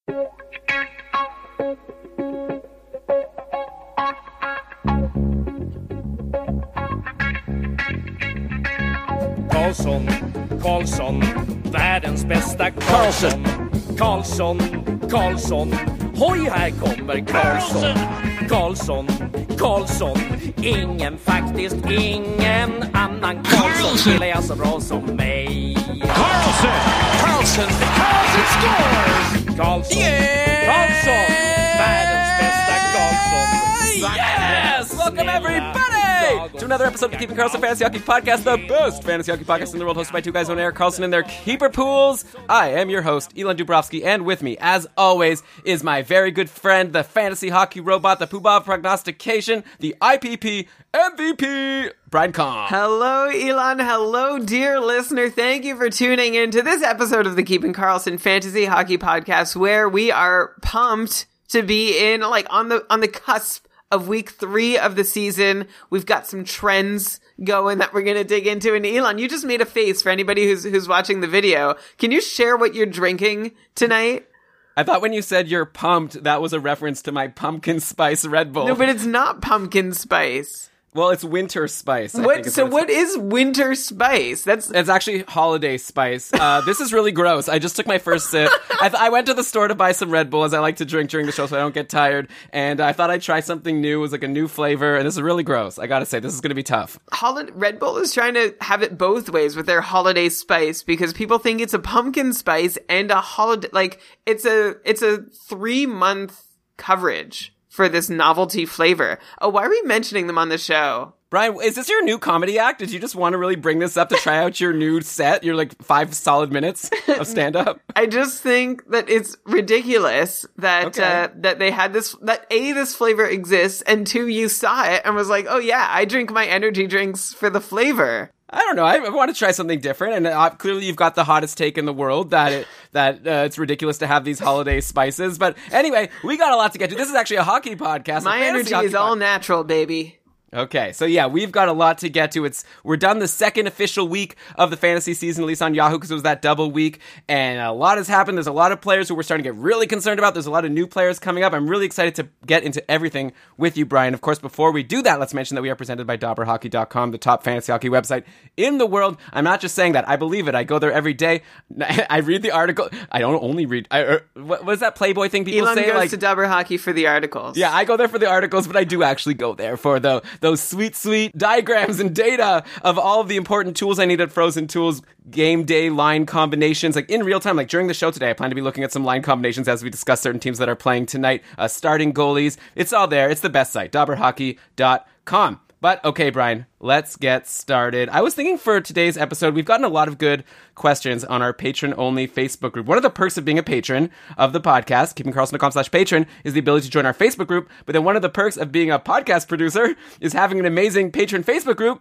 Karlsson, världens bästa Karlsson, hoj här kommer Karlsson, ingen annan Karlsson spelar jag så bra som mig. Karlsson scores! Karlsson, världens bästa Karlsson. Yes! Welcome everybody to another episode of the Keeping Karlsson Fantasy Hockey Podcast, the best fantasy hockey podcast in the world, hosted by two guys on Eric Karlsson and their keeper pools. I am your host, Elon Dubrovsky, and with me, as always, is my very good friend, the fantasy hockey robot, the Poobah of Prognostication, the IPP MVP, Brian Kahn. Hello, Elon. Hello, dear listener. Thank you for tuning in to this episode of the Keeping Karlsson Fantasy Hockey Podcast, where we are pumped to be in, on the cusp of week 3 of the season. We've got some trends going that we're going to dig into. And Elon, you just made a face for anybody who's watching the video. Can you share what you're drinking tonight? I thought when you said you're pumped, that was a reference to my pumpkin spice Red Bull. No, but it's not pumpkin spice. Well, it's winter spice. What is winter spice? It's actually holiday spice. This is really gross. I just took my first sip. I went to the store to buy some Red Bull, as I like to drink during the show so I don't get tired. And I thought I'd try something new. It was like a new flavor. And this is really gross. I gotta say, this is gonna be tough. Red Bull is trying to have it both ways with their holiday spice, because people think it's a pumpkin spice and a holiday. It's a 3-month coverage for this novelty flavor. Oh, why are we mentioning them on the show? Brian, is this your new comedy act? Did you just want to really bring this up to try out your new set? Your 5 solid minutes of stand-up? I just think that it's ridiculous that that they had this, that A, this flavor exists, and 2, you saw it and was like, oh yeah, I drink my energy drinks for the flavor. I don't know. I want to try something different, and clearly you've got the hottest take in the world that it's ridiculous to have these holiday spices. But anyway, we got a lot to get to. This is actually a hockey podcast. My energy is all natural, baby. Okay, so yeah, we've got a lot to get to. We're done the second official week of the fantasy season, at least on Yahoo, because it was that double week, and a lot has happened. There's a lot of players who we're starting to get really concerned about. There's a lot of new players coming up. I'm really excited to get into everything with you, Brian. Of course, before we do that, let's mention that we are presented by DobberHockey.com, the top fantasy hockey website in the world. I'm not just saying that. I believe it. I go there every day. I read the article. I don't only read. What is that Playboy thing people Elon say? Elon goes to Dobber Hockey for the articles. Yeah, I go there for the articles, but I do actually go there for those sweet diagrams and data of all of the important tools I need at Frozen Tools, game day line combinations, in real time. During the show today, I plan to be looking at some line combinations as we discuss certain teams that are playing tonight, starting goalies. It's all there. It's the best site, DobberHockey.com. But, okay, Brian, let's get started. I was thinking for today's episode, we've gotten a lot of good questions on our patron-only Facebook group. One of the perks of being a patron of the podcast, keepingkarlsson.com/patron, is the ability to join our Facebook group. But then one of the perks of being a podcast producer is having an amazing patron Facebook group,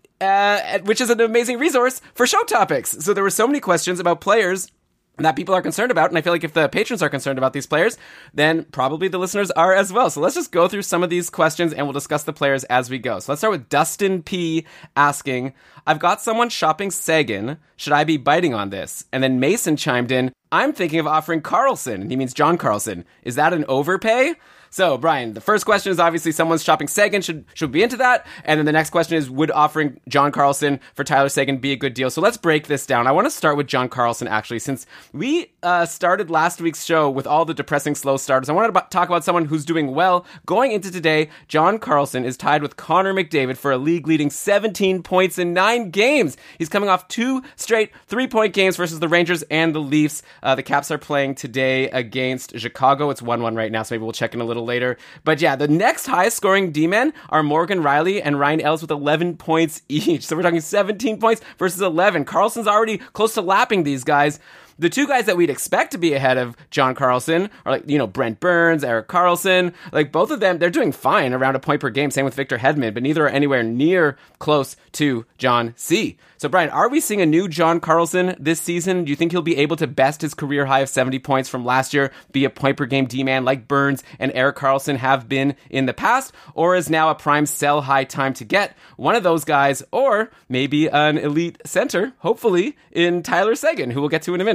which is an amazing resource for show topics. So there were so many questions about players that people are concerned about, and I feel like if the patrons are concerned about these players, then probably the listeners are as well. So let's just go through some of these questions, and we'll discuss the players as we go. So let's start with Dustin P. asking, I've got someone shopping Sagan. Should I be biting on this? And then Mason chimed in, I'm thinking of offering Karlsson, and he means John Karlsson. Is that an overpay? So, Brian, the first question is obviously someone's shopping Sagan. Should we be into that? And then the next question is, would offering John Karlsson for Tyler Sagan be a good deal? So let's break this down. I want to start with John Karlsson, actually, since we started last week's show with all the depressing slow starters. I wanted to talk about someone who's doing well. Going into today, John Karlsson is tied with Connor McDavid for a league-leading 17 points in 9 games. He's coming off 2 straight 3-point games versus the Rangers and the Leafs. The Caps are playing today against Chicago. It's 1-1 right now, so maybe we'll check in a little later. But yeah, the next highest scoring D-men are Morgan Rielly and Ryan Ellis with 11 points each. So we're talking 17 points versus 11. Karlsson's already close to lapping these guys. The two guys that we'd expect to be ahead of John Karlsson are Brent Burns, Erik Karlsson. Both of them, they're doing fine around a point per game. Same with Victor Hedman, but neither are anywhere near close to John C. So Brian, are we seeing a new John Karlsson this season? Do you think he'll be able to best his career high of 70 points from last year, be a point per game D-man like Burns and Erik Karlsson have been in the past? Or is now a prime sell high time to get one of those guys, or maybe an elite center, hopefully, in Tyler Seguin, who we'll get to in a minute?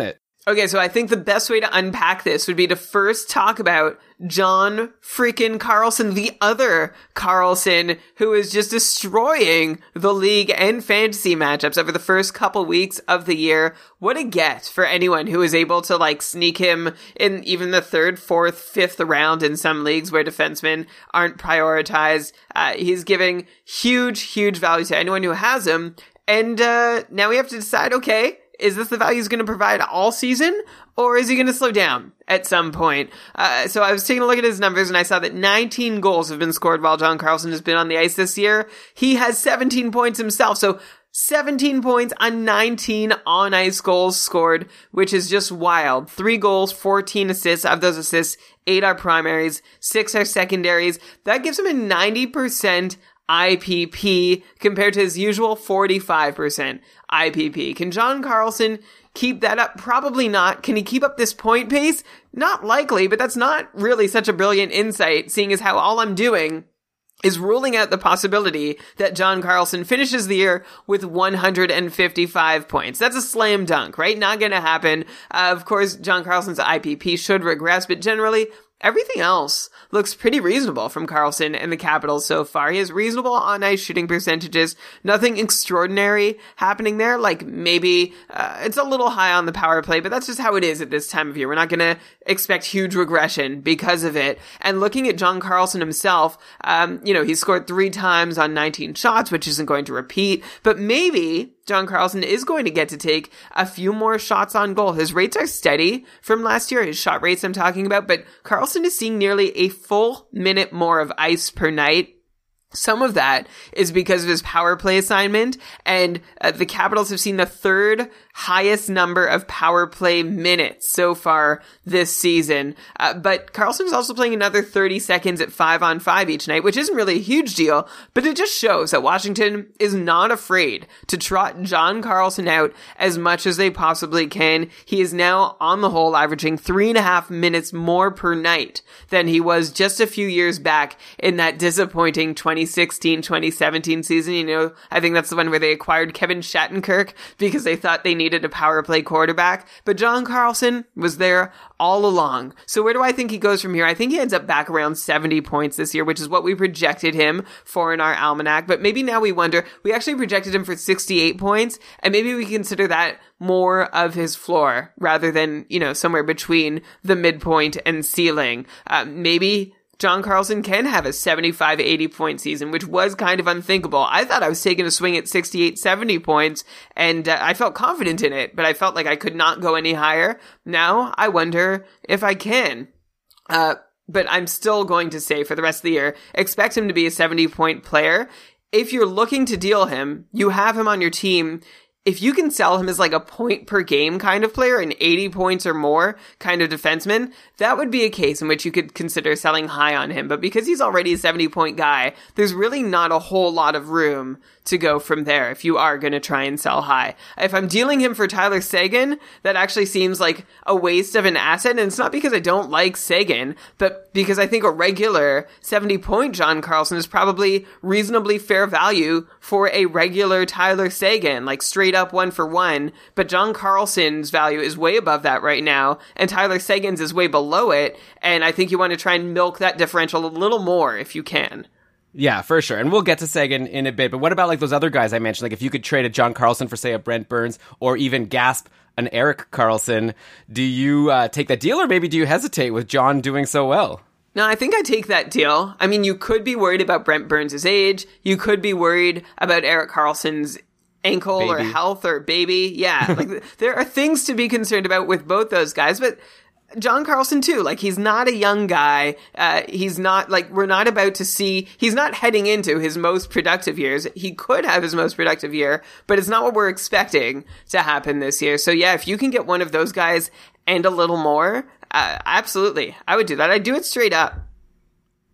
Okay, so I think the best way to unpack this would be to first talk about John freaking Carlson, the other Carlson, who is just destroying the league and fantasy matchups over the first couple weeks of the year. What a get for anyone who is able to like sneak him in even the third, fourth, fifth round in some leagues where defensemen aren't prioritized. He's giving huge value to anyone who has him. And now we have to decide, okay, is this the value he's going to provide all season, or is he going to slow down at some point? So I was taking a look at his numbers, and I saw that 19 goals have been scored while John Carlson has been on the ice this year. He has 17 points himself, so 17 points on 19 on-ice goals scored, which is just wild. 3 goals, 14 assists. Of those assists, 8 are primaries, 6 are secondaries. That gives him a 90% IPP compared to his usual 45% IPP. Can John Carlson keep that up? Probably not. Can he keep up this point pace? Not likely, but that's not really such a brilliant insight, seeing as how all I'm doing is ruling out the possibility that John Carlson finishes the year with 155 points. That's a slam dunk, right? Not gonna happen. Of course, John Carlson's IPP should regress, but generally, everything else looks pretty reasonable from Carlson and the Capitals so far. He has reasonable on-ice shooting percentages. Nothing extraordinary happening there. Like maybe it's a little high on the power play, but that's just how it is at this time of year. We're not going to expect huge regression because of it. And looking at John Carlson himself, he scored 3 times on 19 shots, which isn't going to repeat, but maybe John Carlson is going to get to take a few more shots on goal. His rates are steady from last year, his shot rates I'm talking about, but Carlson is seeing nearly a full minute more of ice per night. Some of that is because of his power play assignment, and the Capitals have seen the 3rd highest number of power play minutes so far this season. But Carlson's also playing another 30 seconds at 5-on-5 each night, which isn't really a huge deal, but it just shows that Washington is not afraid to trot John Carlson out as much as they possibly can. He is now, on the whole, averaging 3.5 minutes more per night than he was just a few years back in that disappointing 2016-2017 season. I think that's the one where they acquired Kevin Shattenkirk because they thought they needed a power play quarterback. But John Carlson was there all along. So where do I think he goes from here? I think he ends up back around 70 points this year, which is what we projected him for in our almanac. But maybe now we wonder, we actually projected him for 68 points, and maybe we consider that more of his floor rather than, somewhere between the midpoint and ceiling. Maybe John Carlson can have a 75-80 point season, which was kind of unthinkable. I thought I was taking a swing at 68-70 points, and I felt confident in it, but I felt like I could not go any higher. Now I wonder if I can. But I'm still going to say for the rest of the year, expect him to be a 70-point player. If you're looking to deal him, you have him on your team. If you can sell him as like a point per game kind of player, an 80 points or more kind of defenseman, that would be a case in which you could consider selling high on him. But because he's already a 70-point guy, there's really not a whole lot of room to go from there if you are going to try and sell high. If I'm dealing him for Tyler Seguin, that actually seems like a waste of an asset. And it's not because I don't like Seguin, but because I think a regular 70-point John Carlson is probably reasonably fair value for a regular Tyler Seguin, like straight up 1-for-1. But John Carlson's value is way above that right now, and Tyler Seguin's is way below it. And I think you want to try and milk that differential a little more if you can. Yeah, for sure. And we'll get to Seguin in a bit. But what about like those other guys I mentioned? Like if you could trade a John Carlson for, say, a Brent Burns, or even gasp an Erik Karlsson, do you take that deal, or maybe do you hesitate with John doing so well? No, I think I take that deal. I mean, you could be worried about Brent Burns' age. You could be worried about Erik Karlsson's ankle or health or baby. Yeah, like there are things to be concerned about with both those guys, but John Carlson too, like he's not a young guy. He's not like, we're not about to see, he's not heading into his most productive years. He could have his most productive year, but it's not what we're expecting to happen this year. So yeah, if you can get one of those guys and a little more, absolutely. I would do that. I'd do it straight up.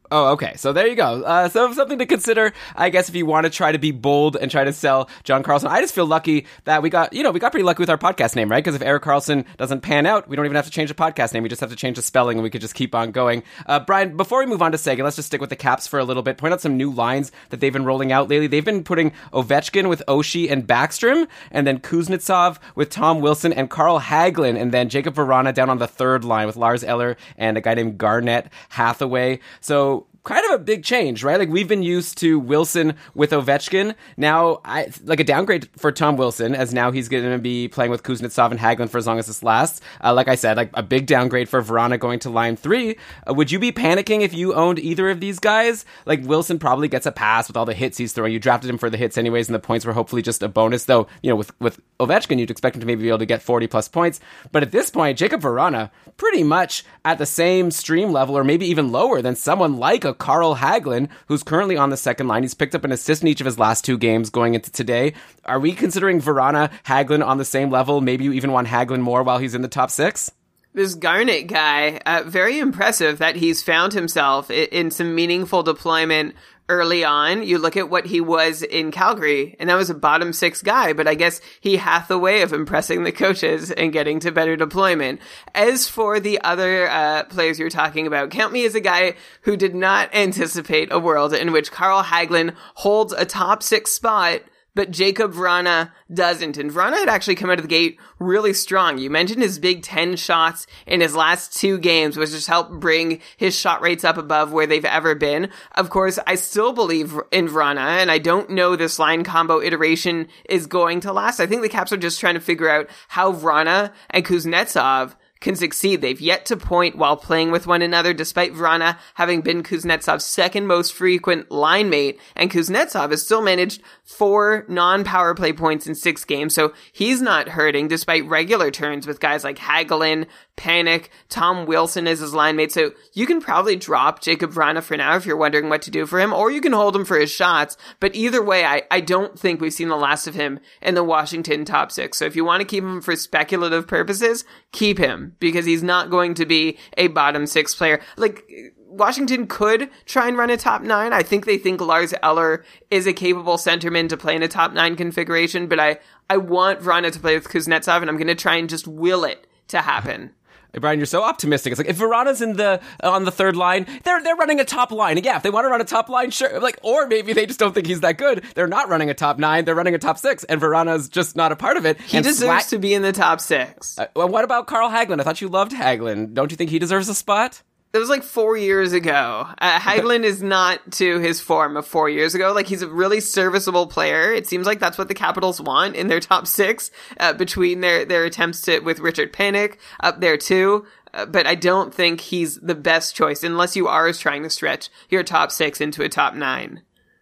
Oh, okay. So there you go. So something to consider, I guess, if you want to try to be bold and try to sell John Carlson. I just feel lucky that we got pretty lucky with our podcast name, right? Because if Erik Karlsson doesn't pan out, we don't even have to change the podcast name. We just have to change the spelling and we could just keep on going. Brian, before we move on to Seguin, let's just stick with the Caps for a little bit. Point out some new lines that they've been rolling out lately. They've been putting Ovechkin with Oshie and Backstrom, and then Kuznetsov with Tom Wilson and Carl Hagelin, and then Jacob Vrana down on the third line with Lars Eller and a guy named Garnett Hathaway. So kind of a big change, right? Like, we've been used to Wilson with Ovechkin. Now, like a downgrade for Tom Wilson, as now he's going to be playing with Kuznetsov and Hagelin for as long as this lasts. Like I said, like a big downgrade for Vrana going to line 3. Would you be panicking if you owned either of these guys? Like, Wilson probably gets a pass with all the hits he's throwing. You drafted him for the hits anyways, and the points were hopefully just a bonus. Though, with Ovechkin, you'd expect him to maybe be able to get 40-plus points. But at this point, Jacob Vrana, pretty much at the same stream level, or maybe even lower than someone like a Carl Hagelin, who's currently on the second line. He's picked up an assist in each of his last 2 games going into today. Are we considering Vrana, Hagelin on the same level? Maybe you even want Hagelin more while he's in the top 6? This Garnett guy, very impressive that he's found himself in some meaningful deployment early on. You look at what he was in Calgary, and that was a bottom 6 guy, but I guess he hath a way of impressing the coaches and getting to better deployment. As for the other players you're talking about, count me as a guy who did not anticipate a world in which Carl Hagelin holds a top 6 spot, but Jacob Vrana doesn't. And Vrana had actually come out of the gate really strong. You mentioned his big 10 shots in his last 2 games, which just helped bring his shot rates up above where they've ever been. Of course, I still believe in Vrana, and I don't know this line combo iteration is going to last. I think the Caps are just trying to figure out how Vrana and Kuznetsov can succeed. They've yet to point while playing with one another, despite Vrana having been Kuznetsov's second most frequent line mate, and Kuznetsov has still managed 4 non-power play points in 6 games, so he's not hurting despite regular turns with guys like Hagelin, Panik, Tom Wilson as his line mate. So you can probably drop Jacob Vrana for now if you're wondering what to do for him, or you can hold him for his shots. But either way, I don't think we've seen the last of him in the Washington top 6. So if you want to keep him for speculative purposes, keep him, because he's not going to be a bottom 6 player. Like, Washington could try and run a top 9. I think they think Lars Eller is a capable centerman to play in a top 9 configuration, but I want Vrana to play with Kuznetsov, and I'm going to try and just will it to happen. Hey, Brian, you're so optimistic. It's like, if Vrana's on the third line, they're running a top line. And yeah, if they want to run a top line, sure. Like, or maybe they just don't think he's that good. They're not running a top 9. They're running a top 6, and Vrana's just not a part of it. He deserves to be in the top 6. What about Carl Hagelin? I thought you loved Hagelin. Don't you think he deserves a spot? It was like 4 years ago. Hagelin is not to his form of 4 years ago. Like, he's a really serviceable player. It seems like that's what the Capitals want in their top 6, between their attempts with Richard Panik up there too. But I don't think he's the best choice unless you are trying to stretch your top 6 into a top 9.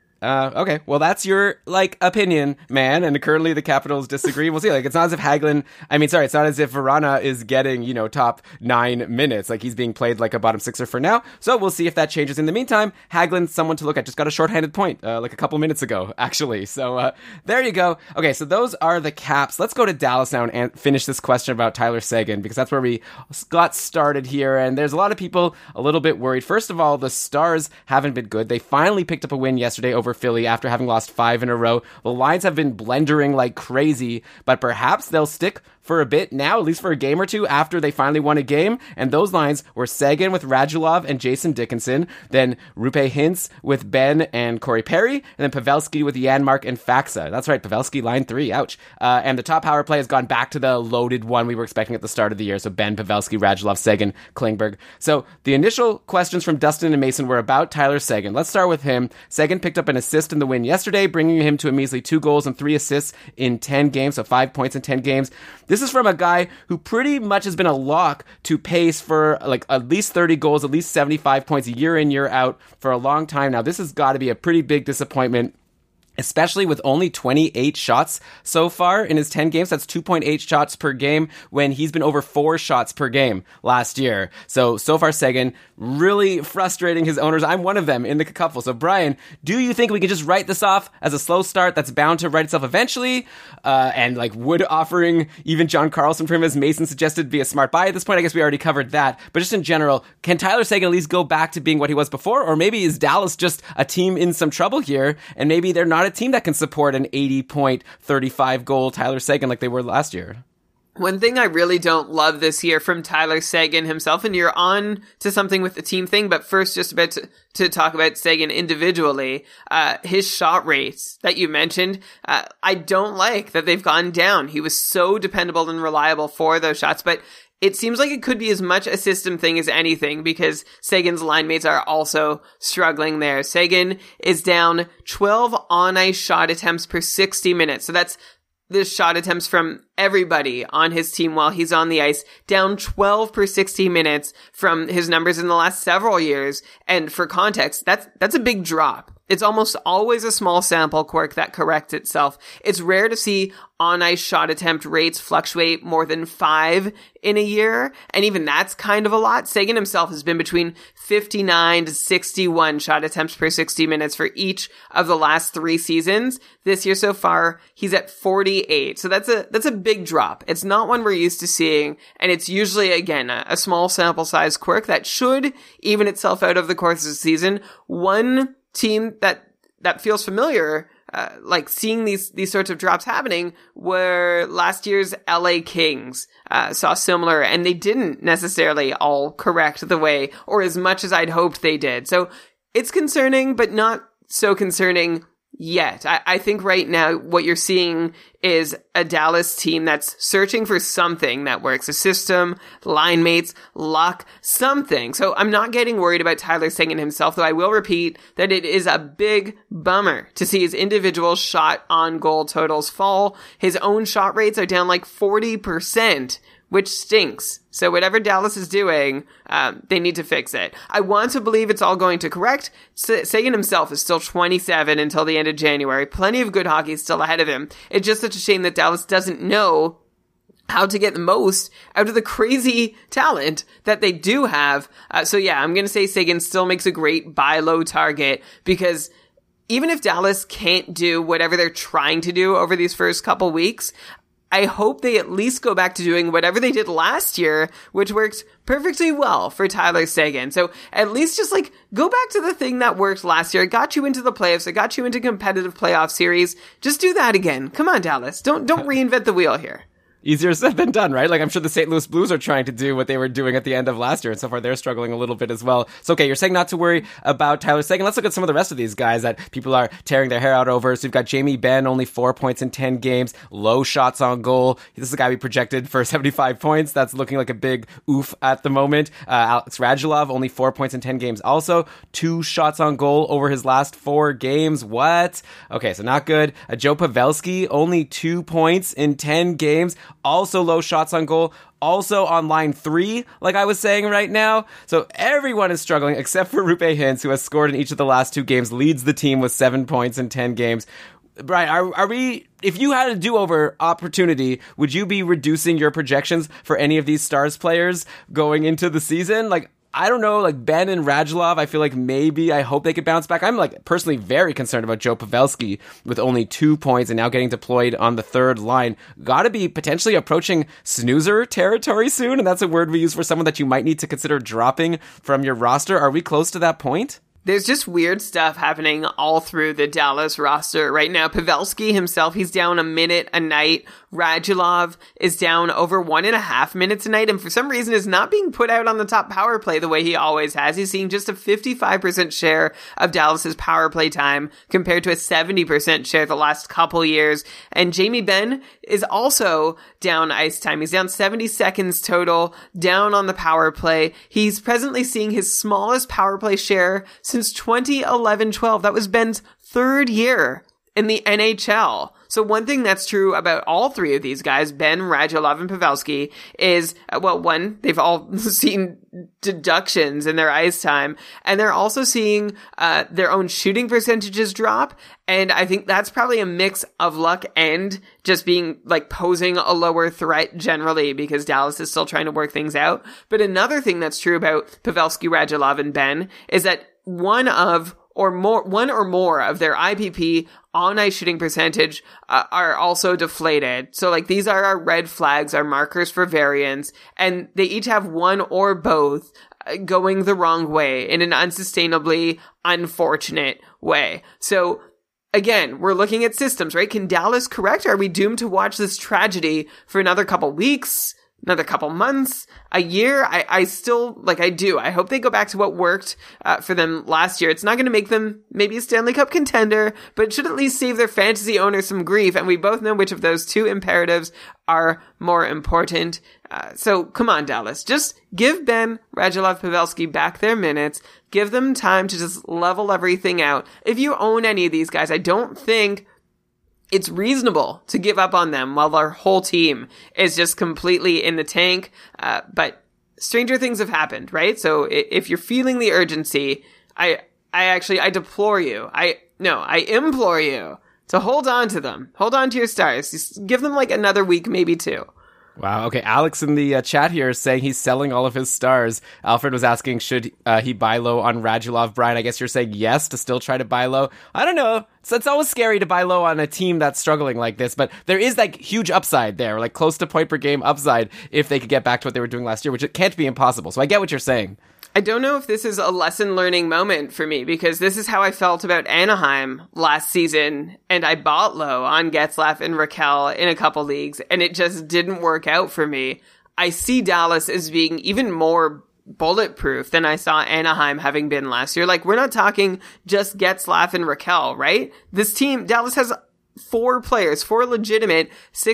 Okay, well, that's your, opinion, man, and currently the Capitals disagree. We'll see. It's not as if it's not as if Vrana is getting, top 9 minutes. Like, he's being played like a bottom 6er for now, so we'll see if that changes. In the meantime, Hagelin's someone to look at. Just got a shorthanded point, a couple minutes ago, actually. So, there you go. Okay, so those are the Caps. Let's go to Dallas now and finish this question about Tyler Seguin, because that's where we got started here, and there's a lot of people a little bit worried. First of all, the Stars haven't been good. They finally picked up a win yesterday over Philly after having lost 5 in a row. The lines have been blendering like crazy, but perhaps they'll stick for a bit now, at least for a game or two after they finally won a game. And those lines were Seguin with Radulov and Jason Dickinson, then Roope Hintz with Ben and Corey Perry, and then Pavelski with Janmark and Faxa. That's right, Pavelski line 3, ouch. And the top power play has gone back to the loaded one we were expecting at the start of the year. So Ben, Pavelski, Radulov, Seguin, Klingberg. So the initial questions from Dustin and Mason were about Tyler Seguin. Let's start with him. Seguin picked up an assist in the win yesterday, bringing him to a measly 2 goals and 3 assists in 10 games, so 5 points in 10 games. This is from a guy who pretty much has been a lock to pace for at least 30 goals, at least 75 points year in, year out for a long time now. This has got to be a pretty big disappointment especially with only 28 shots so far in his 10 games. That's 2.8 shots per game when he's been over 4 shots per game last year. So far Seguin really frustrating his owners. I'm one of them in the couple. So Brian, do you think we could just write this off as a slow start that's bound to right itself eventually? And like, would offering even John Carlson for him, as Mason suggested, be a smart buy at this point? I guess we already covered that. But just in general, can Tyler Seguin at least go back to being what he was before? Or maybe is Dallas just a team in some trouble here, and maybe they're not a team that can support an 80-point, 35-goal Tyler Seguin like they were last year? One thing I really don't love this year from Tyler Seguin himself, and you're on to something with the team thing, but first just about to talk about Seguin individually, his shot rates that you mentioned, I don't like that they've gone down. He was so dependable and reliable for those shots, but it seems like it could be as much a system thing as anything, because Seguin's line mates are also struggling there. Seguin is down 12 on-ice shot attempts per 60 minutes. So that's the shot attempts from everybody on his team while he's on the ice, down 12 per 60 minutes from his numbers in the last several years. And for context, that's a big drop. It's almost always a small sample quirk that corrects itself. It's rare to see on-ice shot attempt rates fluctuate more than 5 in a year, and even that's kind of a lot. Seguin himself has been between 59 to 61 shot attempts per 60 minutes for each of the last 3 seasons. This year so far, he's at 48. So that's a big drop. It's not one we're used to seeing, and it's usually, again, a small sample size quirk that should even itself out over the course of the season. One team that feels familiar, like seeing these sorts of drops happening, were last year's LA Kings. Saw similar, and they didn't necessarily all correct the way or as much as I'd hoped they did. So it's concerning, but not so concerning yet. I think right now what you're seeing is a Dallas team that's searching for something that works. A system, line mates, luck, something. So I'm not getting worried about Tyler Seguin himself, though I will repeat that it is a big bummer to see his individual shot on goal totals fall. His own shot rates are down like 40%, which stinks. So whatever Dallas is doing, they need to fix it. I want to believe it's all going to correct. Seguin himself is still 27 until the end of January. Plenty of good hockey still ahead of him. It's just such a shame that Dallas doesn't know how to get the most out of the crazy talent that they do have. So yeah, I'm going to say Seguin still makes a great buy low target, because even if Dallas can't do whatever they're trying to do over these first couple weeks, I hope they at least go back to doing whatever they did last year, which worked perfectly well for Tyler Seguin. So at least just like go back to the thing that worked last year. It got you into the playoffs. It got you into competitive playoff series. Just do that again. Come on, Dallas. Don't reinvent the wheel here. Easier said than done, right? Like, I'm sure the St. Louis Blues are trying to do what they were doing at the end of last year, and so far they're struggling a little bit as well. So, okay, you're saying not to worry about Tyler Seguin. Let's look at some of the rest of these guys that people are tearing their hair out over. So we've got Jamie Benn, only 4 points in 10 games, low shots on goal. This is a guy we projected for 75 points. That's looking like a big oof at the moment. Alex Radulov, only 4 points in 10 games. Also, 2 shots on goal over his last 4 games. What? Okay, so not good. Joe Pavelski, only 2 points in 10 games. Also low shots on goal, also on line 3, like I was saying right now. So everyone is struggling except for Rupe Hintz, who has scored in each of the last 2 games, leads the team with 7 points in 10 games. Brian, are we, if you had a do-over opportunity, would you be reducing your projections for any of these Stars players going into the season? Like, I don't know, like Ben and Radulov, I feel like maybe, I hope they could bounce back. I'm like personally very concerned about Joe Pavelski with only 2 points and now getting deployed on the third line. Gotta be potentially approaching snoozer territory soon, and that's a word we use for someone that you might need to consider dropping from your roster. Are we close to that point? There's just weird stuff happening all through the Dallas roster right now. Pavelski himself, he's down a minute a night. Radulov is down over 1.5 minutes a night, and for some reason is not being put out on the top power play the way he always has. He's seeing just a 55% share of Dallas's power play time compared to a 70% share the last couple years. And Jamie Benn is also down ice time. He's down 70 seconds total, down on the power play. He's presently seeing his smallest power play share since 2011-12. That was Ben's 3rd year in the NHL. So one thing that's true about all three of these guys, Ben, Radulov, and Pavelski, is, one, they've all seen deductions in their ice time, and they're also seeing their own shooting percentages drop. And I think that's probably a mix of luck and just being like posing a lower threat generally, because Dallas is still trying to work things out. But another thing that's true about Pavelski, Radulov, and Ben is that one or more of their IPP on ice shooting percentage are also deflated. So like these are our red flags, our markers for variance, and they each have one or both going the wrong way in an unsustainably unfortunate way. So again, we're looking at systems, right? Can Dallas correct? Are we doomed to watch this tragedy for another couple weeks? Another couple months, a year? I still, I do. I hope they go back to what worked for them last year. It's not going to make them maybe a Stanley Cup contender, but it should at least save their fantasy owners some grief. And we both know which of those two imperatives are more important. So come on, Dallas. Just give Ben, Radulov, Pavelski back their minutes. Give them time to just level everything out. If you own any of these guys, I don't think it's reasonable to give up on them while their whole team is just completely in the tank. But stranger things have happened, right? So if you're feeling the urgency, I implore you to hold on to them. Hold on to your stars. Just give them another week, maybe two. Wow. Okay. Alex in the chat here is saying he's selling all of his stars. Alfred was asking, should he buy low on Radulov? Brian, I guess you're saying yes to still try to buy low. I don't know. It's always scary to buy low on a team that's struggling like this, but there is huge upside there, close to point per game upside if they could get back to what they were doing last year, which it can't be impossible. So I get what you're saying. I don't know if this is a lesson learning moment for me, because this is how I felt about Anaheim last season, and I bought low on Getzlaf and Raquel in a couple leagues, and it just didn't work out for me. I see Dallas as being even more bulletproof than I saw Anaheim having been last year. We're not talking just Getzlaf and Raquel, right? This team, Dallas has 4 players, 4 legitimate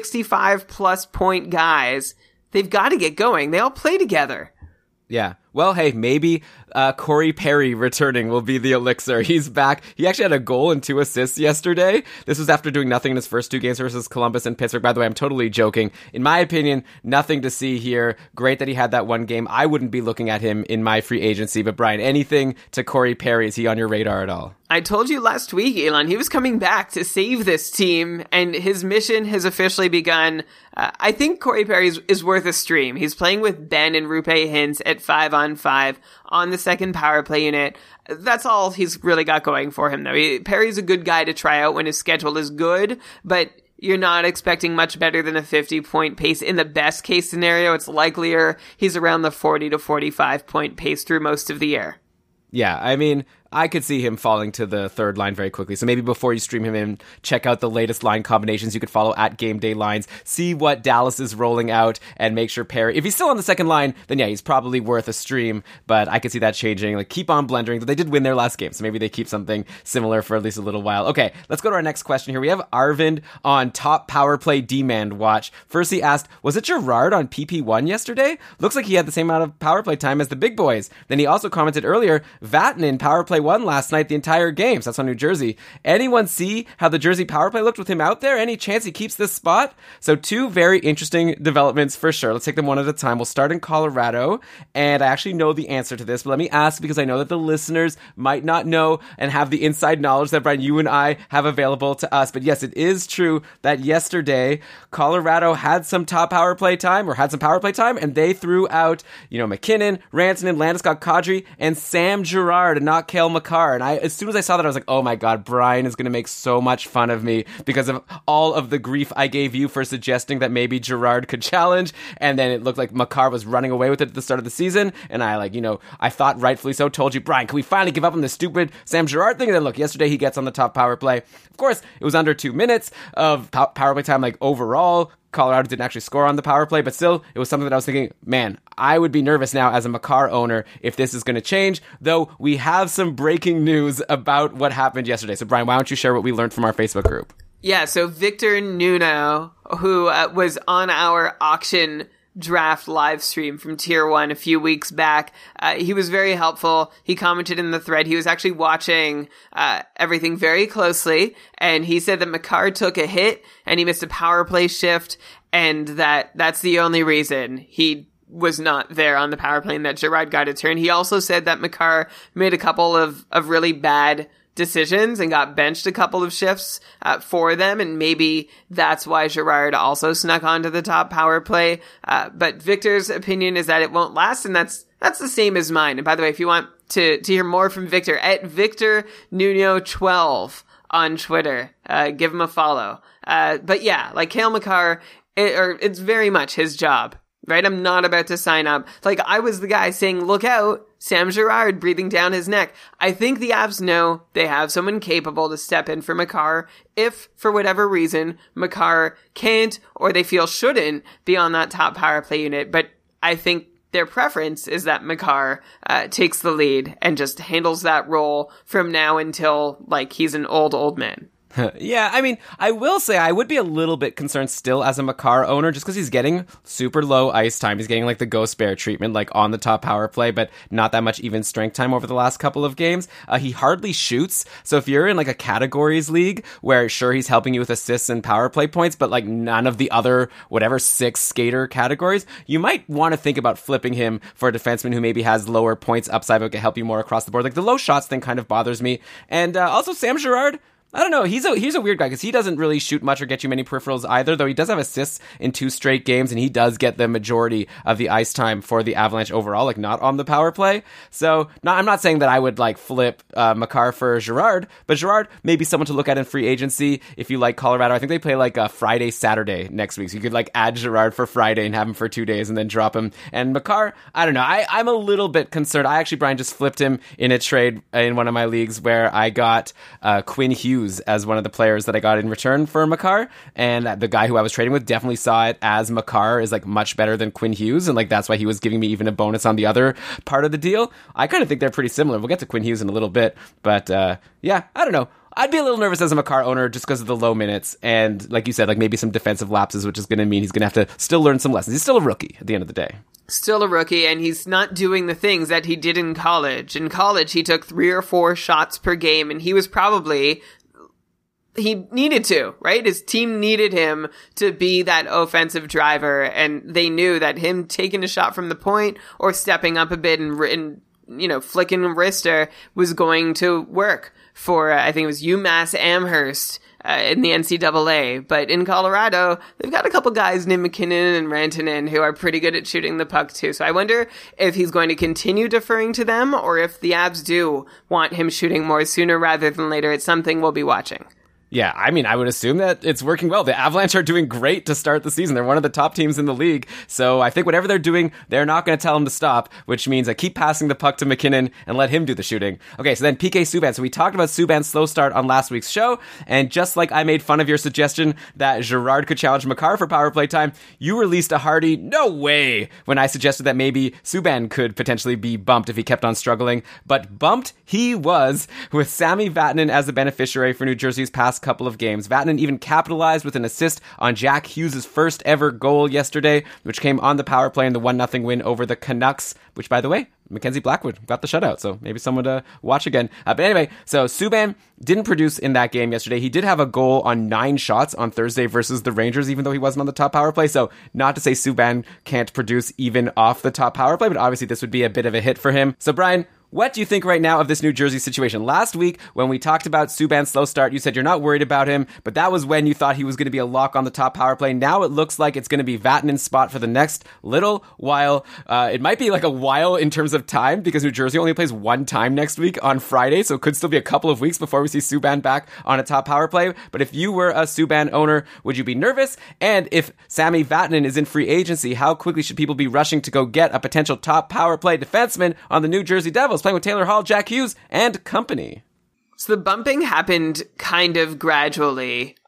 65-plus point guys. They've got to get going. They all play together. Yeah. Well, hey, maybe Corey Perry returning will be the elixir. He's back. He actually had a goal and 2 assists yesterday. This was after doing nothing in his first 2 games versus Columbus and Pittsburgh. By the way, I'm totally joking. In my opinion, nothing to see here. Great that he had that one game. I wouldn't be looking at him in my free agency. But Brian, anything to Corey Perry? Is he on your radar at all? I told you last week, Elon, he was coming back to save this team, and his mission has officially begun. I think Corey Perry is worth a stream. He's playing with Ben and Rupe Hintz at 5-on-5 on the second power play unit. That's all he's really got going for him, though. Perry's a good guy to try out when his schedule is good, but you're not expecting much better than a 50-point pace. In the best case scenario, it's likelier he's around the 40 to 45-point pace through most of the year. Yeah, I mean, I could see him falling to the third line very quickly. So maybe before you stream him in, check out the latest line combinations. You could follow at Game Day Lines, see what Dallas is rolling out, and make sure Perry, if he's still on the second line, then yeah, he's probably worth a stream. But I could see that changing. Keep on blendering. They did win their last game, so maybe they keep something similar for at least a little while. Okay, let's go to our next question here. We have Arvind on top power play demand watch. First, he asked, was it Girard on PP1 yesterday? Looks like he had the same amount of power play time as the big boys. Then he also commented earlier, Vatanen power play 1 last night the entire game. So that's on New Jersey. Anyone see how the Jersey power play looked with him out there? Any chance he keeps this spot? So 2 very interesting developments for sure. Let's take them one at a time. We'll start in Colorado, and I actually know the answer to this, but let me ask because I know that the listeners might not know and have the inside knowledge that, Brian, you and I have available to us. But yes, it is true that yesterday Colorado had some top power play time, or had some power play time, and they threw out, McKinnon, Rantanen, Landeskog, Kadri, and Sam Girard, and not Cale Makar. And as soon as I saw that, I was like, oh my God, Brian is going to make so much fun of me because of all of the grief I gave you for suggesting that maybe Girard could challenge. And then it looked like Makar was running away with it at the start of the season. And I I thought rightfully so, told you, Brian, can we finally give up on this stupid Sam Girard thing? And then look, yesterday he gets on the top power play. Of course, it was under 2 minutes of power play time, overall. Colorado didn't actually score on the power play, but still, it was something that I was thinking, man, I would be nervous now as a Makar owner if this is going to change, though we have some breaking news about what happened yesterday. So, Brian, why don't you share what we learned from our Facebook group? Yeah, so Victor Nuno, who was on our auction draft live stream from Tier 1 a few weeks back. He was very helpful. He commented in the thread. He was actually watching everything very closely, and he said that Makar took a hit and he missed a power play shift, and that's the only reason he was not there on the power play and that Girard got a turn. He also said that Makar made a couple of really bad decisions and got benched a couple of shifts for them, and maybe that's why Girard also snuck onto the top power play. But Victor's opinion is that it won't last, and that's the same as mine. And by the way, if you want to hear more from Victor, at Victor Nuno 12 on Twitter, give him a follow. But yeah, like Cale Makar, it's very much his job. Right? I'm not about to sign up. Like, I was the guy saying, look out, Sam Girard breathing down his neck. I think the Avs know they have someone capable to step in for Makar if, for whatever reason, Makar can't or they feel shouldn't be on that top power play unit. But I think their preference is that Makar takes the lead and just handles that role from now until, like, he's an old man. Yeah, I mean, I will say I would be a little bit concerned still as a Makar owner just because he's getting super low ice time. He's getting like the Ghost Bear treatment, like on the top power play, but not that much even strength time over the last couple of games. He hardly shoots. So if you're in like a categories league where sure he's helping you with assists and power play points, but like none of the other whatever 6 skater categories, you might want to think about flipping him for a defenseman who maybe has lower points upside but can help you more across the board. Like the low shots thing kind of bothers me. And also Sam Girard, I don't know. He's a weird guy because he doesn't really shoot much or get you many peripherals either, though he does have assists in 2 straight games, and he does get the majority of the ice time for the Avalanche overall, like not on the power play. So I'm not saying that I would like flip Makar for Girard, but Girard may be someone to look at in free agency if you like Colorado. I think they play like Friday, Saturday next week, so you could like add Girard for Friday and have him for 2 days and then drop him. And Makar, I don't know. I'm a little bit concerned. I actually, Brian, just flipped him in a trade in one of my leagues where I got Quinn Hughes as one of the players that I got in return for Makar, and the guy who I was trading with definitely saw it as Makar is like much better than Quinn Hughes, and like that's why he was giving me even a bonus on the other part of the deal. I kind of think they're pretty similar. We'll get to Quinn Hughes in a little bit, but yeah, I don't know. I'd be a little nervous as a Makar owner just because of the low minutes and, like you said, like maybe some defensive lapses, which is going to mean he's going to have to still learn some lessons. He's still a rookie at the end of the day. Still a rookie, and he's not doing the things that he did in college. In college, he took 3 or 4 shots per game, and he was probably... he needed to, right? His team needed him to be that offensive driver, and they knew that him taking a shot from the point or stepping up a bit and you know, flicking a wrister was going to work for, I think it was UMass Amherst in the NCAA. But in Colorado, they've got a couple guys named McKinnon and Rantanen who are pretty good at shooting the puck too. So I wonder if he's going to continue deferring to them or if the Avs do want him shooting more sooner rather than later. It's something we'll be watching. Yeah, I mean, I would assume that it's working well. The Avalanche are doing great to start the season. They're one of the top teams in the league. So I think whatever they're doing, they're not going to tell him to stop, which means I keep passing the puck to McKinnon and let him do the shooting. Okay, so then PK Subban. So we talked about Subban's slow start on last week's show, and just like I made fun of your suggestion that Girard could challenge Makar for power play time, you released a hearty no way when I suggested that maybe Subban could potentially be bumped if he kept on struggling. But bumped he was, with Sami Vatanen as the beneficiary for New Jersey's past couple of games. Vatanen even capitalized with an assist on Jack Hughes' first ever goal yesterday, which came on the power play in the 1-0 win over the Canucks, which, by the way, Mackenzie Blackwood got the shutout, so maybe someone to watch again. But anyway, so Subban didn't produce in that game yesterday. He did have a goal on 9 shots on Thursday versus the Rangers, even though he wasn't on the top power play. So not to say Subban can't produce even off the top power play, but obviously this would be a bit of a hit for him. So Brian, what do you think right now of this New Jersey situation? Last week, when we talked about Subban's slow start, you said you're not worried about him, but that was when you thought he was going to be a lock on the top power play. Now it looks like it's going to be Vatanen's spot for the next little while. It might be like a while in terms of time, because New Jersey only plays 1 time next week on Friday, so it could still be a couple of weeks before we see Subban back on a top power play. But if you were a Subban owner, would you be nervous? And if Sami Vatanen is in free agency, how quickly should people be rushing to go get a potential top power play defenseman on the New Jersey Devils, playing with Taylor Hall, Jack Hughes, and company? So the bumping happened kind of gradually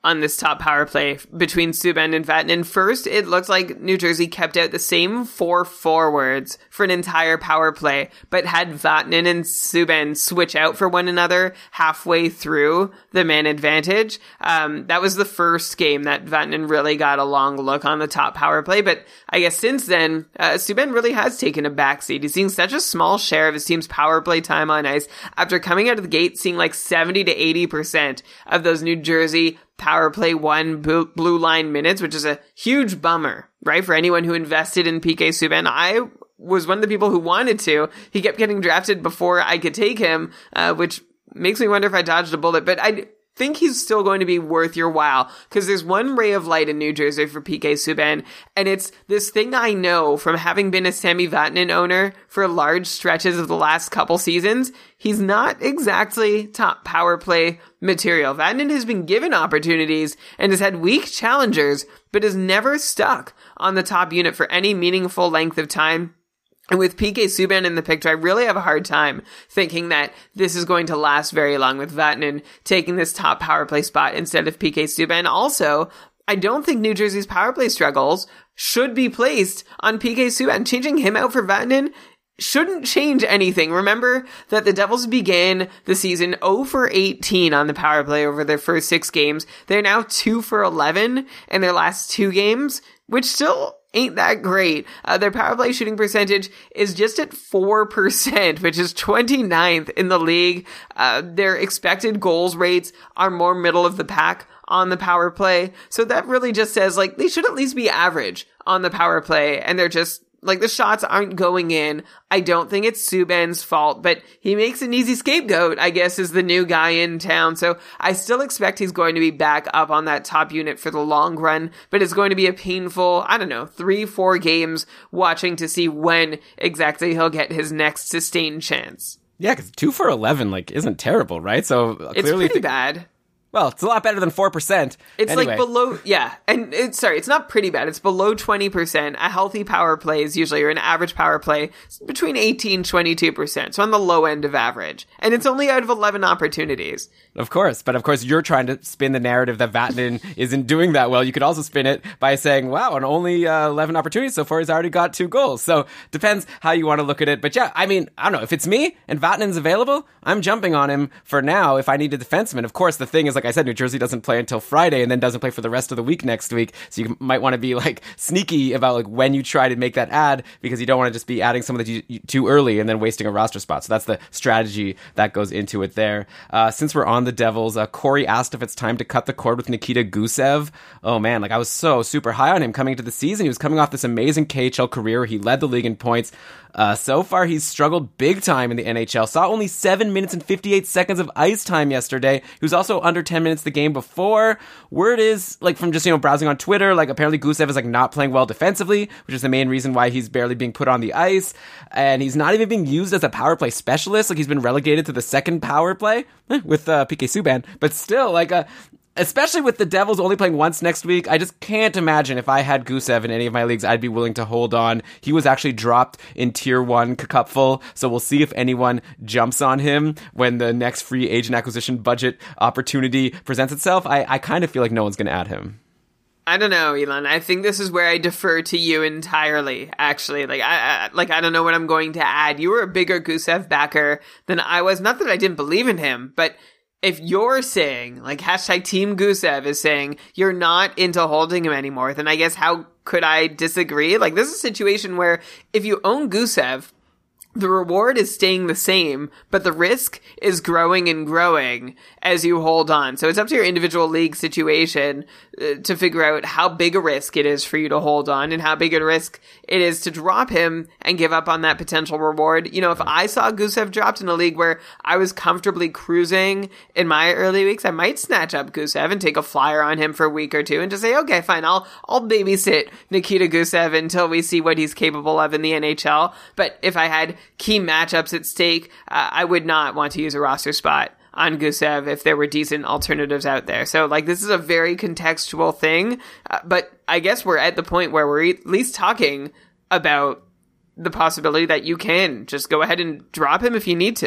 on this top power play between Subban and Vatanen. First, it looked like New Jersey kept out the same 4 forwards for an entire power play, but had Vatanen and Subban switch out for one another halfway through the man advantage. That was the first game that Vatanen really got a long look on the top power play, but I guess since then, Subban really has taken a backseat. He's seeing such a small share of his team's power play time on ice after coming out of the gate seeing like 70 to 80% of those New Jersey power play 1 blue line minutes, which is a huge bummer, right? For anyone who invested in PK Subban. I was one of the people who wanted to. He kept getting drafted before I could take him, which makes me wonder if I dodged a bullet, but I think he's still going to be worth your while, because there's one ray of light in New Jersey for PK Subban, and it's this thing I know from having been a Sami Vatanen owner for large stretches of the last couple seasons. He's not exactly top power play material. Vatanen has been given opportunities and has had weak challengers, but has never stuck on the top unit for any meaningful length of time. And with PK Subban in the picture, I really have a hard time thinking that this is going to last very long with Vatanen taking this top power play spot instead of PK Subban. Also, I don't think New Jersey's power play struggles should be placed on PK Subban. Changing him out for Vatanen shouldn't change anything. Remember that the Devils began the season 0 for 18 on the power play over their first 6 games. They're now 2 for 11 in their last 2 games, which still ain't that great. Their power play shooting percentage is just at 4%, which is 29th in the league. Their expected goals rates are more middle of the pack on the power play. So that really just says, like, they should at least be average on the power play, and they're just, like, the shots aren't going in. I don't think it's Subban's fault, but he makes an easy scapegoat, I guess, is the new guy in town. So I still expect he's going to be back up on that top unit for the long run, but it's going to be a painful, 3-4 games watching to see when exactly he'll get his next sustained chance. Yeah, because 2 for 11, isn't terrible, right? So it's clearly pretty bad. Well, it's a lot better than 4%. It's anyway. Like below, yeah. And it's not pretty bad. It's below 20%. A healthy power play is usually, or an average power play, between 18 and 22%. So on the low end of average. And it's only out of 11 opportunities. Of course. But of course, you're trying to spin the narrative that Vatanen isn't doing that well. You could also spin it by saying, wow, on only 11 opportunities so far, he's already got 2 goals. So depends how you want to look at it. But yeah, I don't know. If it's me and Vatanen's available, I'm jumping on him for now if I need a defenseman. Of course, the thing is, like I said, New Jersey doesn't play until Friday and then doesn't play for the rest of the week next week. So you might want to be sneaky about when you try to make that ad, because you don't want to just be adding someone that too early and then wasting a roster spot. So that's the strategy that goes into it there. Since we're on the Devils, Corey asked if it's time to cut the cord with Nikita Gusev. Oh man, I was so super high on him coming into the season. He was coming off this amazing KHL career. He led the league in points. So far, he's struggled big time in the NHL. Saw only 7 minutes and 58 seconds of ice time yesterday. He was also under 10 minutes the game before. Word is, from just, browsing on Twitter, apparently Gusev is, not playing well defensively, which is the main reason why he's barely being put on the ice. And he's not even being used as a power play specialist. He's been relegated to the second power play with PK Subban. But still, especially with the Devils only playing once next week, I just can't imagine if I had Gusev in any of my leagues, I'd be willing to hold on. He was actually dropped in Tier 1 cupful, so we'll see if anyone jumps on him when the next free agent acquisition budget opportunity presents itself. I kind of feel like no one's going to add him. I don't know, Elon. I think this is where I defer to you entirely, actually. I don't know what I'm going to add. You were a bigger Gusev backer than I was. Not that I didn't believe in him, but if you're saying, hashtag Team Gusev is saying you're not into holding him anymore, then I guess how could I disagree? This is a situation where if you own Gusev, the reward is staying the same, but the risk is growing and growing as you hold on. So it's up to your individual league situation to figure out how big a risk it is for you to hold on and how big a risk it is to drop him and give up on that potential reward. If I saw Gusev dropped in a league where I was comfortably cruising in my early weeks, I might snatch up Gusev and take a flyer on him for a week or two and just say, okay, fine, I'll babysit Nikita Gusev until we see what he's capable of in the NHL. But if I had key matchups at stake, I would not want to use a roster spot on Gusev if there were decent alternatives out there. So, this is a very contextual thing, but I guess we're at the point where we're at least talking about the possibility that you can just go ahead and drop him if you need to.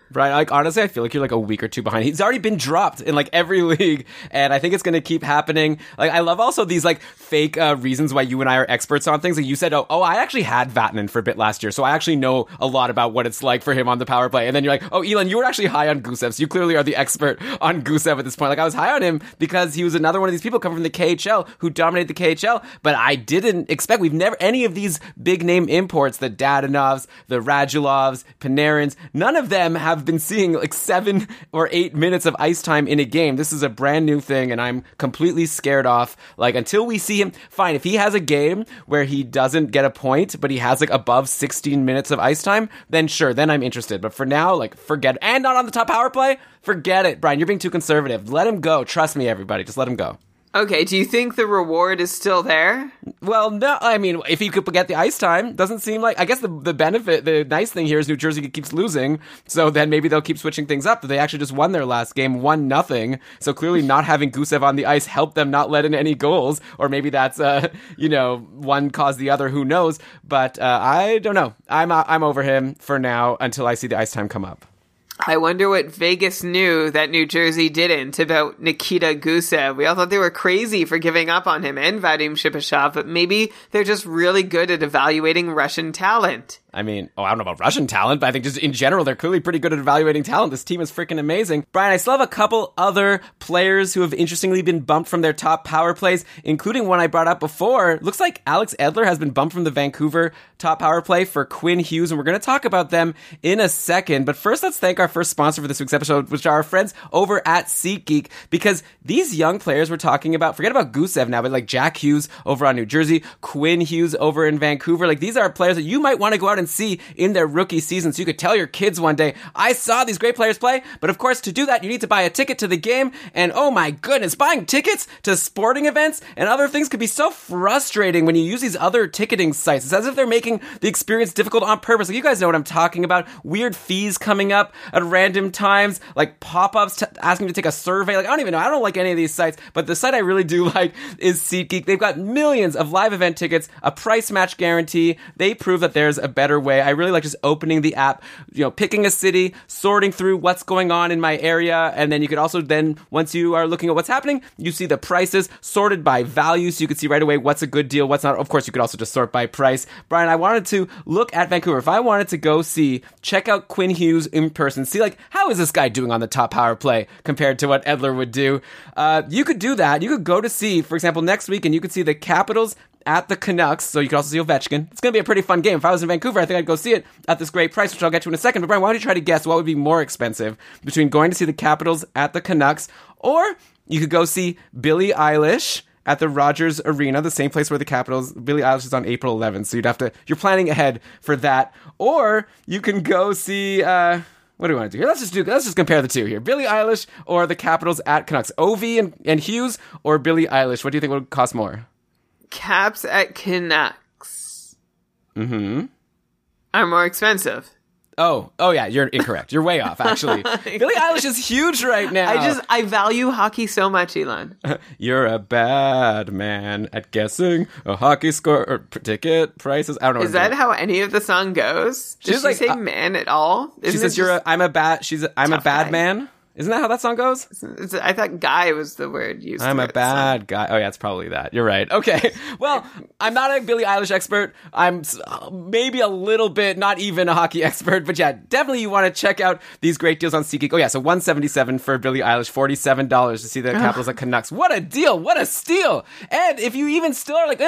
Brian, like, honestly, I feel like you're like a week or two behind. He's already been dropped in like every league, and I think it's going to keep happening. Like, I love also these like fake reasons why you and I are experts on things. Like you said, oh, I actually had Vatanen for a bit last year, so I actually know a lot about what it's like for him on the power play. And then you're like, oh, Elon, you were actually high on Gusev, so you clearly are the expert on Gusev at this point. Like, I was high on him because he was another one of these people coming from the KHL who dominated the KHL, but I didn't expect, we've never, any of these big name imports, the Dadonovs, the Radulovs, Panarins, none of them have been seeing like 7 or 8 minutes of ice time in a game. This is a brand new thing, and I'm completely scared off. Like, until we see him, fine, if he has a game where he doesn't get a point, but he has like above 16 minutes of ice time, then sure, then I'm interested. But for now, like, forget it. And not on the top power play? Forget it, Brian. You're being too conservative. Let him go. Trust me, everybody. Just let him go. Okay, do you think the reward is still there? Well, no, I mean, if he could get the ice time, doesn't seem like, I guess the benefit, the nice thing here is New Jersey keeps losing, so then maybe they'll keep switching things up. They actually just won their last game, 1-0, so clearly not having Gusev on the ice helped them not let in any goals, or maybe that's, one caused the other, who knows, but I don't know. I'm over him for now until I see the ice time come up. I wonder what Vegas knew that New Jersey didn't about Nikita Gusev. We all thought they were crazy for giving up on him and Vadim Shipachyov, but maybe they're just really good at evaluating Russian talent. I mean, I don't know about Russian talent, but I think just in general, they're clearly pretty good at evaluating talent. This team is freaking amazing. Brian, I still have a couple other players who have interestingly been bumped from their top power plays, including one I brought up before. Looks like Alex Edler has been bumped from the Vancouver top power play for Quinn Hughes, and we're going to talk about them in a second. But first, let's thank our first sponsor for this week's episode, which are our friends over at SeatGeek, because these young players we're talking about, forget about Gusev now, but like Jack Hughes over on New Jersey, Quinn Hughes over in Vancouver, like these are players that you might want to go out and see in their rookie season, so you could tell your kids one day, I saw these great players play. But of course, to do that, you need to buy a ticket to the game, and oh my goodness, buying tickets to sporting events and other things could be so frustrating when you use these other ticketing sites. It's as if they're making the experience difficult on purpose. Like, you guys know what I'm talking about. Weird fees coming up at random times, like pop-ups asking you to take a survey. Like, I don't even know. I don't like any of these sites, but the site I really do like is SeatGeek. They've got millions of live event tickets, a price match guarantee. They prove that there's a better way. I really like just opening the app, picking a city, sorting through what's going on in my area, and then you could also once you are looking at what's happening, you see the prices sorted by value, so you could see right away what's a good deal, what's not. Of course, you could also just sort by price. Brian, I wanted to look at Vancouver. If I wanted to go check out Quinn Hughes in person, see like, how is this guy doing on the top power play compared to what Edler would do? You could do that. You could go to see, for example, next week, and you could see the Capitals at the Canucks, so you can also see Ovechkin. It's going to be a pretty fun game. If I was in Vancouver, I think I'd go see it at this great price, which I'll get to in a second. But Brian, why don't you try to guess what would be more expensive between going to see the Capitals at the Canucks, or you could go see Billie Eilish at the Rogers Arena, the same place where the Capitals, Billie Eilish is on April 11th, so you're planning ahead for that. Or you can go see, what do we want to do here? Let's just compare the two here. Billie Eilish or the Capitals at Canucks. Ovi and Hughes or Billie Eilish? What do you think would cost more? Caps at Canucks. Mm-hmm. Are more expensive. Oh yeah, you're incorrect. You're way off, actually. Billie Eilish is huge right now. I value hockey so much, Elon. You're a bad man at guessing a hockey score or ticket prices. I don't know. Is that how any of the song goes? Does she say man at all? She says I'm a bad man. Isn't that how that song goes? I thought guy was the word used. I'm a bad guy. Oh, yeah, it's probably that. You're right. Okay. Well, I'm not a Billie Eilish expert. I'm maybe a little bit, not even a hockey expert. But yeah, definitely you want to check out these great deals on SeatGeek. Oh, yeah, so $177 for Billie Eilish, $47 to see the Capitals at Canucks. What a deal. What a steal. And if you even still are like,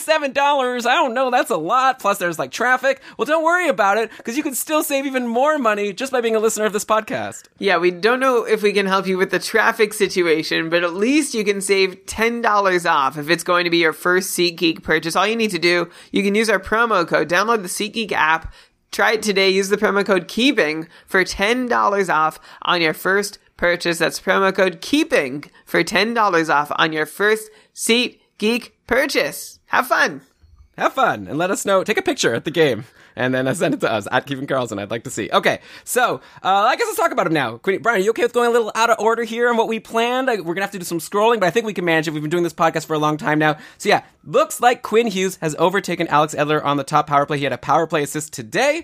$47, I don't know, that's a lot. Plus there's like traffic. Well, don't worry about it, because you can still save even more money just by being a listener of this podcast. Yeah, we don't know if we can help you with the traffic situation, but at least you can save $10 off if it's going to be your first SeatGeek purchase. All you need to do, you can use our promo code, download the SeatGeek app, try it today, use the promo code KEEPING for $10 off on your first purchase. That's promo code KEEPING for $10 off on your first SeatGeek purchase. Have fun. Have fun and let us know. Take a picture at the game and then send it to us at Keeping Karlsson. I'd like to see. Okay, so I guess let's talk about him now. Brian, are you okay with going a little out of order here on what we planned? We're gonna have to do some scrolling, but I think we can manage it. We've been doing this podcast for a long time now. So yeah, looks like Quinn Hughes has overtaken Alex Edler on the top power play. He had a power play assist today.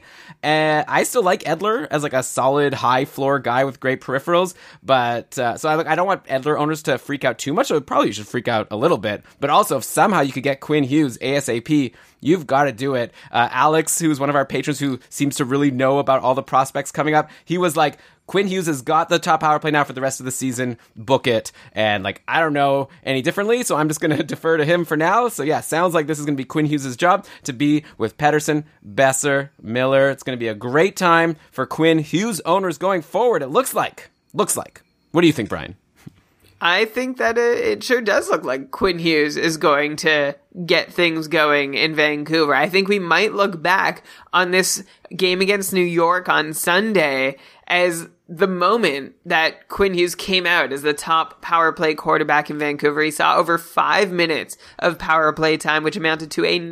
I still like Edler as like a solid high floor guy with great peripherals, but so I don't want Edler owners to freak out too much. So probably you should freak out a little bit. But also, if somehow you could get Quinn Hughes ASAP, you've got to do it. Alex, who's one of our patrons who seems to really know about all the prospects coming up, he was like, Quinn Hughes has got the top power play now for the rest of the season. Book it. And like, I don't know any differently, so I'm just going to defer to him for now. So yeah, sounds like this is going to be Quinn Hughes' job to be with Pettersson, Besser, Miller. It's going to be a great time for Quinn Hughes owners going forward. It looks like. What do you think, Brian? I think that it sure does look like Quinn Hughes is going to get things going in Vancouver. I think we might look back on this game against New York on Sunday as the moment that Quinn Hughes came out as the top power play quarterback in Vancouver. He saw over 5 minutes of power play time, which amounted to a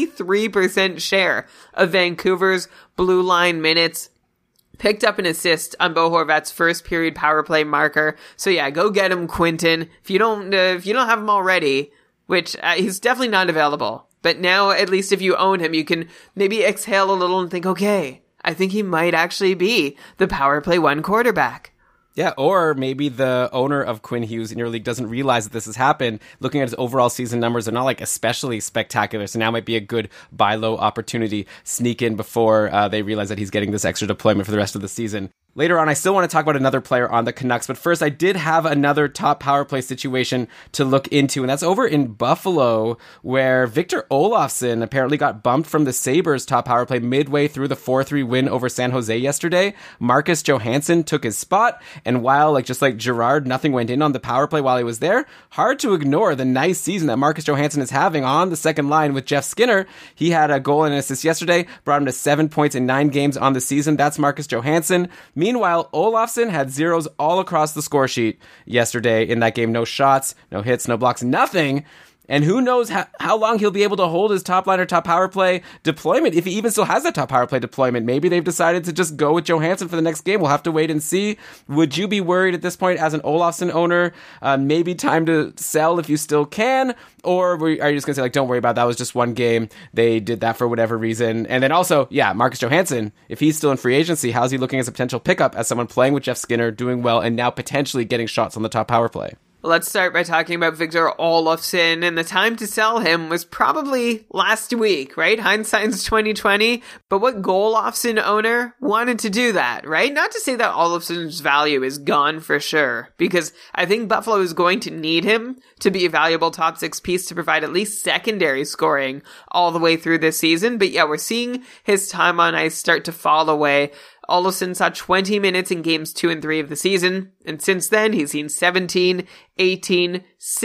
93% share of Vancouver's blue line minutes. Picked up an assist on Bo Horvat's first period power play marker. So yeah, go get him, Quinton. If you don't have him already, which he's definitely not available. But now, at least if you own him, you can maybe exhale a little and think, okay, I think he might actually be the power play 1 quarterback. Yeah, or maybe the owner of Quinn Hughes in your league doesn't realize that this has happened. Looking at his overall season numbers, they're not like especially spectacular. So now might be a good buy low opportunity. Sneak in before they realize that he's getting this extra deployment for the rest of the season. Later on, I still want to talk about another player on the Canucks, but first I did have another top power play situation to look into, and that's over in Buffalo, where Victor Olofsson apparently got bumped from the Sabres top power play midway through the 4-3 win over San Jose yesterday. Marcus Johansson took his spot, and while, just like Gerard, nothing went in on the power play while he was there, hard to ignore the nice season that Marcus Johansson is having on the second line with Jeff Skinner. He had a goal and an assist yesterday, brought him to 7 points in 9 games on the season. That's Marcus Johansson. Meanwhile, Olofsson had zeros all across the score sheet yesterday in that game. No shots, no hits, no blocks, nothing. And who knows how long he'll be able to hold his top line or top power play deployment, if he even still has that top power play deployment. Maybe they've decided to just go with Johansson for the next game. We'll have to wait and see. Would you be worried at this point as an Olofsson owner? Maybe time to sell if you still can? Or are you just going to say, don't worry about it, that was just one game. They did that for whatever reason. And then also, yeah, Marcus Johansson, if he's still in free agency, how's he looking as a potential pickup as someone playing with Jeff Skinner, doing well, and now potentially getting shots on the top power play? Let's start by talking about Victor Olofsson, and the time to sell him was probably last week, right? Hindsight's 2020, but what Olofsson owner wanted to do that, right? Not to say that Olofsson's value is gone for sure, because I think Buffalo is going to need him to be a valuable top 6 piece to provide at least secondary scoring all the way through this season. But yeah, we're seeing his time on ice start to fall away. Olofsson saw 20 minutes in games 2 and 3 of the season, and since then he's seen 17, 18,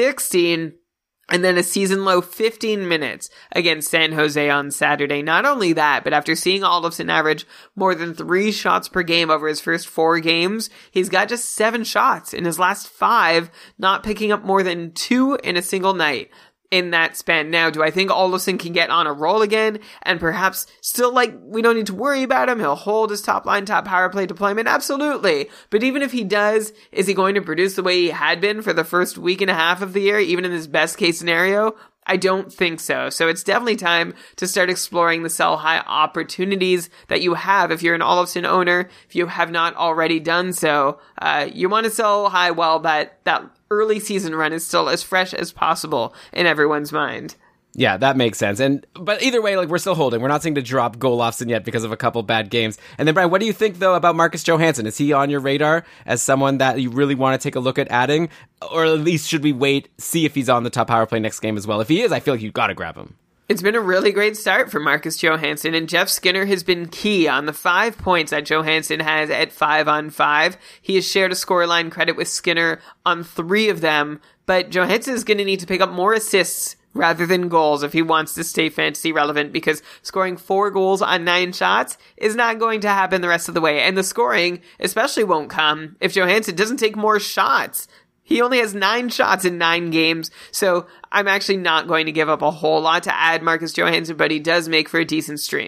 16, and then a season-low 15 minutes against San Jose on Saturday. Not only that, but after seeing Olofsson average more than 3 shots per game over his first 4 games, he's got just 7 shots in his last 5, not picking up more than 2 in a single night in that span. Now, do I think Olofsson can get on a roll again and perhaps still, we don't need to worry about him? He'll hold his top line, top power play deployment? Absolutely. But even if he does, is he going to produce the way he had been for the first week and a half of the year, even in his best case scenario? I don't think so. So it's definitely time to start exploring the sell high opportunities that you have if you're an Olofsson owner. If you have not already done so, you want to sell high while that early season run is still as fresh as possible in everyone's mind. Yeah, that makes sense. But either way, we're still holding. We're not saying to drop Olofsson yet because of a couple bad games. And then, Brian, what do you think, though, about Marcus Johansson? Is he on your radar as someone that you really want to take a look at adding? Or at least should we wait, see if he's on the top power play next game as well? If he is, I feel like you've got to grab him. It's been a really great start for Marcus Johansson, and Jeff Skinner has been key on the 5 points that Johansson has at 5-on-5. He has shared a scoreline credit with Skinner on 3 of them, but Johansson is going to need to pick up more assists rather than goals if he wants to stay fantasy relevant, because scoring 4 goals on 9 shots is not going to happen the rest of the way, and the scoring especially won't come if Johansson doesn't take more shots. He only has 9 shots in 9 games, so I'm actually not going to give up a whole lot to add Marcus Johansson, but he does make for a decent stream.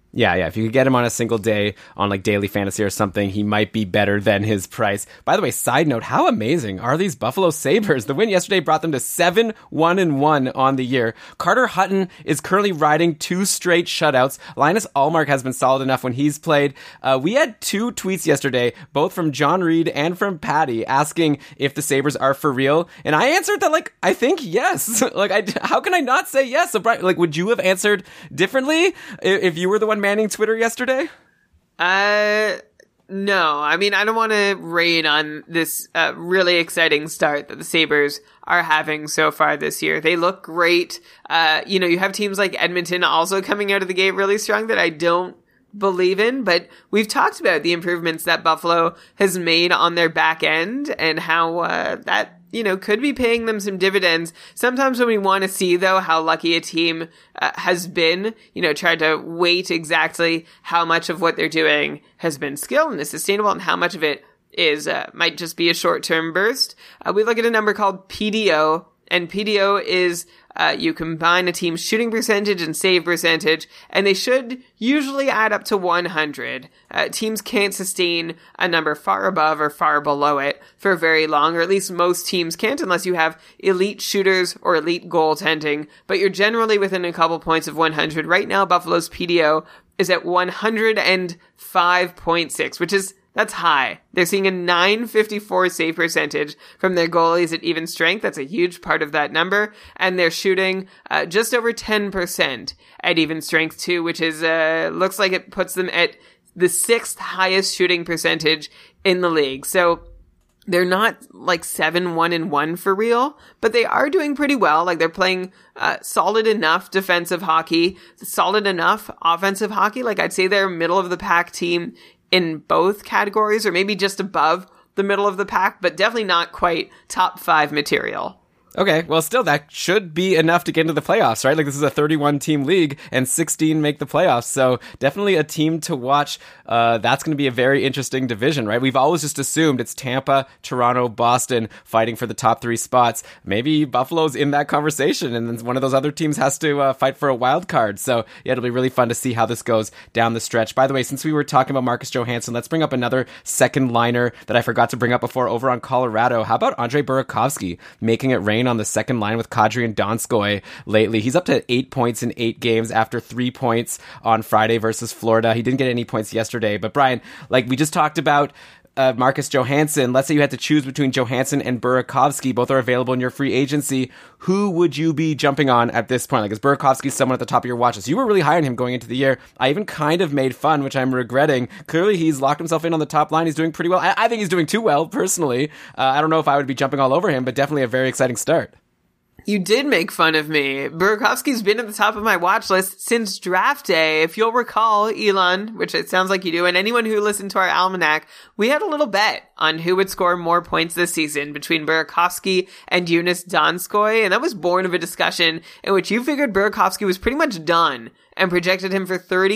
Yeah. If you could get him on a single day on like daily fantasy or something, he might be better than his price. By the way, side note, how amazing are these Buffalo Sabres? The win yesterday brought them to 7-1-1 on the year. Carter Hutton is currently riding 2 straight shutouts. Linus Ullmark has been solid enough when he's played. We had 2 tweets yesterday, both from John Reed and from Patty, asking if the Sabres are for real. And I answered that, like, I think yes. How can I not say yes? So, Brian, like, would you have answered differently if you were the one manning Twitter yesterday? No. I mean, I don't want to rain on this really exciting start that the Sabres are having so far this year. They look great. You have teams like Edmonton also coming out of the gate really strong that I don't believe in, but we've talked about the improvements that Buffalo has made on their back end and how that could be paying them some dividends. Sometimes when we want to see, though, how lucky a team has been, try to weight exactly how much of what they're doing has been skill and is sustainable and how much of it is might just be a short-term burst. We look at a number called PDO, and PDO is you combine a team's shooting percentage and save percentage, and they should usually add up to 100. Teams can't sustain a number far above or far below it for very long, or at least most teams can't unless you have elite shooters or elite goaltending, but you're generally within a couple points of 100. Right now, Buffalo's PDO is at 105.6, that's high. They're seeing a .954 save percentage from their goalies at even strength. That's a huge part of that number. And they're shooting just over 10% at even strength too, which is looks like it puts them at the 6th highest shooting percentage in the league. So they're not like 7-1-1 for real, but they are doing pretty well. Like they're playing solid enough defensive hockey, solid enough offensive hockey. Like I'd say they're a middle of the pack team in both categories, or maybe just above the middle of the pack, but definitely not quite top 5 material. Okay, well, still, that should be enough to get into the playoffs, right? Like, this is a 31-team league, and 16 make the playoffs, so definitely a team to watch. That's going to be a very interesting division, right? We've always just assumed it's Tampa, Toronto, Boston fighting for the top 3 spots. Maybe Buffalo's in that conversation, and then one of those other teams has to fight for a wild card. So, yeah, it'll be really fun to see how this goes down the stretch. By the way, since we were talking about Marcus Johansson, let's bring up another second liner that I forgot to bring up before over on Colorado. How about Andre Burakovsky making it rain on the second line with Kadri and Donskoy lately? He's up to 8 points in 8 games after 3 points on Friday versus Florida. He didn't get any points yesterday. But Brian, like we just talked about Marcus Johansson, let's say you had to choose between Johansson and Burakovsky. Both are available in your free agency. Who would you be jumping on at this point? Like, is Burakovsky someone at the top of your watch list? You were really high on him going into the year. I even kind of made fun, which I'm regretting. Clearly, he's locked himself in on the top line. He's doing pretty well. I think he's doing too well, personally. I don't know if I would be jumping all over him, but definitely a very exciting start. You did make fun of me. Burakovsky's been at the top of my watch list since draft day. If you'll recall, Elon, which it sounds like you do, and anyone who listened to our almanac, we had a little bet on who would score more points this season between Burakovsky and Joonas Donskoy, and that was born of a discussion in which you figured Burakovsky was pretty much done and projected him for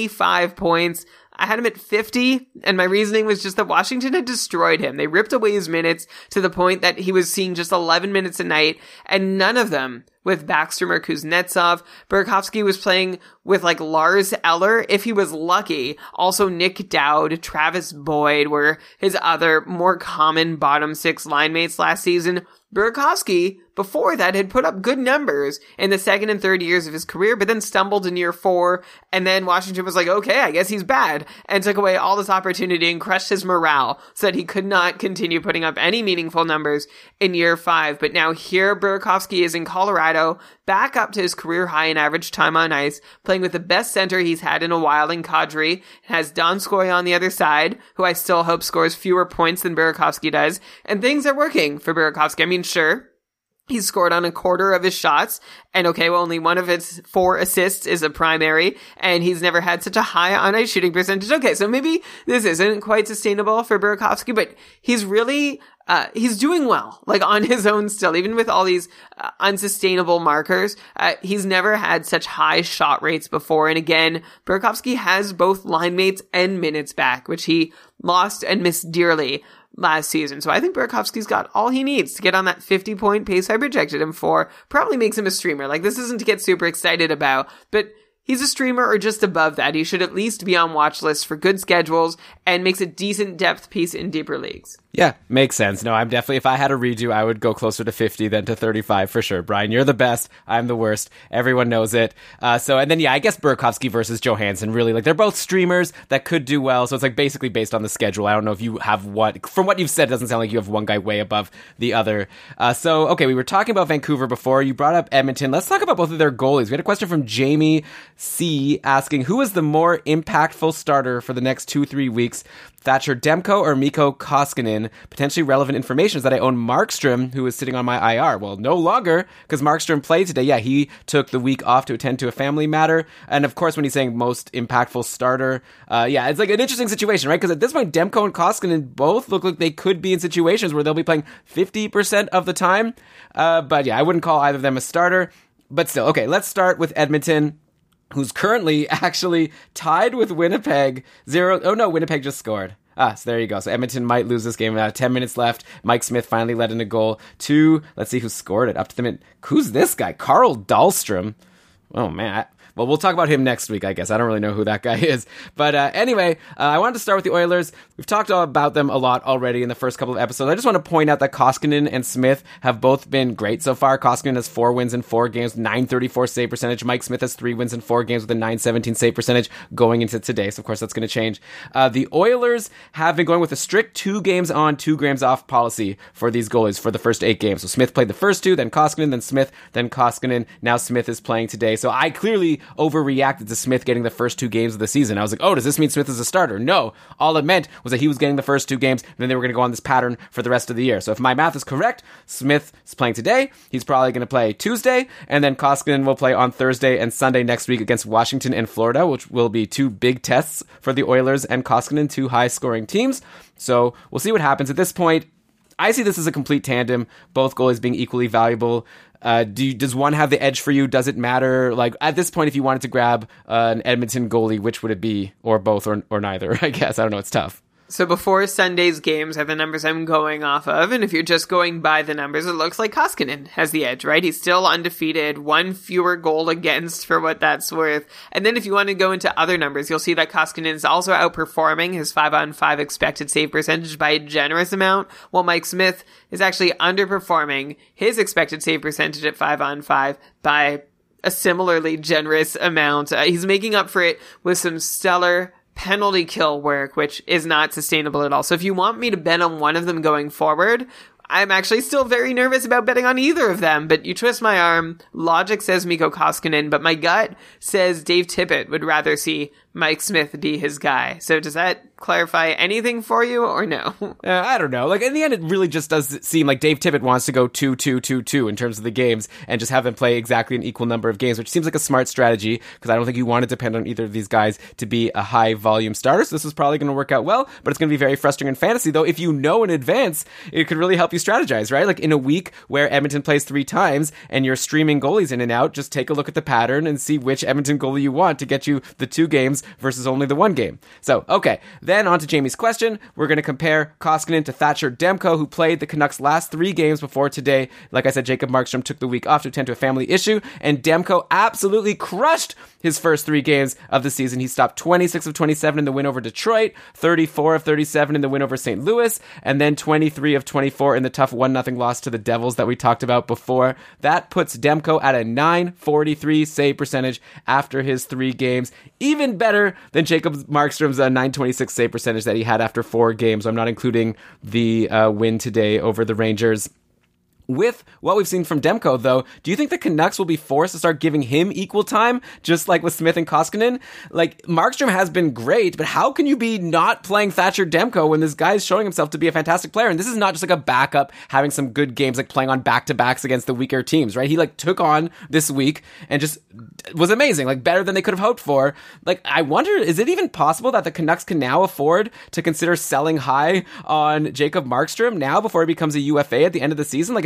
35 points. I had him at 50, and my reasoning was just that Washington had destroyed him. They ripped away his minutes to the point that he was seeing just 11 minutes a night, and none of them with Backstrom or Kuznetsov. Burakovsky was playing with like Lars Eller, if he was lucky. Also Nick Dowd, Travis Boyd were his other more common bottom 6 line mates last season. Burakovsky, before that, had put up good numbers in the second and third years of his career, but then stumbled in year 4, and then Washington was like, okay, I guess he's bad, and took away all this opportunity and crushed his morale, so that he could not continue putting up any meaningful numbers in year 5. But now here, Burakovsky is in Colorado, back up to his career high in average time on ice, playing with the best center he's had in a while in Kadri, has Donskoy on the other side, who I still hope scores fewer points than Burakovsky does, and things are working for Burakovsky. I mean, sure, he's scored on a quarter of his shots, and okay, well, only one of his 4 assists is a primary, and he's never had such a high on-ice shooting percentage. Okay, so maybe this isn't quite sustainable for Burakovsky, but he's really, he's doing well, like on his own still, even with all these unsustainable markers. He's never had such high shot rates before, and again, Burakovsky has both line mates and minutes back, which he lost and missed dearly last season. So I think Burakovsky's got all he needs to get on that 50-point pace I projected him for. Probably makes him a streamer. Like, this isn't to get super excited about, but he's a streamer or just above that. He should at least be on watch lists for good schedules and makes a decent depth piece in deeper leagues. Yeah, makes sense. No, I'm definitely, if I had a redo, I would go closer to 50 than to 35 for sure. Brian, you're the best. I'm the worst. Everyone knows it. And then I guess Burakovsky versus Johansson, really, like, they're both streamers that could do well. So it's like basically based on the schedule. I don't know if you have one, from what you've said, it doesn't sound like you have one guy way above the other. Okay, we were talking about Vancouver before. You brought up Edmonton. Let's talk about both of their goalies. We had a question from Jamie C asking, who is the more impactful starter for the next 2-3 weeks? Thatcher Demko or Mikko Koskinen? Potentially relevant information is that I own Markstrom, who is sitting on my IR. Well, no longer, because Markstrom played today. Yeah, he took the week off to attend to a family matter. And of course, when he's saying most impactful starter, it's like an interesting situation, right? Because at this point, Demko and Koskinen both look like they could be in situations where they'll be playing 50% of the time. But yeah, I wouldn't call either of them a starter. But still, okay, let's start with Edmonton, who's currently actually tied with Winnipeg. Winnipeg just scored. So there you go. So Edmonton might lose this game. 10 minutes left. Mike Smith finally let in a goal. Let's see who scored it. Up to the minute. Who's this guy? Carl Dahlstrom. Oh, man. Well, we'll talk about him next week, I guess. I don't really know who that guy is. But anyway, I wanted to start with the Oilers. We've talked about them a lot already in the first couple of episodes. I just want to point out that Koskinen and Smith have both been great so far. Koskinen has 4 wins in 4 games, 934 save percentage. Mike Smith has 3 wins in 4 games with a 917 save percentage going into today. So, of course, that's going to change. The Oilers have been going with a strict 2 games on, 2 games off policy for these goalies for the first 8 games. So Smith played the first 2, then Koskinen, then Smith, then Koskinen. Now Smith is playing today. So I clearly overreacted to Smith getting the first 2 games of the season. I was like, oh, does this mean Smith is a starter? No. All it meant was that he was getting the first 2 games, and then they were going to go on this pattern for the rest of the year. So if my math is correct, Smith is playing today. He's probably going to play Tuesday, and then Koskinen will play on Thursday and Sunday next week against Washington and Florida, which will be 2 big tests for the Oilers and Koskinen, 2 high-scoring teams. So we'll see what happens. At this point, I see this as a complete tandem, both goalies being equally valuable. Does one have the edge for you? Does it matter? Like, at this point, if you wanted to grab an Edmonton goalie, which would it be? Or both, or neither, I guess. I don't know. It's tough. So before Sunday's games are the numbers I'm going off of, and if you're just going by the numbers, it looks like Koskinen has the edge, right? He's still undefeated, 1 fewer goal against for what that's worth. And then if you want to go into other numbers, you'll see that Koskinen is also outperforming his 5-on-5 expected save percentage by a generous amount, while Mike Smith is actually underperforming his expected save percentage at 5-on-5 by a similarly generous amount. He's making up for it with some stellar penalty kill work, which is not sustainable at all. So if you want me to bet on one of them going forward, I'm actually still very nervous about betting on either of them, but you twist my arm. Logic says Mikko Koskinen, but my gut says Dave Tippett would rather see Mike Smith be his guy. So does that clarify anything for you or no? I don't know. Like, in the end, it really just does seem like Dave Tippett wants to go 2-2-2-2 in terms of the games and just have them play exactly an equal number of games, which seems like a smart strategy because I don't think you want to depend on either of these guys to be a high volume starter. So this is probably going to work out well, but it's going to be very frustrating in fantasy, though. If you know in advance, it could really help you strategize, right? Like, in a week where Edmonton plays 3 times and you're streaming goalies in and out, just take a look at the pattern and see which Edmonton goalie you want to get you the 2 games versus only the 1 game. So, okay. Then on to Jamie's question. We're going to compare Koskinen to Thatcher Demko, who played the Canucks' last 3 games before today. Like I said, Jacob Markstrom took the week off to attend to a family issue, and Demko absolutely crushed his first 3 games of the season. He stopped 26 of 27 in the win over Detroit, 34 of 37 in the win over St. Louis, and then 23 of 24 in the tough 1-0 loss to the Devils that we talked about before. That puts Demko at a 943 save percentage after his 3 games. Even better than Jacob Markstrom's 926 save percentage that he had after 4 games. I'm not including the win today over the Rangers. With what we've seen from Demko, though, do you think the Canucks will be forced to start giving him equal time, just like with Smith and Koskinen? Like, Markstrom has been great, but how can you be not playing Thatcher Demko when this guy is showing himself to be a fantastic player? And this is not just like a backup having some good games, like playing on back-to-backs against the weaker teams, right? He like took on this week and just was amazing, like better than they could have hoped for. Like, I wonder, is it even possible that the Canucks can now afford to consider selling high on Jacob Markstrom now before he becomes a UFA at the end of the season? Like, if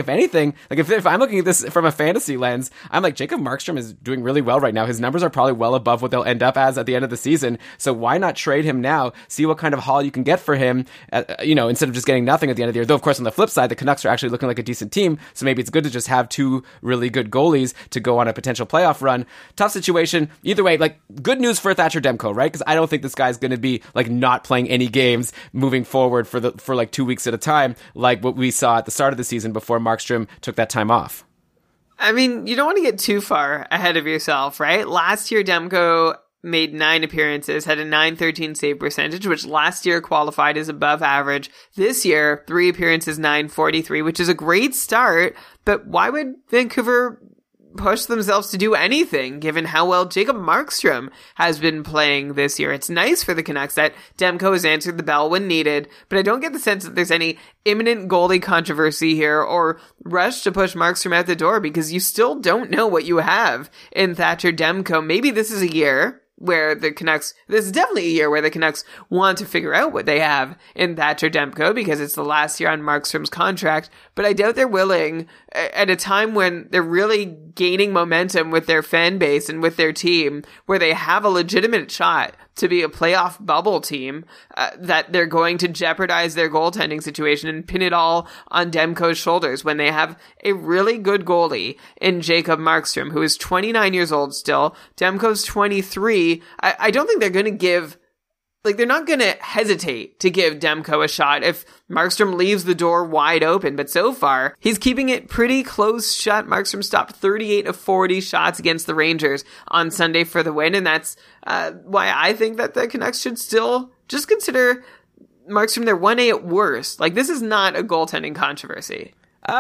if anything, like if I'm looking at this from a fantasy lens, I'm like, Jacob Markstrom is doing really well right now. His numbers are probably well above what they'll end up as at the end of the season. So why not trade him now? See what kind of haul you can get for him, instead of just getting nothing at the end of the year. Though, of course, on the flip side, the Canucks are actually looking like a decent team. So maybe it's good to just have two really good goalies to go on a potential playoff run. Tough situation. Either way, like, good news for Thatcher Demko, right? Because I don't think this guy's going to be like not playing any games moving forward for like 2 weeks at a time, like what we saw at the start of the season before Markstrom took that time off. I mean, you don't want to get too far ahead of yourself, right? Last year, Demko made 9 appearances, had a .913 save percentage, which last year qualified as above average. This year, 3 appearances, .943, which is a great start. But why would Vancouver push themselves to do anything, given how well Jacob Markstrom has been playing this year? It's nice for the Canucks that Demko has answered the bell when needed, but I don't get the sense that there's any imminent goalie controversy here or rush to push Markstrom out the door, because you still don't know what you have in Thatcher Demko. Maybe this is a year where the Canucks, this is definitely a year where the Canucks want to figure out what they have in Thatcher Demko, because it's the last year on Markstrom's contract, but I doubt they're willing, at a time when they're really gaining momentum with their fan base and with their team, where they have a legitimate shot to be a playoff bubble team, that they're going to jeopardize their goaltending situation and pin it all on Demko's shoulders, when they have a really good goalie in Jacob Markstrom, who is 29 years old still. Demko's 23. I don't think they're going to give, they're not going to hesitate to give Demko a shot if Markstrom leaves the door wide open. But so far, he's keeping it pretty close shut. Markstrom stopped 38 of 40 shots against the Rangers on Sunday for the win. And that's why I think that the Canucks should still just consider Markstrom their 1A at worst. This is not a goaltending controversy.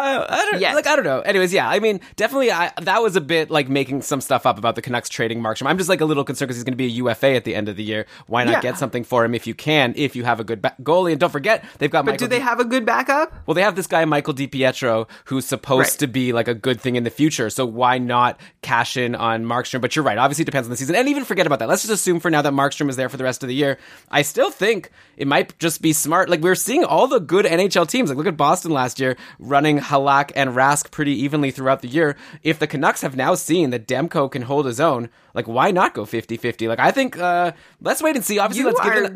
I don't know. Anyways, yeah, I mean, definitely, that was a bit like making some stuff up about the Canucks trading Markstrom. I'm just a little concerned because he's going to be a UFA at the end of the year. Why not get something for him if you have a good goalie? And don't forget, they've got But do they have a good backup? Well, they have this guy, Michael DiPietro, who's supposed to be a good thing in the future. So why not cash in on Markstrom? But you're right. Obviously, it depends on the season. And even forget about that. Let's just assume for now that Markstrom is there for the rest of the year. I still think it might just be smart. We're seeing all the good NHL teams. Look at Boston last year running Halak and Rask pretty evenly throughout the year. If the Canucks have now seen that Demko can hold his own, why not go 50-50? I think, let's wait and see. Obviously,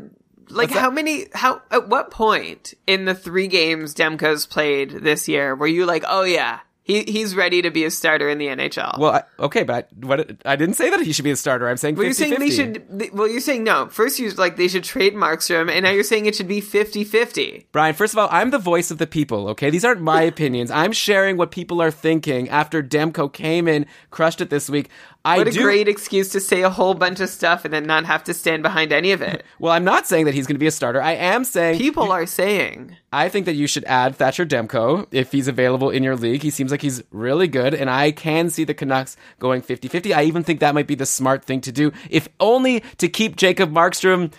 at what point in the 3 games Demko's played this year were you oh yeah, he's ready to be a starter in the NHL? Well, okay, but I didn't say that he should be a starter. I'm saying 50-50. You're saying no. First you they should trade Markstrom, and now you're saying it should be 50-50. Brian, first of all, I'm the voice of the people, okay? These aren't my opinions. I'm sharing what people are thinking after Demko came in, crushed it this week. What a great excuse to say a whole bunch of stuff and then not have to stand behind any of it. Well, I'm not saying that he's going to be a starter. I am saying... People are saying. I think that you should add Thatcher Demko if he's available in your league. He seems like he's really good, and I can see the Canucks going 50-50. I even think that might be the smart thing to do, if only to keep Jacob Markstrom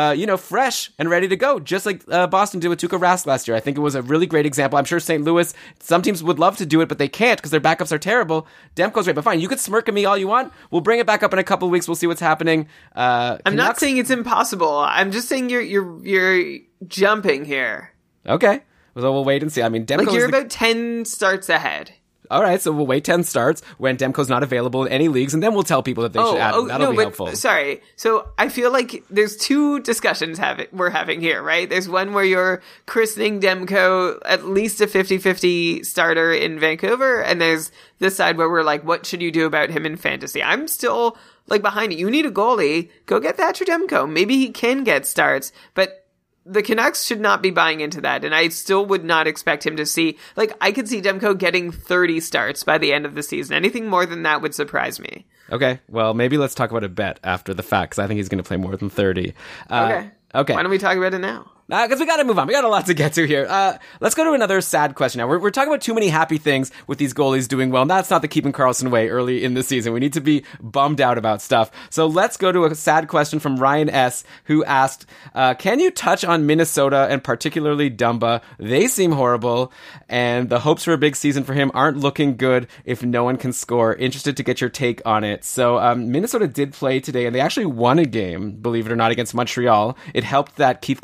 fresh and ready to go, just like Boston did with Tuukka Rask last year. I think it was a really great example. I'm sure St. Louis, some teams would love to do it, but they can't because their backups are terrible. Demko's great, but fine. You could smirk at me all you want. We'll bring it back up in a couple of weeks. We'll see what's happening. I'm not saying it's impossible. I'm just saying you're jumping here. Okay. So we'll wait and see. I mean, Demko you're about 10 starts ahead. All right, so we'll wait 10 starts when Demko's not available in any leagues, and then we'll tell people that they should add him. That'll be helpful. Sorry. So I feel like there's 2 discussions we're having here, right? There's one where you're christening Demko at least a 50-50 starter in Vancouver, and there's this side where we're what should you do about him in fantasy? I'm still behind it. You need a goalie. Go get Thatcher Demko. Maybe he can get starts, but the Canucks should not be buying into that, and I still would not expect him to see... I could see Demko getting 30 starts by the end of the season. Anything more than that would surprise me. Okay, well, maybe let's talk about a bet after the fact, because I think he's going to play more than 30. Okay. Why don't we talk about it now? Because we got to move on. We got a lot to get to here. Let's go to another sad question now. We're talking about too many happy things with these goalies doing well. And that's not the Keeping Karlsson way early in the season. We need to be bummed out about stuff. So let's go to a sad question from Ryan S., who asked, can you touch on Minnesota and particularly Dumba? They seem horrible, and the hopes for a big season for him aren't looking good if no one can score. Interested to get your take on it. So Minnesota did play today, and they actually won a game, believe it or not, against Montreal. It helped that Keith Kincaid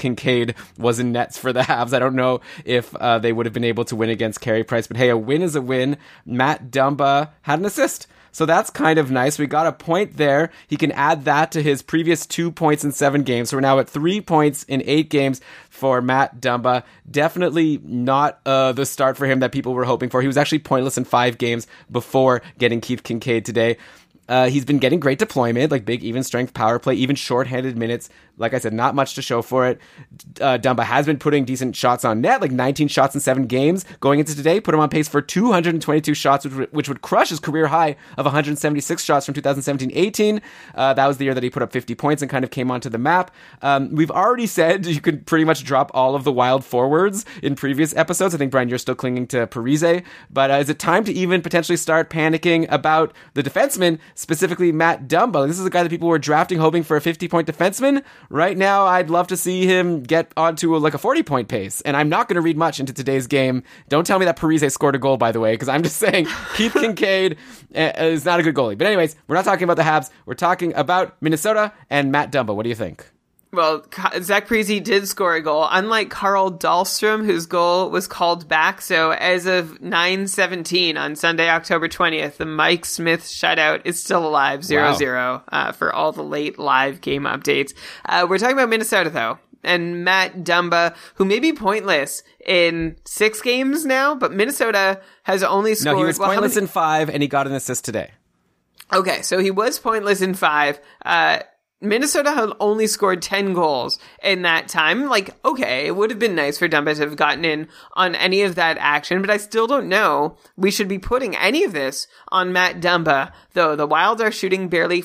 Kincaid was in nets for the Habs. I don't know if they would have been able to win against Carey Price, but hey, a win is a win. Matt Dumba had an assist. So that's kind of nice. We got a point there. He can add that to his previous 2 points in 7 games. So we're now at 3 points in 8 games for Matt Dumba. Definitely not the start for him that people were hoping for. He was actually pointless in 5 games before getting Keith Kincaid today. He's been getting great deployment, like big even strength power play, even shorthanded minutes. Like I said, not much to show for it. Dumba has been putting decent shots on net, like 19 shots in 7 games. Going into today, put him on pace for 222 shots, which would crush his career high of 176 shots from 2017-18. That was the year that he put up 50 points and kind of came onto the map. We've already said you could pretty much drop all of the Wild forwards in previous episodes. I think, Brian, you're still clinging to Parise. But is it time to even potentially start panicking about the defenseman, specifically Matt Dumba? This is a guy that people were drafting hoping for a 50-point defenseman. Right now, I'd love to see him get onto a 40-point pace. And I'm not going to read much into today's game. Don't tell me that Parise scored a goal, by the way, because I'm just saying Keith Kincaid is not a good goalie. But anyways, we're not talking about the Habs. We're talking about Minnesota and Matt Dumba. What do you think? Well, Zach Parise did score a goal, unlike Carl Dahlstrom, whose goal was called back. So as of 9:17 on Sunday, October 20th, the Mike Smith shutout is still alive, 0-0, for all the late live game updates. We're talking about Minnesota, though, and Matt Dumba, who may be pointless in 6 games now, but Minnesota has only scored... No, he was pointless in 5, and he got an assist today. Okay, so he was pointless in 5. Minnesota had only scored 10 goals in that time. Okay, it would have been nice for Dumba to have gotten in on any of that action, but I still don't know we should be putting any of this on Matt Dumba, though. The Wild are shooting barely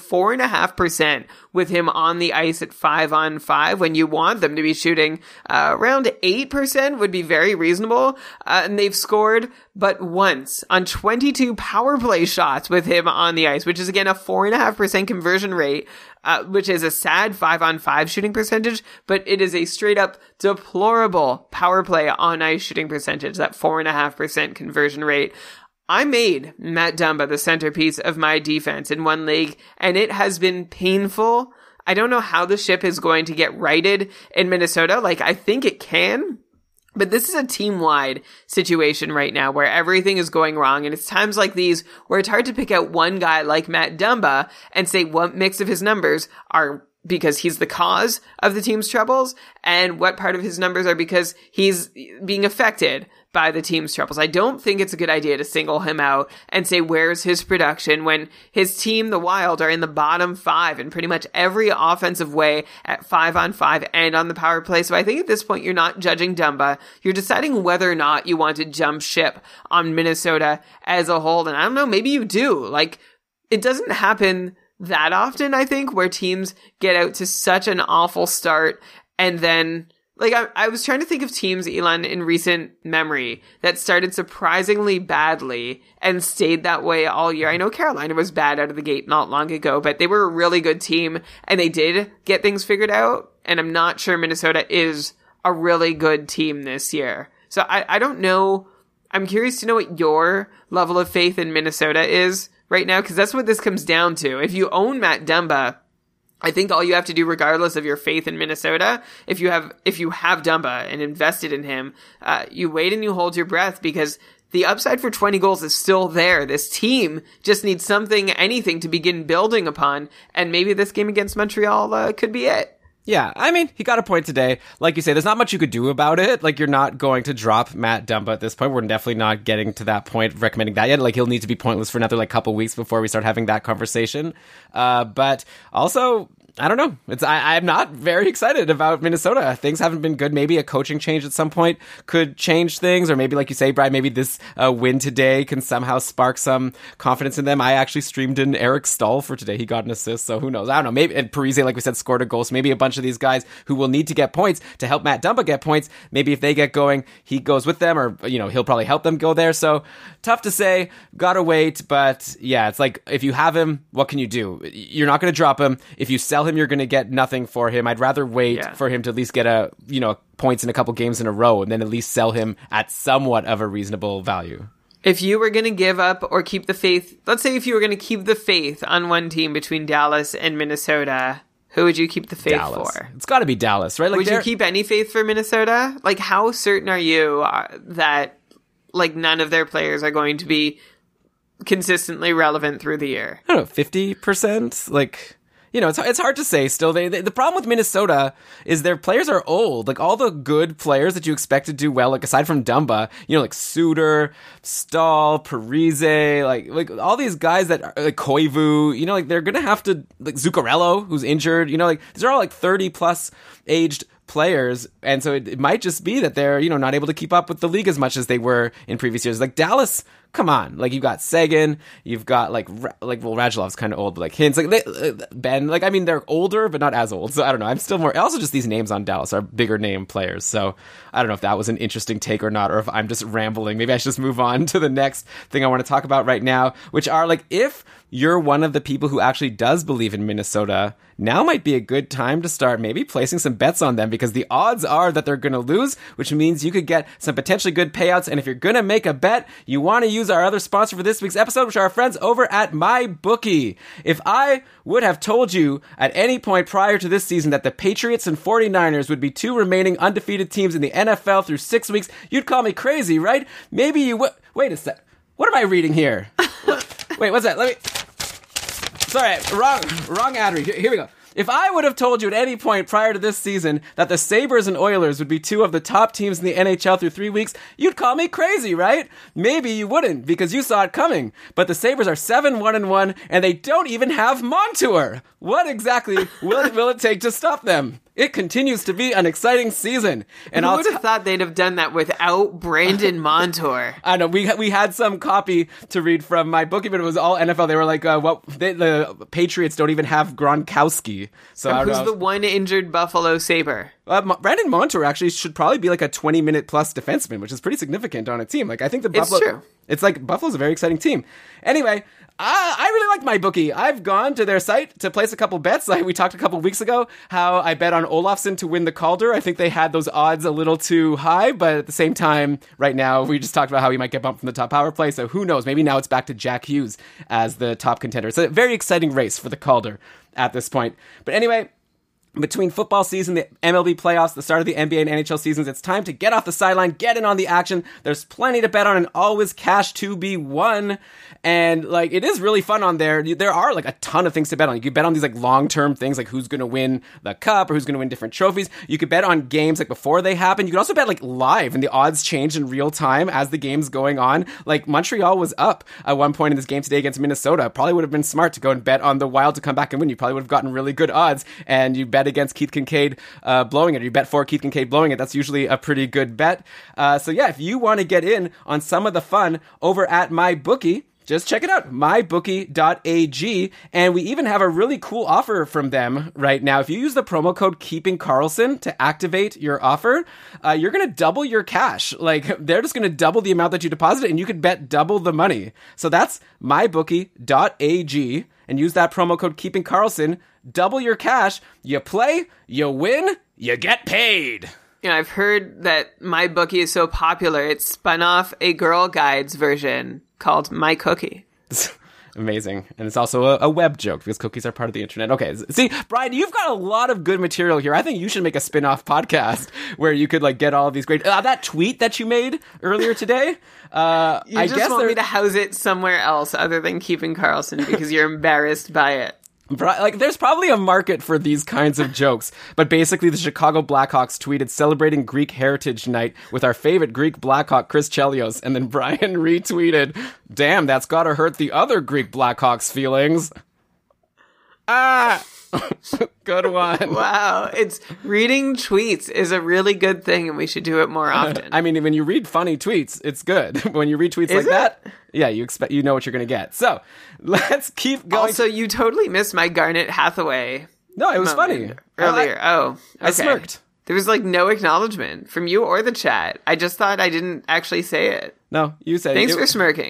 4.5% with him on the ice at 5-on-5 when you want them to be shooting around 8% would be very reasonable. And they've scored but once on 22 power play shots with him on the ice, which is again a 4.5% conversion rate. Which is a sad 5-on-5 shooting percentage, but it is a straight up deplorable power play on ice shooting percentage, that 4.5% conversion rate. I made Matt Dumba the centerpiece of my defense in one league, and it has been painful. I don't know how the ship is going to get righted in Minnesota. I think it can. But this is a team-wide situation right now where everything is going wrong, and it's times like these where it's hard to pick out one guy like Matt Dumba and say what mix of his numbers are because he's the cause of the team's troubles and what part of his numbers are because he's being affected by the team's troubles. I don't think it's a good idea to single him out and say, where's his production when his team, the Wild, are in the bottom 5 in pretty much every offensive way at 5-on-5 and on the power play. So I think at this point, you're not judging Dumba. You're deciding whether or not you want to jump ship on Minnesota as a whole. And I don't know, maybe you do. It doesn't happen that often, I think, where teams get out to such an awful start and then... I was trying to think of teams, Elon, in recent memory that started surprisingly badly and stayed that way all year. I know Carolina was bad out of the gate not long ago, but they were a really good team and they did get things figured out. And I'm not sure Minnesota is a really good team this year. So I don't know. I'm curious to know what your level of faith in Minnesota is right now, because that's what this comes down to. If you own Matt Dumba, I think all you have to do, regardless of your faith in Minnesota, if you have Dumba and invested in him, you wait and you hold your breath because the upside for 20 goals is still there. This team just needs anything to begin building upon, and maybe this game against Montreal could be it. Yeah, I mean, he got a point today. Like you say, there's not much you could do about it. You're not going to drop Matt Dumba at this point. We're definitely not getting to that point of recommending that yet. He'll need to be pointless for another, couple weeks before we start having that conversation. But also... I don't know. I'm not very excited about Minnesota. Things haven't been good. Maybe a coaching change at some point could change things, or maybe, like you say, Brian, maybe this win today can somehow spark some confidence in them. I actually streamed in Eric Stahl for today. He got an assist, so who knows? I don't know. Maybe, and Parise, like we said, scored a goal. So maybe a bunch of these guys who will need to get points to help Matt Dumba get points. Maybe if they get going, he goes with them, or he'll probably help them go there. So tough to say. Gotta wait, but yeah, it's if you have him, what can you do? You're not going to drop him. If you sell him, you're going to get nothing for him. I'd rather wait for him to at least get points in a couple games in a row and then at least sell him at somewhat of a reasonable value. If you were going to give up or keep the faith, let's say if you were going to keep the faith on one team between Dallas and Minnesota, Who would you keep the faith Dallas. for? It's got to be Dallas, right? Like, would you keep any faith for Minnesota? Like, how certain are you that, like, none of their players are going to be consistently relevant through the year? I don't know, 50%? Like, you know, it's hard to say still. The problem with Minnesota is their players are old. Like, all the good players that you expect to do well, like, aside from Dumba, you know, like Suter, Stahl, Parise, like all these guys that are, like, Koivu, you know, like, they're gonna have to, like, Zuccarello, who's injured, you know, like, these are all, like, 30-plus aged players, and so it might just be that they're, you know, not able to keep up with the league as much as they were in previous years. Like, Dallas, come on, like, you've got Seguin, you've got well, Radulov's kind of old, but like Hintz, like Ben, like, I mean, they're older but not as old, so I don't know. I'm still more, also just these names on Dallas are bigger name players, so I don't know if that was an interesting take or not, or if I'm just rambling. Maybe I should just move on to the next thing I want to talk about right now, which are, like, if you're one of the people who actually does believe in Minnesota, now might be a good time to start maybe placing some bets on them, because the odds are that they're going to lose, which means you could get some potentially good payouts. And if you're going to make a bet, you want to use our other sponsor for this week's episode, which are our friends over at MyBookie. If I would have told you at any point prior to this season that the Patriots and 49ers would be two remaining undefeated teams in the NFL through 6 weeks, you'd call me crazy, right? Maybe you would. Wait a sec. What am I reading here? Wait, what's that? Let me... Sorry, wrong ad read. Here we go. If I would have told you at any point prior to this season that the Sabres and Oilers would be two of the top teams in the NHL through 3 weeks, you'd call me crazy, right? Maybe you wouldn't, because you saw it coming. But the Sabres are 7-1-1, and they don't even have Montour. What exactly will it take to stop them? It continues to be an exciting season. And who would have thought they'd have done that without Brandon Montour? I know, we had some copy to read from MyBookie, but it was all NFL. They were like, the Patriots don't even have Gronkowski. So who's the one injured Buffalo Sabre? Brandon Montour actually should probably be like a 20-minute plus defenseman, which is pretty significant on a team. Like, I think It's true. It's like Buffalo's a very exciting team. Anyway, I really like MyBookie. I've gone to their site to place a couple bets. We talked a couple weeks ago how I bet on Olofsson to win the Calder. I think they had those odds a little too high, but at the same time, right now, we just talked about how he might get bumped from the top power play, so who knows? Maybe now it's back to Jack Hughes as the top contender. It's a very exciting race for the Calder at this point. But anyway, between football season, the MLB playoffs, the start of the NBA and NHL seasons, it's time to get off the sideline, get in on the action. There's plenty to bet on and always cash to be won. And, like, it is really fun on there. There are, like, a ton of things to bet on. You could bet on these, like, long-term things, like who's going to win the cup or who's going to win different trophies. You could bet on games, like, before they happen. You could also bet, like, live, and the odds change in real time as the game's going on. Like, Montreal was up at one point in this game today against Minnesota. Probably would have been smart to go and bet on the Wild to come back and win. You probably would have gotten really good odds, and you bet against Keith Kincaid blowing it, or you bet for Keith Kincaid blowing it. That's usually a pretty good bet. So yeah, if you want to get in on some of the fun over at MyBookie, just check it out, mybookie.ag. And we even have a really cool offer from them right now. If you use the promo code KeepingCarlson to activate your offer, you're going to double your cash. Like, they're just going to double the amount that you deposited, and you could bet double the money. So that's mybookie.ag, and use that promo code KeepingCarlson. Double your cash. You play, you win, you get paid. You know, I've heard that MyBookie is so popular, it spun off a Girl Guides version called My Cookie. Amazing. And it's also a web joke, because cookies are part of the internet. Okay, see, Brian, you've got a lot of good material here. I think you should make a spin-off podcast where you could, like, get all of these great... that tweet that you made earlier today... I just want me to house it somewhere else other than Keeping Carlson because you're embarrassed by it. Like, there's probably a market for these kinds of jokes, but basically the Chicago Blackhawks tweeted celebrating Greek Heritage Night with our favorite Greek Blackhawk, Chris Chelios, and then Brian retweeted, damn, that's gotta hurt the other Greek Blackhawks' feelings. Good one. Wow, reading tweets is a really good thing, and we should do it more often. I mean, when you read funny tweets, it's good. When you read tweets like that, yeah, you know what you're going to get. So let's keep going. Also, you totally missed my Garnet Hathaway. No, it was funny earlier. Okay. I smirked. There was, like, no acknowledgement from you or the chat. I just thought I didn't actually say it. No, you said it. Thanks for smirking.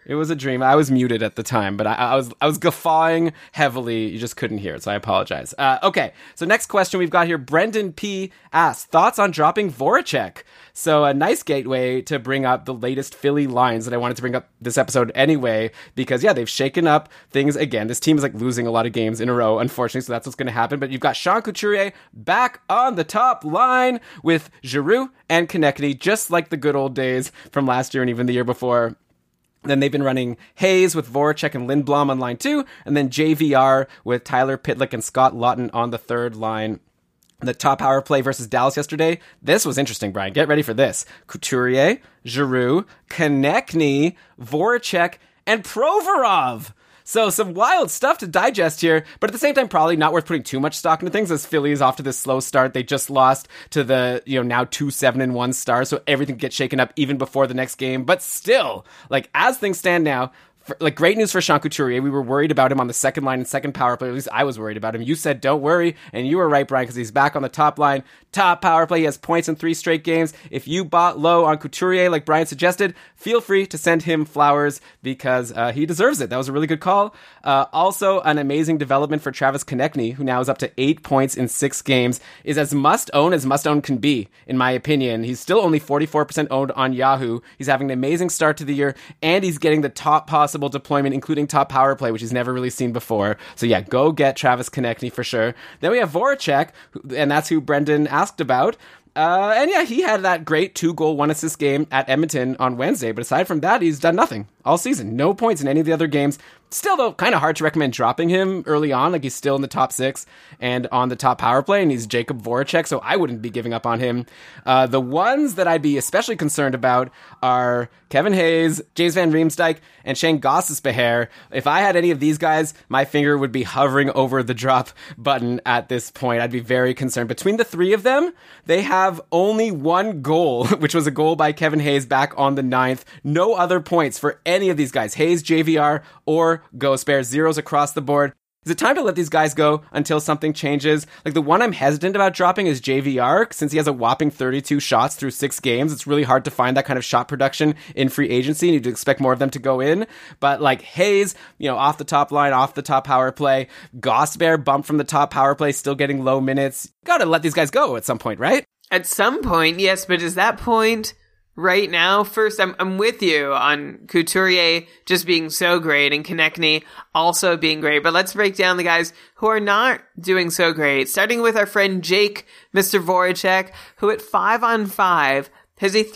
It was a dream. I was muted at the time, but I was guffawing heavily. You just couldn't hear it, so I apologize. Okay, so next question we've got here. Brendan P. asks, thoughts on dropping Voracek? So a nice gateway to bring up the latest Philly lines that I wanted to bring up this episode anyway, because yeah, they've shaken up things again. This team is like losing a lot of games in a row, unfortunately, so that's what's going to happen. But you've got Sean Couturier back on the top line with Giroux and Konechny, just like the good old days from last year and even the year before. Then they've been running Hayes with Voracek and Lindblom on line 2, and then JVR with Tyler Pitlick and Scott Laughton on the third line. The top power play versus Dallas yesterday, this was interesting, Brian. Get ready for this. Couturier, Giroux, Konechny, Voracek, and Provorov. So some wild stuff to digest here, but at the same time, probably not worth putting too much stock into things as Philly is off to this slow start. They just lost to the, now 2-7-1 Stars, so everything gets shaken up even before the next game. But still, like, as things stand now, great news for Sean Couturier. We were worried about him on the second line and second power play. At least I was worried about him. You said don't worry, and you were right, Brian, because he's back on the top line. Top power play. He has points in 3 straight games. If you bought low on Couturier, like Brian suggested, feel free to send him flowers because he deserves it. That was a really good call. Also, an amazing development for Travis Konechny, who now is up to 8 points in 6 games, is as must-own can be, in my opinion. He's still only 44% owned on Yahoo. He's having an amazing start to the year, and he's getting the top possible deployment, including top power play, which he's never really seen before. So yeah, go get Travis Konechny for sure. Then we have Voracek, and that's who Brendan asked about. And yeah, he had that great 2-goal, 1-assist game at Edmonton on Wednesday. But aside from that, he's done nothing all season. No points in any of the other games. Still, though, kind of hard to recommend dropping him early on. Like, he's still in the top 6 and on the top power play, and he's Jacob Voracek, so I wouldn't be giving up on him. The ones that I'd be especially concerned about are Kevin Hayes, James Van Riemsdyk, and Shane Gostisbehere. If I had any of these guys, my finger would be hovering over the drop button at this point. I'd be very concerned. Between the 3 of them, they have only 1 goal, which was a goal by Kevin Hayes back on the 9th. No other points for any of these guys. Hayes, JVR, or Gostisbehere. Zeros across the board. Is it time to let these guys go until something changes? Like, the one I'm hesitant about dropping is JVR, since he has a whopping 32 shots through 6 games. It's really hard to find that kind of shot production in free agency. You need to expect more of them to go in. But like Hayes, off the top line, off the top power play. Gostisbehere bumped from the top power play, still getting low minutes. Gotta let these guys go at some point, right? At some point, yes, but is that point right now? First, I'm with you on Couturier just being so great and Konechny also being great. But let's break down the guys who are not doing so great. Starting with our friend Jake, Mr. Voracek, who at 5-on-5 has a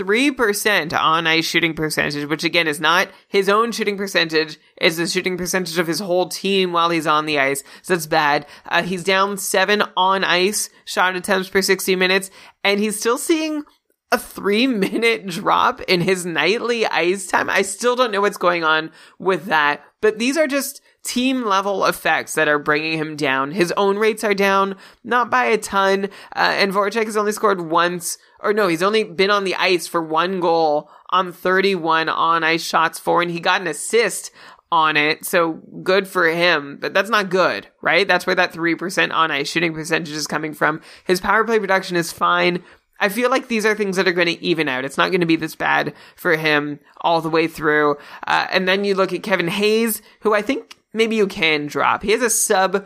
3% on-ice shooting percentage, which again is not his own shooting percentage, it's the shooting percentage of his whole team while he's on the ice. So that's bad. He's down 7 on-ice shot attempts per 60 minutes, and he's still seeing a 3-minute drop in his nightly ice time. I still don't know what's going on with that, but these are just team level effects that are bringing him down. His own rates are down, not by a ton, and Voracek has only scored once, he's only been on the ice for 1 goal on 31 on-ice shots for, and he got an assist on it, so good for him, but that's not good, right? That's where that 3% on-ice shooting percentage is coming from. His power play production is fine. I feel like these are things that are going to even out. It's not going to be this bad for him all the way through. And then you look at Kevin Hayes, who I think maybe you can drop. He has a sub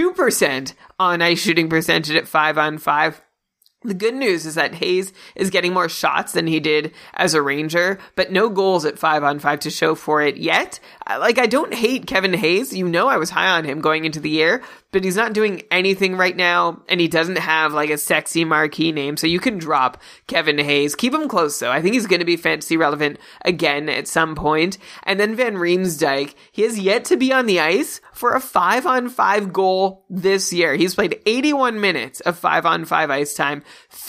2% on-ice shooting percentage at 5-on-5. The good news is that Hayes is getting more shots than he did as a Ranger, but no goals at 5-on-5 to show for it yet. I don't hate Kevin Hayes. I was high on him going into the year, but he's not doing anything right now, and he doesn't have like a sexy marquee name, so you can drop Kevin Hayes. Keep him close, though. I think he's going to be fantasy relevant again at some point. And then Van Riemsdyk, he has yet to be on the ice for a 5-on-5 goal this year. He's played 81 minutes of 5-on-5 ice time.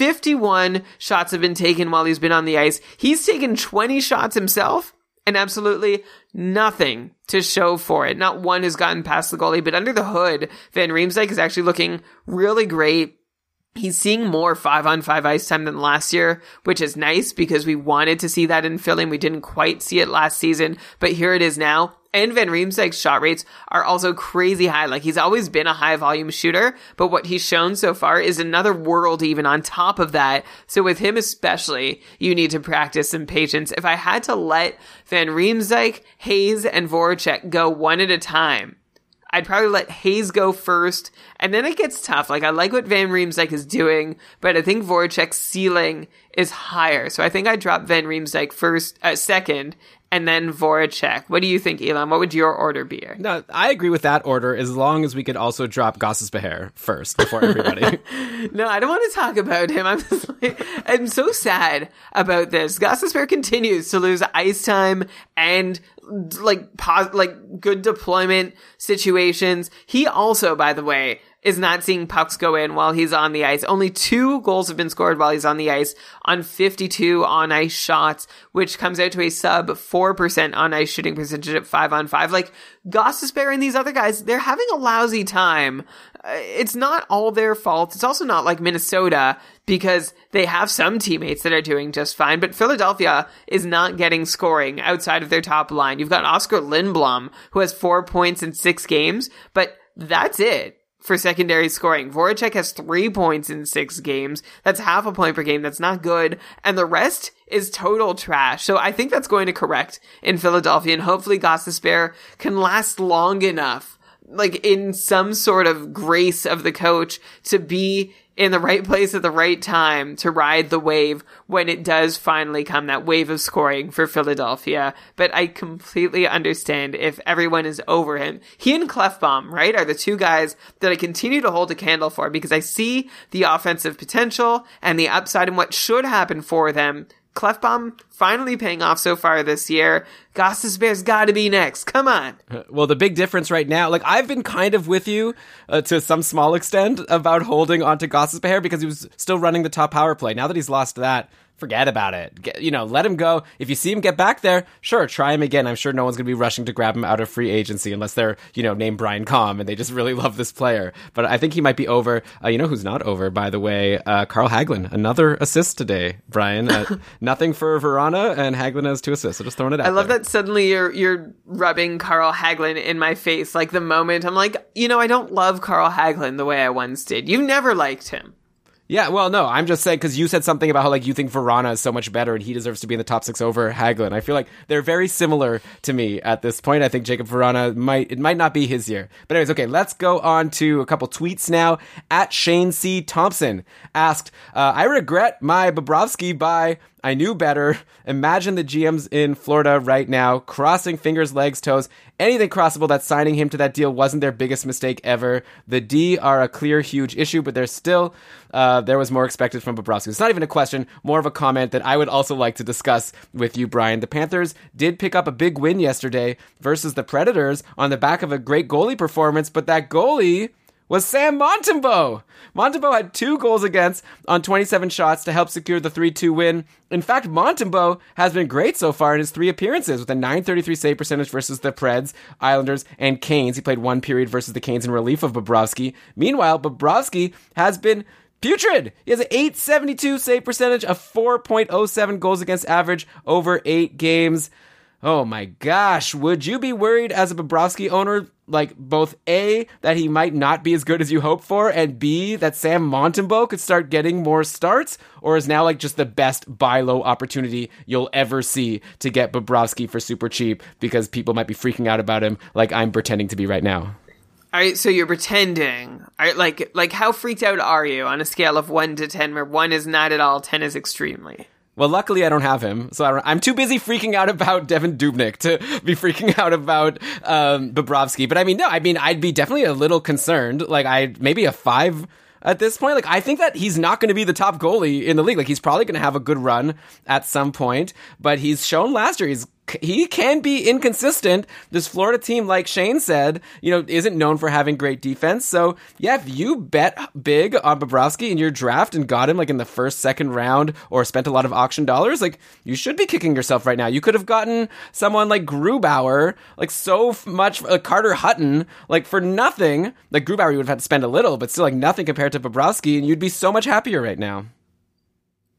51 shots have been taken while he's been on the ice. He's taken 20 shots himself, and absolutely nothing to show for it. Not one has gotten past the goalie, but under the hood, Van Riemsdyk is actually looking really great. He's seeing more 5-on-5 ice time than last year, which is nice because we wanted to see that in Philly and we didn't quite see it last season, but here it is now. And Van Riemsdyk's shot rates are also crazy high. Like, he's always been a high volume shooter, but what he's shown so far is another world even on top of that. So with him especially, you need to practice some patience. If I had to let Van Riemsdyk, Hayes, and Voracek go one at a time, I'd probably let Hayes go first, and then it gets tough. Like, I like what Van Riemsdyk is doing, but I think Voracek's ceiling is higher. So I think I'd drop Van Riemsdyk second, and then Voracek. What do you think, Elon? What would your order be? No, I agree with that order, as long as we could also drop Gostisbehere first before everybody. No, I don't want to talk about him. I'm so sad about this. Gostisbehere continues to lose ice time and good deployment situations. He also, by the way, is not seeing pucks go in while he's on the ice. Only 2 goals have been scored while he's on the ice on 52 on-ice shots, which comes out to a sub 4% on-ice shooting percentage at 5-on-5. Like, Gostisbehere and these other guys, they're having a lousy time. It's not all their fault. It's also not like Minnesota, because they have some teammates that are doing just fine, but Philadelphia is not getting scoring outside of their top line. You've got Oscar Lindblom, who has 4 points in 6 games, but that's it for secondary scoring. Voracek has 3 points in 6 games. That's half a point per game. That's not good. And the rest is total trash. So I think that's going to correct in Philadelphia, and hopefully Gostisbehere can last long enough, like in some sort of grace of the coach, to be in the right place at the right time to ride the wave when it does finally come, that wave of scoring for Philadelphia. But I completely understand if everyone is over him. He and Klefbom, right, are the 2 guys that I continue to hold a candle for, because I see the offensive potential and the upside and what should happen for them. Klefbom finally paying off so far this year. Gostisbehere's got to be next. Come on. Well, the big difference right now, like, I've been kind of with you to some small extent about holding onto Gostisbehere because he was still running the top power play. Now that he's lost that, forget about it. Let him go. If you see him get back there, sure, try him again. I'm sure no one's going to be rushing to grab him out of free agency unless they're, named Brian Comm and they just really love this player. But I think he might be over. Who's not over, by the way? Carl Hagelin. Another assist today, Brian. Nothing for Verana, and Hagelin has 2 assists. So just throwing it out I love there. that suddenly you're rubbing Carl Hagelin in my face. Like, the moment I'm like, I don't love Carl Hagelin the way I once did. You never liked him. Yeah, well, no, I'm just saying, because you said something about how, you think Verana is so much better and he deserves to be in the top 6 over Hagelin. I feel like they're very similar to me at this point. I think Jacob Verana might not be his year. But anyways, okay, let's go on to a couple tweets now. At Shane C. Thompson asked, I regret my Bobrovsky buy. I knew better. Imagine the GMs in Florida right now, crossing fingers, legs, toes, anything crossable, that signing him to that deal wasn't their biggest mistake ever. The D are a clear, huge issue, but there's still, there was more expected from Bobrovsky. It's not even a question, more of a comment that I would also like to discuss with you, Brian. The Panthers did pick up a big win yesterday versus the Predators on the back of a great goalie performance, but that goalie was Sam Montembeault. Montembeault had 2 goals against on 27 shots to help secure the 3-2 win. In fact, Montembeault has been great so far in his 3 appearances, with a .933 save percentage versus the Preds, Islanders, and Canes. He played 1 period versus the Canes in relief of Bobrovsky. Meanwhile, Bobrovsky has been putrid. He has an .872 save percentage, a 4.07 goals against average over 8 games. Oh my gosh, would you be worried as a Bobrovsky owner, both A, that he might not be as good as you hope for, and B, that Sam Montembeault could start getting more starts, or is now just the best buy low opportunity you'll ever see to get Bobrovsky for super cheap because people might be freaking out about him like I'm pretending to be right now? All right, so you're pretending. All right, like how freaked out are you on a scale of 1 to 10, where 1 is not at all, 10 is extremely? Well, luckily I don't have him, so I'm too busy freaking out about Devin Dubnyk to be freaking out about Bobrovsky. But I'd be definitely a little concerned. Maybe a 5 at this point. I think that he's not going to be the top goalie in the league. He's probably going to have a good run at some point, but he's shown last year he can be inconsistent. This Florida team, like Shane said, isn't known for having great defense. So, yeah, if you bet big on Bobrovsky in your draft and got him in the first, second round, or spent a lot of auction dollars, you should be kicking yourself right now. You could have gotten someone like Grubauer, so much, Carter Hutton, for nothing. Grubauer, you would have had to spend a little, but still nothing compared to Bobrovsky, and you'd be so much happier right now.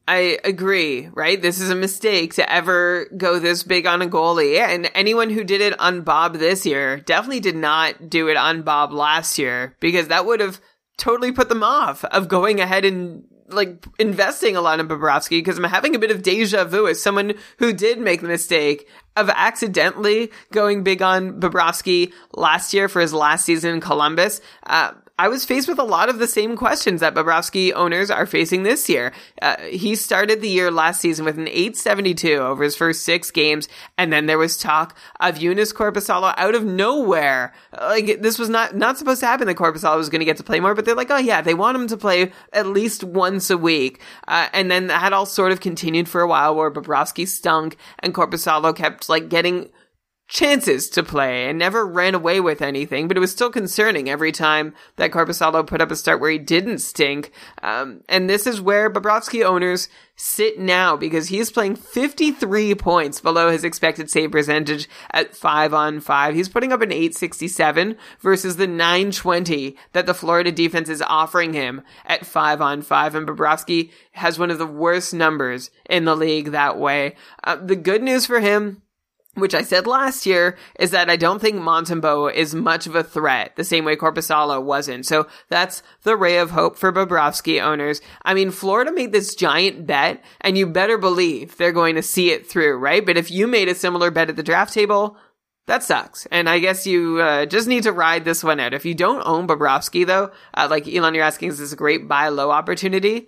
I agree, right? This is a mistake to ever go this big on a goalie. And anyone who did it on Bob this year definitely did not do it on Bob last year, because that would have totally put them off of going ahead and like investing a lot in Bobrovsky, because I'm having a bit of deja vu as someone who did make the mistake of accidentally going big on Bobrovsky last year for his last season in Columbus. I was faced with a lot of the same questions that Bobrovsky owners are facing this year. He started the year last season with an .872 over his first 6 games, and then there was talk of Joonas Korpisalo out of nowhere. Like, this was not supposed to happen that Korpisalo was going to get to play more, but they're like, oh yeah, they want him to play at least once a week. And then that all sort of continued for a while, where Bobrovsky stunk and Korpisalo kept like getting chances to play and never ran away with anything, but it was still concerning every time that Korpisalo put up a start where he didn't stink. And this is where Bobrovsky owners sit now, because he's playing 53 points below his expected save percentage at 5-on-5. He's putting up an .867 versus the .920 that the Florida defense is offering him at 5-on-5. And Bobrovsky has one of the worst numbers in the league that way. The good news for him, which I said last year, is that I don't think Montembeault is much of a threat, the same way Korpisalo wasn't. So that's the ray of hope for Bobrovsky owners. I mean, Florida made this giant bet, and you better believe they're going to see it through, right? But if you made a similar bet at the draft table, that sucks. And I guess you just need to ride this one out. If you don't own Bobrovsky, though, like Elon, you're asking, is this a great buy low opportunity?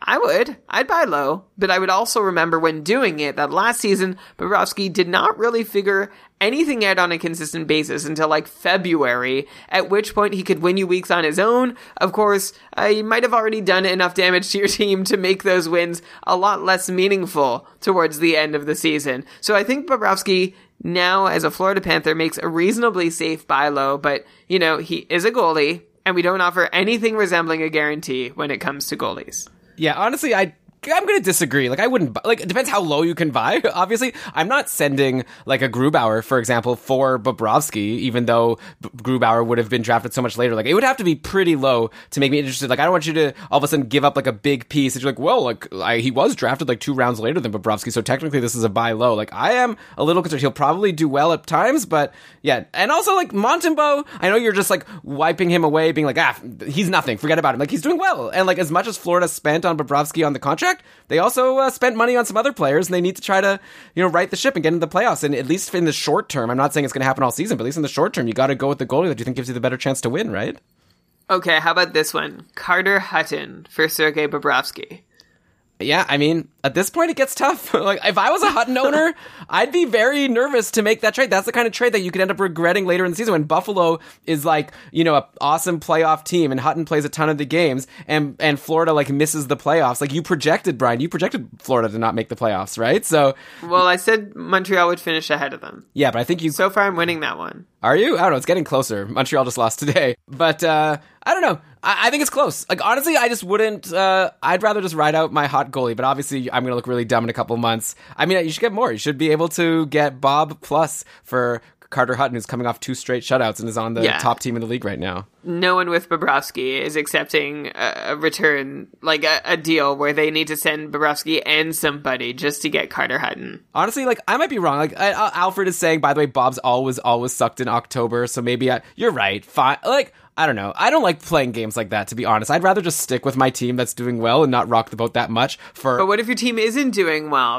I'd buy low, but I would also remember when doing it that last season, Bobrovsky did not really figure anything out on a consistent basis until like February, at which point he could win you weeks on his own. Of course, you might have already done enough damage to your team to make those wins a lot less meaningful towards the end of the season. So I think Bobrovsky now, as a Florida Panther, makes a reasonably safe buy low, but, you know, he is a goalie, and we don't offer anything resembling a guarantee when it comes to goalies. Yeah, honestly, I'm going to disagree. Like, I wouldn't, like, it depends how low you can buy. Obviously, I'm not sending, like, a Grubauer, for example, for Bobrovsky, even though Grubauer would have been drafted so much later. Like, it would have to be pretty low to make me interested. Like, I don't want you to all of a sudden give up, like, a big piece that you're like, well, like, he was drafted, like, 2 rounds later than Bobrovsky, so technically this is a buy low. Like, I am a little concerned. He'll probably do well at times, but, yeah. And also, like, Montembeault, I know you're just, like, wiping him away, being like, he's nothing, forget about him. Like, he's doing well. And, like, as much as Florida spent on Bobrovsky on the contract, they also spent money on some other players, and they need to try to, you know, right the ship and get into the playoffs. And at least in the short term, I'm not saying it's going to happen all season, but at least in the short term, you got to go with the goalie that you think gives you the better chance to win, right? Okay, how about this one? Carter Hutton for Sergei Bobrovsky. Yeah, I mean, at this point, it gets tough. Like, if I was a Hutton owner, I'd be very nervous to make that trade. That's the kind of trade that you could end up regretting later in the season when Buffalo is like, you know, an awesome playoff team and Hutton plays a ton of the games and Florida, like, misses the playoffs. Like, you projected, Brian, Florida to not make the playoffs, right? So, well, I said Montreal would finish ahead of them. Yeah, but I think so far, I'm winning that one. Are you? I don't know. It's getting closer. Montreal just lost today. But, I don't know. I think it's close. Like, honestly, I just wouldn't, I'd rather just ride out my hot goalie, but obviously I'm going to look really dumb in a couple months. I mean, you should get more. You should be able to get Bob plus for Carter Hutton, who's coming off 2 straight shutouts and is on the top team in the league right now. No one with Bobrovsky is accepting a return, like a deal where they need to send Bobrovsky and somebody just to get Carter Hutton. Honestly, like, I might be wrong. Like, Alfred is saying, by the way, Bob's always sucked in October, so maybe you're right. Fine. Like, I don't know. I don't like playing games like that, to be honest. I'd rather just stick with my team that's doing well and not rock the boat that much for... But what if your team isn't doing well?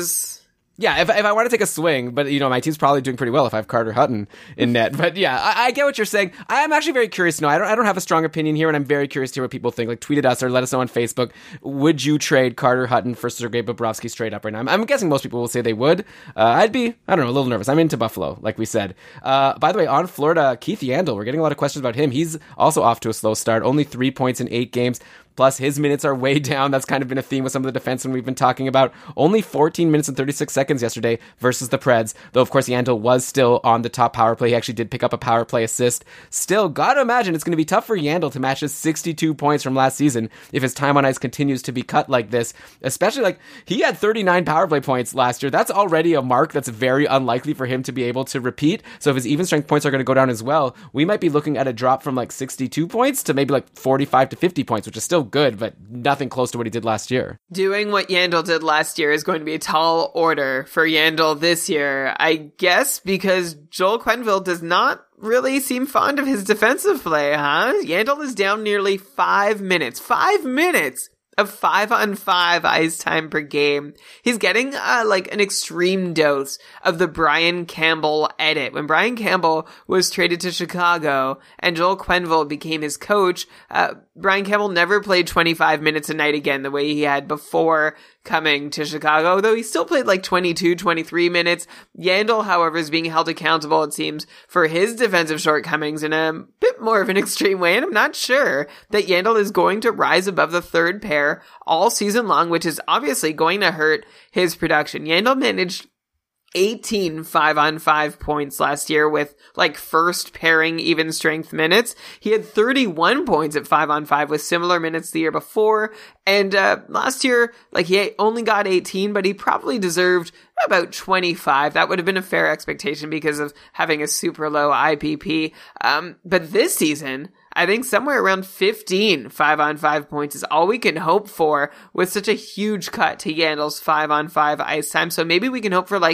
Yeah, if I want to take a swing, but, you know, my team's probably doing pretty well if I have Carter Hutton in net. But, yeah, I get what you're saying. I am actually very curious to know. I don't have a strong opinion here, and I'm very curious to hear what people think. Like, tweet at us or let us know on Facebook. Would you trade Carter Hutton for Sergei Bobrovsky straight up right now? I'm guessing most people will say they would. I'd be, I don't know, a little nervous. I'm into Buffalo, like we said. By the way, on Florida, Keith Yandel, we're getting a lot of questions about him. He's also off to a slow start. Only 3 points in 8 games. Plus, his minutes are way down. That's kind of been a theme with some of the defensemen we've been talking about. Only 14 minutes and 36 seconds yesterday versus the Preds. Though, of course, Yandel was still on the top power play. He actually did pick up a power play assist. Still, gotta imagine it's going to be tough for Yandel to match his 62 points from last season if his time on ice continues to be cut like this. Especially, like, he had 39 power play points last year. That's already a mark that's very unlikely for him to be able to repeat. So if his even strength points are going to go down as well, we might be looking at a drop from, like, 62 points to maybe, like, 45 to 50 points, which is still good, but nothing close to what he did last year. Doing what Yandle did last year is going to be a tall order for Yandle this year, I guess, because Joel Quenneville does not really seem fond of his defensive play, huh? Yandle is down nearly 5 minutes. 5 minutes of 5-on-5 ice time per game. He's getting an extreme dose of the Brian Campbell edit. When Brian Campbell was traded to Chicago and Joel Quenneville became his coach, Brian Campbell never played 25 minutes a night again the way he had before coming to Chicago, though he still played 22, 23 minutes. Yandle, however, is being held accountable, it seems, for his defensive shortcomings in a bit more of an extreme way, and I'm not sure that Yandle is going to rise above the third pair all season long, which is obviously going to hurt his production. Yandle managed 18 5-on-5 points last year with first pairing even strength minutes. He had 31 points at 5-on-5 with similar minutes the year before. And last year, he only got 18, but he probably deserved about 25. That would have been a fair expectation because of having a super low IPP. But this season, I think somewhere around 15 5-on-5 points is all we can hope for with such a huge cut to Yandle's 5-on-5 ice time. So maybe we can hope for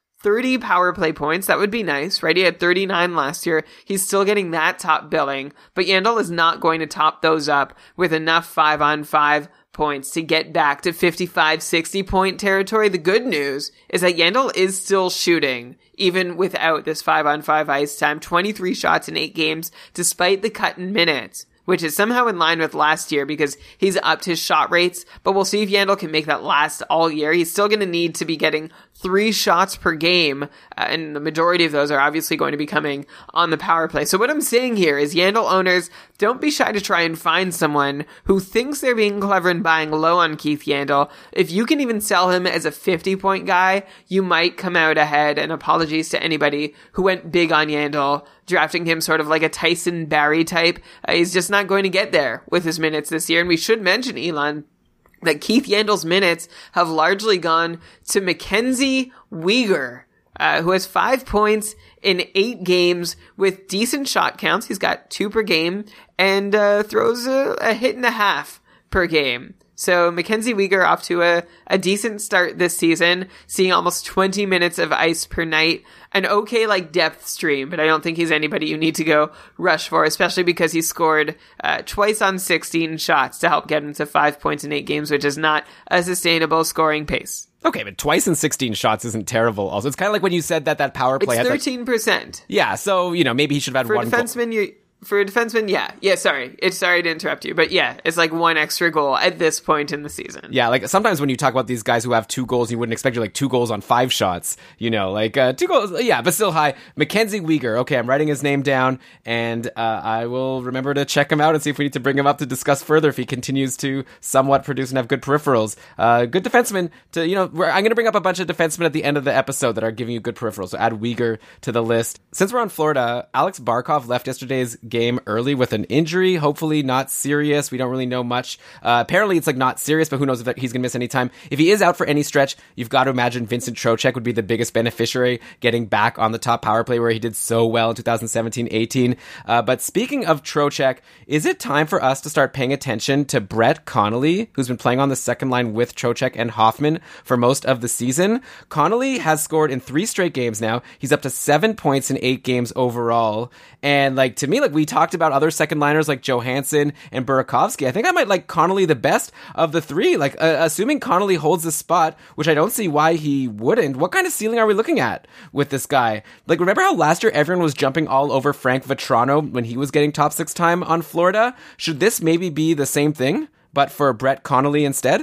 30 power play points. That would be nice, right? He had 39 last year. He's still getting that top billing, but Yandle is not going to top those up with enough 5-on-5 points to get back to 55, 60 point territory. The good news is that Yandle is still shooting, even without this 5-on-5 ice time, 23 shots in 8 games, despite the cut in minutes, which is somehow in line with last year because he's upped his shot rates, but we'll see if Yandle can make that last all year. He's still going to need to be getting 3 shots per game, and the majority of those are obviously going to be coming on the power play. So what I'm saying here is, Yandle owners, don't be shy to try and find someone who thinks they're being clever and buying low on Keith Yandle. If you can even sell him as a 50-point guy, you might come out ahead, and apologies to anybody who went big on Yandle, drafting him sort of like a Tyson Barrie type. He's just not going to get there with his minutes this year. And we should mention, Elon, that Keith Yandle's minutes have largely gone to Mackenzie Weegar, who has 5 points in 8 games with decent shot counts. He's got 2 per game and throws a hit and a half per game. So Mackenzie Weegar off to a decent start this season, seeing almost 20 minutes of ice per night. An okay depth stream, but I don't think he's anybody you need to go rush for, especially because he scored twice on 16 shots to help get him to 5 points in 8 games, which is not a sustainable scoring pace. Okay, but twice in 16 shots isn't terrible. Also, it's kind of like when you said that power play. It's 13%. Yeah, so maybe he should have had one. For a defenseman, yeah, sorry to interrupt you, but yeah, it's 1 extra goal at this point in the season. Yeah, sometimes when you talk about these guys who have 2 goals, you wouldn't expect 2 goals on 5 shots, 2 goals, yeah, but still high. Mackenzie Weegar, okay, I'm writing his name down, and I will remember to check him out and see if we need to bring him up to discuss further if he continues to somewhat produce and have good peripherals. Good defenseman I'm going to bring up a bunch of defensemen at the end of the episode that are giving you good peripherals, so add Weegar to the list. Since we're on Florida, Alex Barkov left yesterday's game early with an injury, hopefully not serious. We don't really know much. Apparently it's not serious, but who knows if he's going to miss any time. If he is out for any stretch, you've got to imagine Vincent Trocheck would be the biggest beneficiary, getting back on the top power play where he did so well in 2017-18. But speaking of Trocheck, is it time for us to start paying attention to Brett Connolly, who's been playing on the second line with Trocheck and Hoffman for most of the season? Connolly has scored in 3 straight games now. He's up to 7 points in 8 games overall. And to me, we talked about other second liners like Johansson and Burakovsky. I think I might like Connolly the best of the 3. Assuming Connolly holds the spot, which I don't see why he wouldn't, what kind of ceiling are we looking at with this guy? Remember how last year everyone was jumping all over Frank Vatrano when he was getting top 6 time on Florida? Should this maybe be the same thing, but for Brett Connolly instead?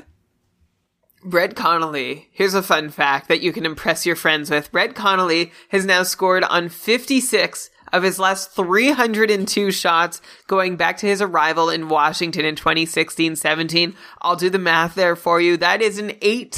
Brett Connolly, here's a fun fact that you can impress your friends with. Brett Connolly has now scored on 56 of his last 302 shots going back to his arrival in Washington in 2016-17. I'll do the math there for you. That is an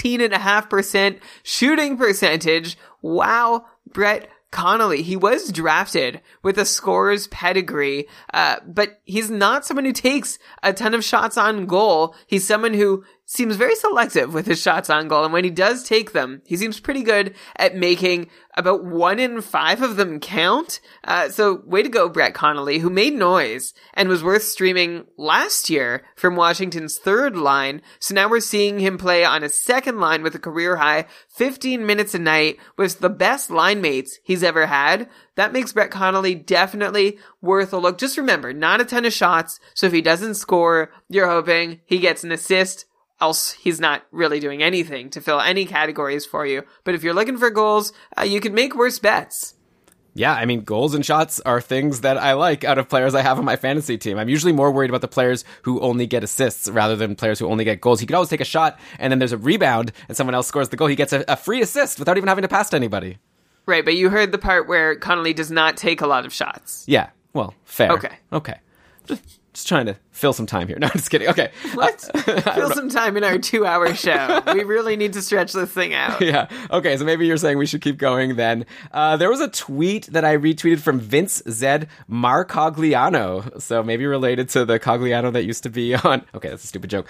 18.5% shooting percentage. Wow, Brett Connolly. He was drafted with a scorer's pedigree, but he's not someone who takes a ton of shots on goal. He's someone who seems very selective with his shots on goal. And when he does take them, he seems pretty good at making about 1 in 5 of them count. So way to go, Brett Connolly, who made noise and was worth streaming last year from Washington's third line. So now we're seeing him play on a second line with a career high 15 minutes a night with the best line mates he's ever had. That makes Brett Connolly definitely worth a look. Just remember, not a ton of shots. So if he doesn't score, you're hoping he gets an assist. Else he's not really doing anything to fill any categories for you. But if you're looking for goals, you can make worse bets. Yeah, I mean, goals and shots are things that I like out of players I have on my fantasy team. I'm usually more worried about the players who only get assists rather than players who only get goals. He could always take a shot, and then there's a rebound, and someone else scores the goal. He gets a free assist without even having to pass to anybody. Right, but you heard the part where Connolly does not take a lot of shots. Yeah, well, fair. Okay. Just trying to fill some time here. No, I'm just kidding. Okay. What? Fill some time in our 2-hour show. We really need to stretch this thing out. Yeah. Okay, so maybe you're saying we should keep going then. There was a tweet that I retweeted from Vince Zed Marcogliano. So maybe related to the Cogliano that used to be on... Okay, that's a stupid joke.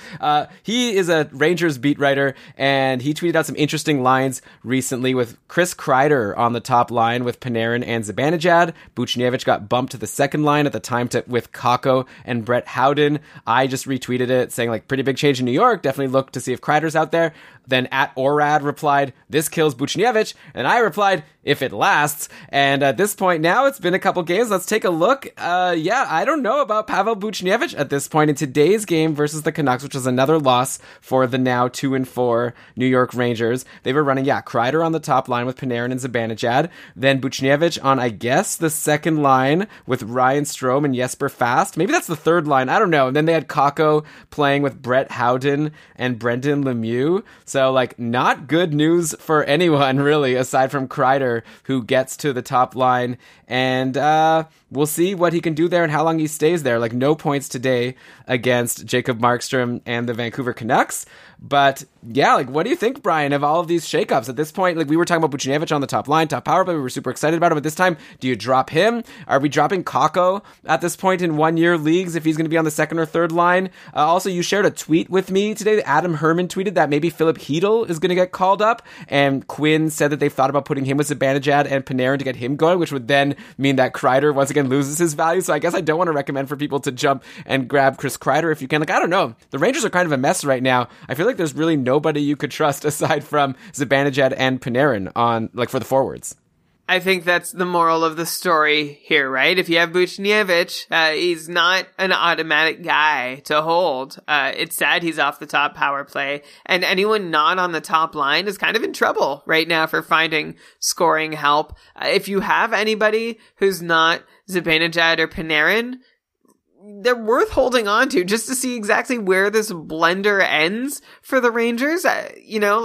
He is a Rangers beat writer, and he tweeted out some interesting lines recently with Chris Kreider on the top line with Panarin and Zibanejad. Buchnevich got bumped to the second line at the time with Kakko and Brett Howden. I just retweeted it saying, like, pretty big change in New York. Definitely look to see if Kreider's out there. Then @Orad replied, "This kills Buchnevich." And I replied, "If it lasts." And at this point now, it's been a couple games. Let's take a look. Yeah, I don't know about Pavel Buchnevich at this point in today's game versus the Canucks, which was another loss for the now 2-4 New York Rangers. They were running, Kreider on the top line with Panarin and Zibanejad. Then Buchnevich on, I guess, the second line with Ryan Strome and Jesper Fast. Maybe that's the third line. I don't know. And then they had Kakko playing with Brett Howden and Brendan Lemieux. So, like, not good news for anyone, really, aside from Kreider, who gets to the top line. And we'll see what he can do there and how long he stays there. Like, no points today against Jacob Markstrom and the Vancouver Canucks. But, yeah, like, what do you think, Brian, of all of these shakeups? At this point, like, we were talking about Buchnevich on the top line, top power play. We were super excited about him. At this time, do you drop him? Are we dropping Kakko at this point in one-year leagues if he's going to be on the second or third line? Also, you shared a tweet with me today. Adam Herman tweeted that maybe Philip Hedl is going to get called up. And Quinn said that they've thought about putting him with Zibanejad and Panarin to get him going, which would then mean that Kreider once again loses his value. So I guess I don't want to recommend for people to jump and grab Chris Kreider if you can. Like, I don't know. The Rangers are kind of a mess right now. I feel like there's really nobody you could trust aside from Zibanejad and Panarin on, like, for the forwards. I think that's the moral of the story here, right? If you have Buchnevich, he's not an automatic guy to hold. It's sad he's off the top power play, and anyone not on the top line is kind of in trouble right now for finding scoring help. If you have anybody who's not Zibanejad or Panarin, they're worth holding on to just to see exactly where this blender ends for the Rangers. I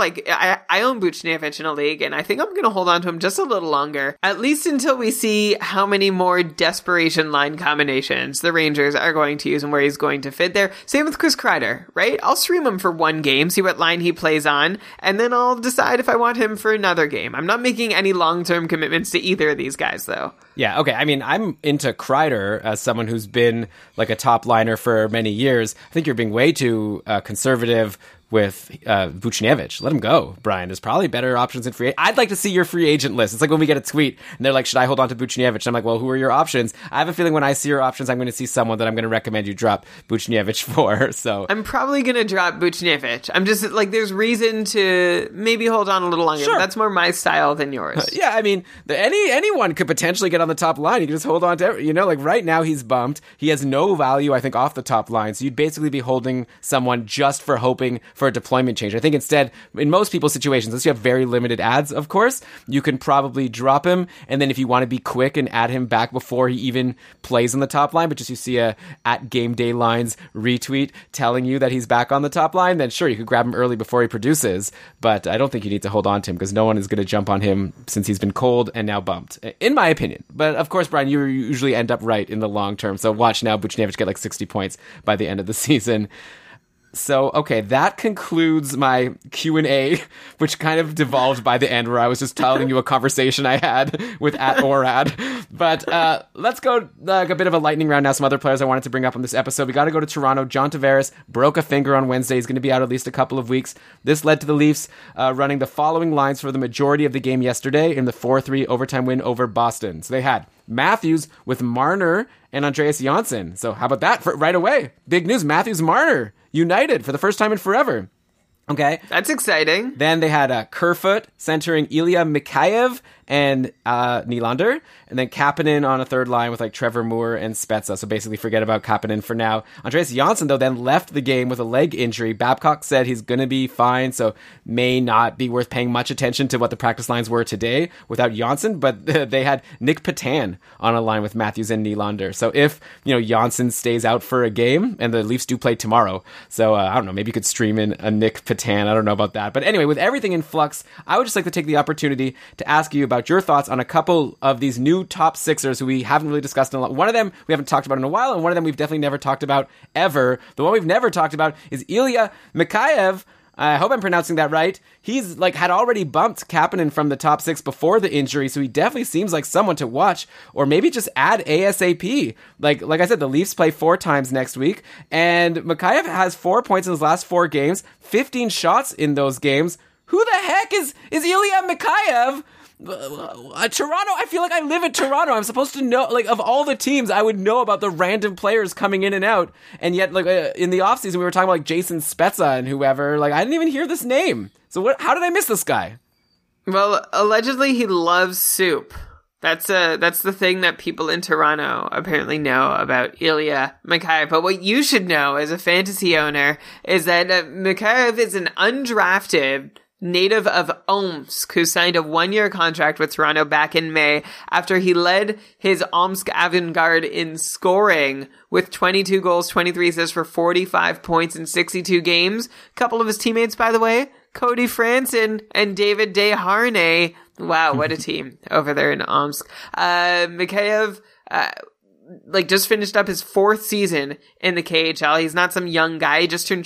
own Buchnevich in a league, and I think I'm going to hold on to him just a little longer, at least until we see how many more desperation line combinations the Rangers are going to use and where he's going to fit there. Same with Chris Kreider, right? I'll stream him for one game, see what line he plays on, and then I'll decide if I want him for another game. I'm not making any long-term commitments to either of these guys, though. Yeah, okay. I mean, I'm into Kreider as someone who's been like a top liner for many years. I think you're being way too conservative with Buchnevich. Let him go, Brian. There's probably better options in free. I'd like to see your free agent list. It's like when we get a tweet and they're like, should I hold on to Buchnevich? And I'm like, well, who are your options? I have a feeling when I see your options, I'm going to see someone that I'm going to recommend you drop Buchnevich for. So I'm probably going to drop Buchnevich. I'm just like, there's reason to maybe hold on a little longer. Sure. But that's more my style than yours. Yeah, I mean, anyone could potentially get on the top line. You can just hold on to, like right now he's bumped. He has no value, I think, off the top line. So you'd basically be holding someone just for hoping for a deployment change. I think instead, in most people's situations, unless you have very limited ads, of course, you can probably drop him. And then if you want to be quick and add him back before he even plays on the top line, but just you see a @GameDayLines retweet telling you that he's back on the top line, then sure, you could grab him early before he produces. But I don't think you need to hold on to him because no one is going to jump on him since he's been cold and now bumped, in my opinion. But of course, Brian, you usually end up right in the long term. So watch now Buchnevich get like 60 points by the end of the season. So, okay, that concludes my Q&A, which kind of devolved by the end where I was just telling you a conversation I had with @Orad. But let's go a bit of a lightning round now. Some other players I wanted to bring up on this episode. We got to go to Toronto. John Tavares broke a finger on Wednesday. He's going to be out at least a couple of weeks. This led to the Leafs running the following lines for the majority of the game yesterday in the 4-3 overtime win over Boston. So they had Matthews with Marner and Andreas Janssen. So how about that right away? Big news. Matthews, Marner united for the first time in forever. Okay. That's exciting. Then they had Kerfoot centering Ilya Mikheyev and Nylander, and then Kapanen on a third line with like Trevor Moore and Spezza. So basically forget about Kapanen for now. Andreas Janssen, though, then left the game with a leg injury. Babcock said he's going to be fine, so may not be worth paying much attention to what the practice lines were today without Janssen, but they had Nick Patan on a line with Matthews and Nylander. So if, Janssen stays out for a game, and the Leafs do play tomorrow, so I don't know, maybe you could stream in a Nick Patan. I don't know about that. But anyway, with everything in flux, I would just like to take the opportunity to ask you about your thoughts on a couple of these new top sixers who we haven't really discussed in a lot. One of them we haven't talked about in a while, and one of them we've definitely never talked about ever. The one we've never talked about is Ilya Mikheyev. I hope I'm pronouncing that right. He's had already bumped Kapanen from the top six before the injury, so he definitely seems like someone to watch, or maybe just add ASAP. Like I said, the Leafs play 4 times next week, and Mikheyev has 4 points in his last 4 games, 15 shots in those games. Who the heck is Ilya Mikheyev? Toronto, I feel like I live in Toronto. I'm supposed to know, of all the teams, I would know about the random players coming in and out. And yet, in the offseason, we were talking about Jason Spezza and whoever. I didn't even hear this name. So how did I miss this guy? Well, allegedly he loves soup. That's the thing that people in Toronto apparently know about Ilya Mikheyev. But what you should know as a fantasy owner is that Mikheyev is an undrafted native of Omsk, who signed a 1-year contract with Toronto back in May after he led his Omsk Avangard in scoring with 22 goals, 23 assists for 45 points in 62 games. A couple of his teammates, by the way, Cody Franson and David Desharnais. Wow, what a team over there in Omsk. Mikheyev, just finished up his 4th season in the KHL. He's not some young guy. He just turned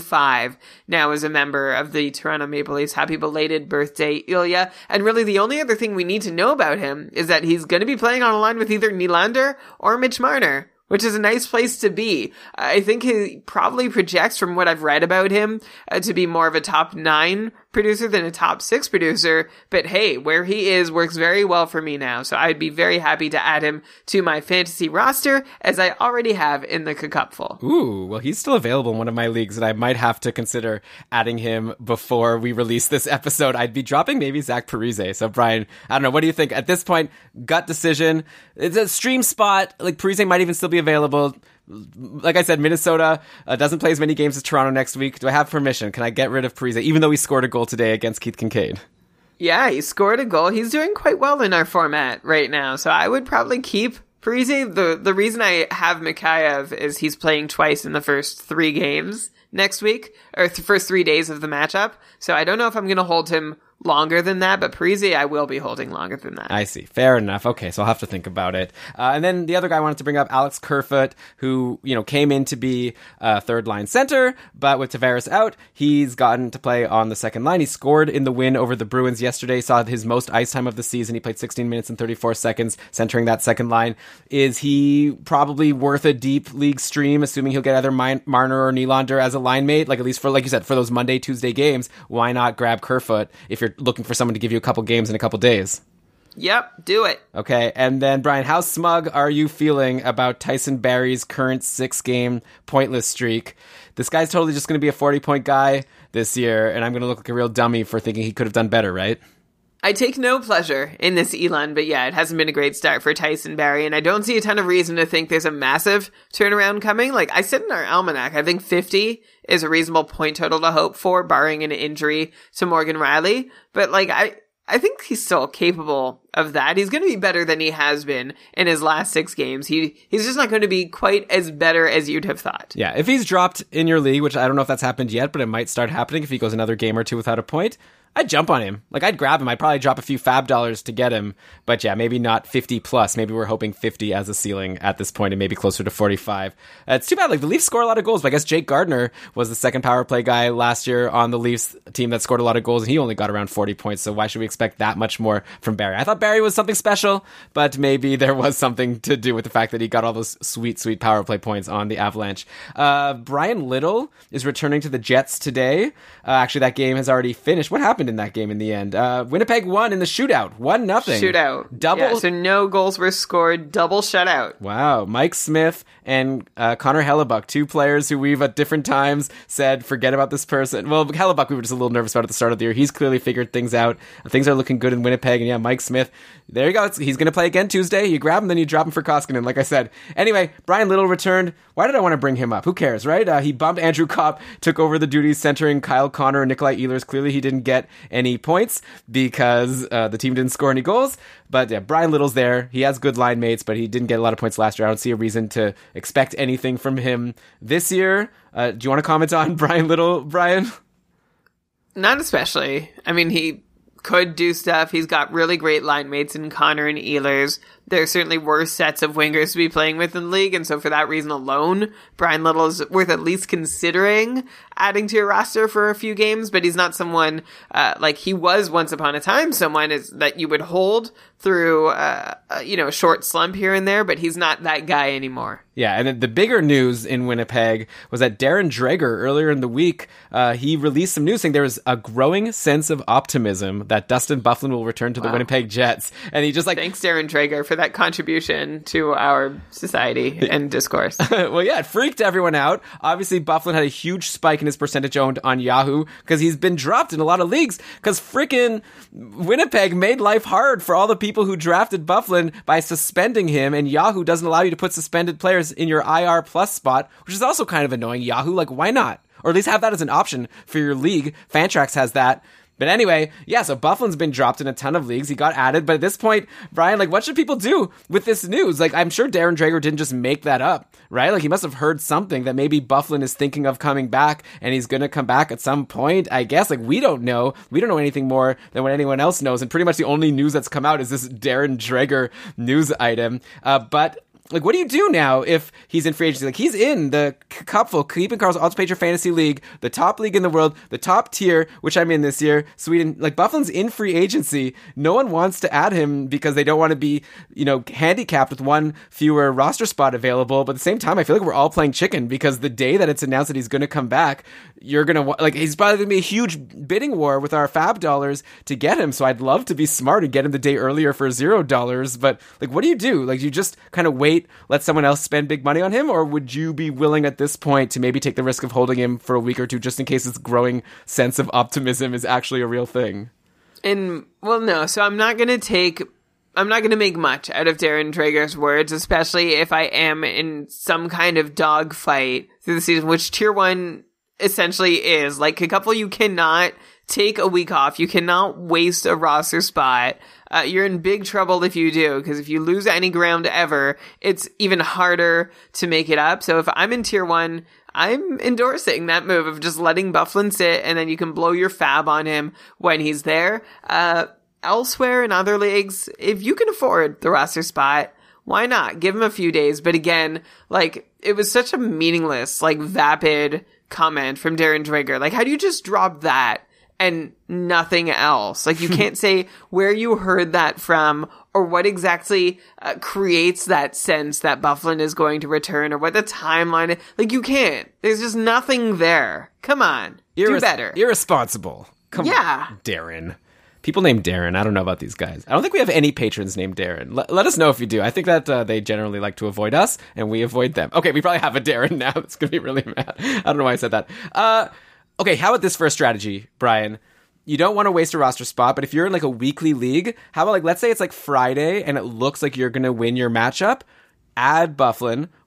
25 now as a member of the Toronto Maple Leafs. Happy belated birthday, Ilya. And really the only other thing we need to know about him is that he's going to be playing on a line with either Nylander or Mitch Marner, which is a nice place to be. I think he probably projects, from what I've read about him, to be more of a top 9 producer than a top 6 producer. But hey, where he is works very well for me now. So I'd be very happy to add him to my fantasy roster, as I already have in the Cupful. Ooh, well, he's still available in one of my leagues, and I might have to consider adding him before we release this episode. I'd be dropping maybe Zach Parise. So Brian, I don't know. What do you think? At this point, gut decision. It's a stream spot. Parise might even still be available. Like I said, Minnesota doesn't play as many games as Toronto next week. Do I have permission? Can I get rid of Parise, even though he scored a goal today against Keith Kincaid? Yeah, he scored a goal. He's doing quite well in our format right now, so I would probably keep Parise. The reason I have Mikheyev is he's playing twice in the first 3 games next week, or the first 3 days of the matchup, so I don't know if I'm going to hold him longer than that, but Parise I will be holding longer than that. I see. Fair enough. Okay, so I'll have to think about it. And then the other guy I wanted to bring up, Alex Kerfoot, who, came in to be third line center, but with Tavares out, he's gotten to play on the second line. He scored in the win over the Bruins yesterday, saw his most ice time of the season. He played 16 minutes and 34 seconds centering that second line. Is he probably worth a deep league stream, assuming he'll get either Marner or Nylander as a line mate? At least for, like you said, for those Monday, Tuesday games, why not grab Kerfoot if you're looking for someone to give you a couple games in a couple days? Yep, do it. Okay, and then Brian, how smug are you feeling about Tyson Barrie's current 6-game pointless streak? This guy's totally just going to be a 40-point guy this year, and I'm going to look like a real dummy for thinking he could have done better, right? I take no pleasure in this, Elon, but yeah, it hasn't been a great start for Tyson Barrie, and I don't see a ton of reason to think there's a massive turnaround coming. I said in our almanac, I think 50 is a reasonable point total to hope for, barring an injury to Morgan Riley, but I think he's still capable of that. He's going to be better than he has been in his last 6 games. He's just not going to be quite as better as you'd have thought. Yeah, if he's dropped in your league, which I don't know if that's happened yet, but it might start happening if he goes another game or 2 without a point, I'd jump on him. Like, I'd grab him. I'd probably drop a few fab dollars to get him. But yeah, maybe not 50 plus. Maybe we're hoping 50 as a ceiling at this point and maybe closer to 45. It's too bad. Like, the Leafs score a lot of goals, but I guess Jake Gardiner was the second power play guy last year on the Leafs team that scored a lot of goals, and he only got around 40 points. So why should we expect that much more from Barrie? I thought Barrie was something special, but maybe there was something to do with the fact that he got all those sweet, sweet power play points on the Avalanche. Brian Little is returning to the Jets today. Actually, that game has already finished. What happened in that game in the end? Winnipeg won in the shootout. 1-0. Shootout. Double. Yeah, so no goals were scored. Double shutout. Wow. Mike Smith and Connor Hellebuck, two players who we've at different times said, forget about this person. Well, Hellebuck, we were just a little nervous about at the start of the year. He's clearly figured things out. Things are looking good in Winnipeg. And yeah, Mike Smith, there you go. He's going to play again Tuesday. You grab him, then you drop him for Koskinen, like I said. Anyway, Brian Little returned. Why did I want to bring him up? Who cares, right? He bumped Andrew Kopp, took over the duties centering Kyle Connor and Nikolai Ehlers. Clearly, he didn't get any points because the team didn't score any goals. But yeah, Brian Little's there. He has good line mates, but he didn't get a lot of points last year. I don't see a reason to expect anything from him this year. Do you want to comment on Brian Little, Brian? Not especially. I mean, he could do stuff. He's got really great line mates in Connor and Ehlers. There are certainly worse sets of wingers to be playing with in the league, and so for that reason alone, Brian Little is worth at least considering adding to your roster for a few games, but he's not someone, like he was once upon a time, someone that you would hold through, a short slump here and there, but he's not that guy anymore. Yeah, and the bigger news in Winnipeg was that Darren Dreger, earlier in the week, he released some news saying there was a growing sense of optimism that Dustin Byfuglien will return to the Winnipeg Jets. And he just Thanks, Darren Dreger, for that contribution to our society and discourse. Well, yeah, it freaked everyone out. Obviously, Byfuglien had a huge spike in his percentage owned on Yahoo because he's been dropped in a lot of leagues because freaking Winnipeg made life hard for all the people who drafted Byfuglien by suspending him, and Yahoo doesn't allow you to put suspended players in your IR plus spot, which is also kind of annoying. Yahoo, like, why not? Or at least have that as an option for your league. Fantrax has that. But anyway, yeah, so Byfuglien's been dropped in a ton of leagues. He got added, but at this point, Brian, like, what should people do with this news? Like, I'm sure Darren Dreger didn't just make that up, right? Like, he must have heard something that maybe Byfuglien is thinking of coming back, and he's gonna come back at some point, I guess. Like, we don't know. We don't know anything more than what anyone else knows, and pretty much the only news that's come out is this Darren Dreger news item. But like, what do you do now if he's in free agency? Like, he's in the Cupful, Keeping Carl's Ultimate Fantasy League, the top league in the world, the top tier, which I'm in this year, Sweden. Like, Byfuglien's in free agency. No one wants to add him because they don't want to be, handicapped with one fewer roster spot available. But at the same time, I feel like we're all playing chicken because the day that it's announced that he's going to come back, you're going to, like, he's probably going to be a huge bidding war with our fab dollars to get him. So I'd love to be smart and get him the day earlier for $0. But, like, what do you do? Like, you just kind of wait, let someone else spend big money on him, or would you be willing at this point to maybe take the risk of holding him for a week or two just in case this growing sense of optimism is actually a real thing? No, so I'm not going to make much out of Darren Dreger's words, especially if I am in some kind of dogfight through the season, which Tier 1 essentially is. Like, a couple, you cannot take a week off. You cannot waste a roster spot. You're in big trouble if you do, because if you lose any ground ever, it's even harder to make it up. So if I'm in Tier 1, I'm endorsing that move of just letting Byfuglien sit, and then you can blow your fab on him when he's there. Elsewhere in other leagues, if you can afford the roster spot, why not? Give him a few days. But again, like, it was such a meaningless, like, vapid comment from Darren Dreger. Like, how do you just drop that and nothing else? Like, you can't say where you heard that from or what exactly creates that sense that Byfuglien is going to return or what the timeline is. Like, you can't. There's just nothing there. Come on. Do better. Irresponsible. Come on, Darren. People named Darren. I don't know about these guys. I don't think we have any patrons named Darren. Let us know if you do. I think that they generally like to avoid us, and we avoid them. Okay, we probably have a Darren now. That's going to be really mad. I don't know why I said that. Okay, how about this for a strategy, Brian? You don't want to waste a roster spot, but if you're in, like, a weekly league, how about, like, let's say it's, like, Friday, and it looks like you're going to win your matchup. Add Byfuglien,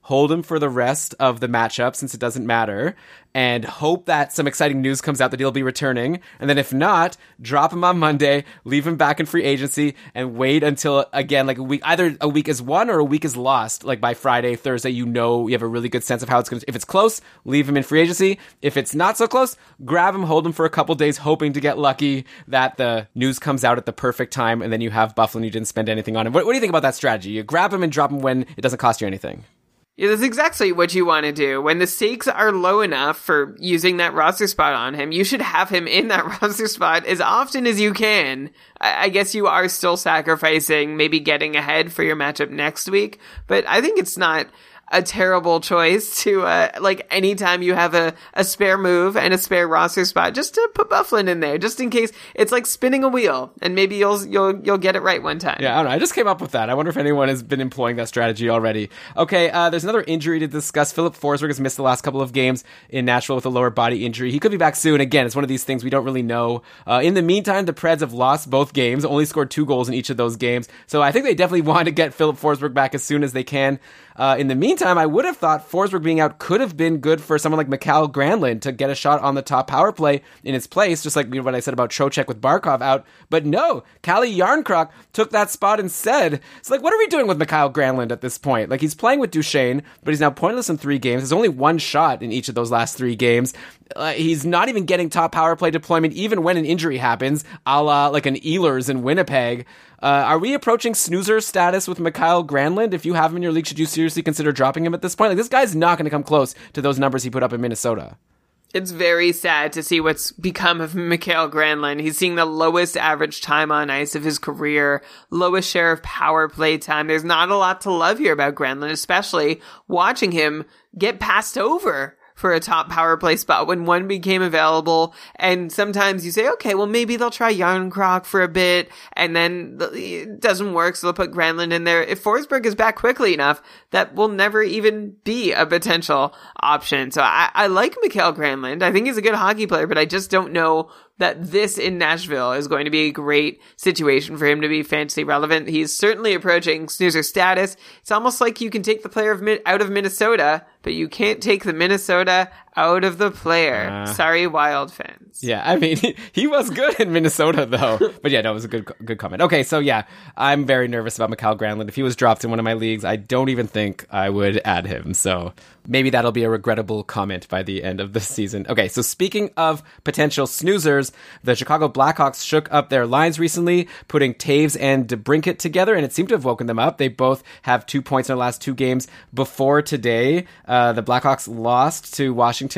hold him for the rest of the matchup since it doesn't matter, and hope that some exciting news comes out that he'll be returning. And then if not, drop him on Monday, leave him back in free agency, and wait until, again, like a week, either a week is won or a week is lost. Like by Friday, Thursday, you have a really good sense of how it's going to, if it's close, leave him in free agency. If it's not so close, grab him, hold him for a couple days, hoping to get lucky that the news comes out at the perfect time, and then you have Buffalo and you didn't spend anything on him. What do you think about that strategy? You grab him and drop him when it doesn't cost you anything. Yeah, that's exactly what you want to do. When the stakes are low enough for using that roster spot on him, you should have him in that roster spot as often as you can. I guess you are still sacrificing maybe getting ahead for your matchup next week, but I think it's not a terrible choice to, like, anytime you have a spare move and a spare roster spot, just to put Byfuglien in there, just in case. It's like spinning a wheel, and maybe you'll get it right one time. Yeah, I don't know. I just came up with that. I wonder if anyone has been employing that strategy already. Okay, there's another injury to discuss. Filip Forsberg has missed the last couple of games in Nashville with a lower body injury. He could be back soon. Again, it's one of these things we don't really know. In the meantime, the Preds have lost both games, only scored 2 goals in each of those games. So I think they definitely want to get Filip Forsberg back as soon as they can. In the meantime, I would have thought Forsberg being out could have been good for someone like Mikael Granlund to get a shot on the top power play in his place, just like what I said about Trocheck with Barkov out. But no, Calle Jarnkrok took that spot instead. It's like, what are we doing with Mikael Granlund at this point? Like, he's playing with Duchesne, but he's now pointless in 3 games. There's only 1 shot in each of those last 3 games. He's not even getting top power play deployment even when an injury happens, a la like an Ehlers in Winnipeg. Are we approaching snoozer status with Mikael Granlund? If you have him in your league, should you seriously consider dropping him at this point? Like, this guy's not going to come close to those numbers he put up in Minnesota. It's very sad to see what's become of Mikael Granlund. He's seeing the lowest average time on ice of his career, lowest share of power play time. There's not a lot to love here about Granlund, especially watching him get passed over for a top power play spot when one became available. And sometimes you say, okay, well, maybe they'll try Jarnkrok for a bit, and then it doesn't work, so they'll put Granlund in there. If Forsberg is back quickly enough, that will never even be a potential option. So I like Mikael Granlund. I think he's a good hockey player, but I just don't know that this in Nashville is going to be a great situation for him to be fantasy relevant. He's certainly approaching snoozer status. It's almost like you can take the player out of Minnesota, but you can't take the Minnesota out of the player. Sorry, Wild fans. Yeah, I mean, he was good in Minnesota, though. But yeah, no, it was a good comment. Okay, so yeah, I'm very nervous about Mikael Granlund. If he was dropped in one of my leagues, I don't even think I would add him. So maybe that'll be a regrettable comment by the end of the season. Okay, so speaking of potential snoozers, the Chicago Blackhawks shook up their lines recently, putting Taves and DeBrincat together, and it seemed to have woken them up. They both have 2 points in their last 2 games before today. The Blackhawks lost to Washington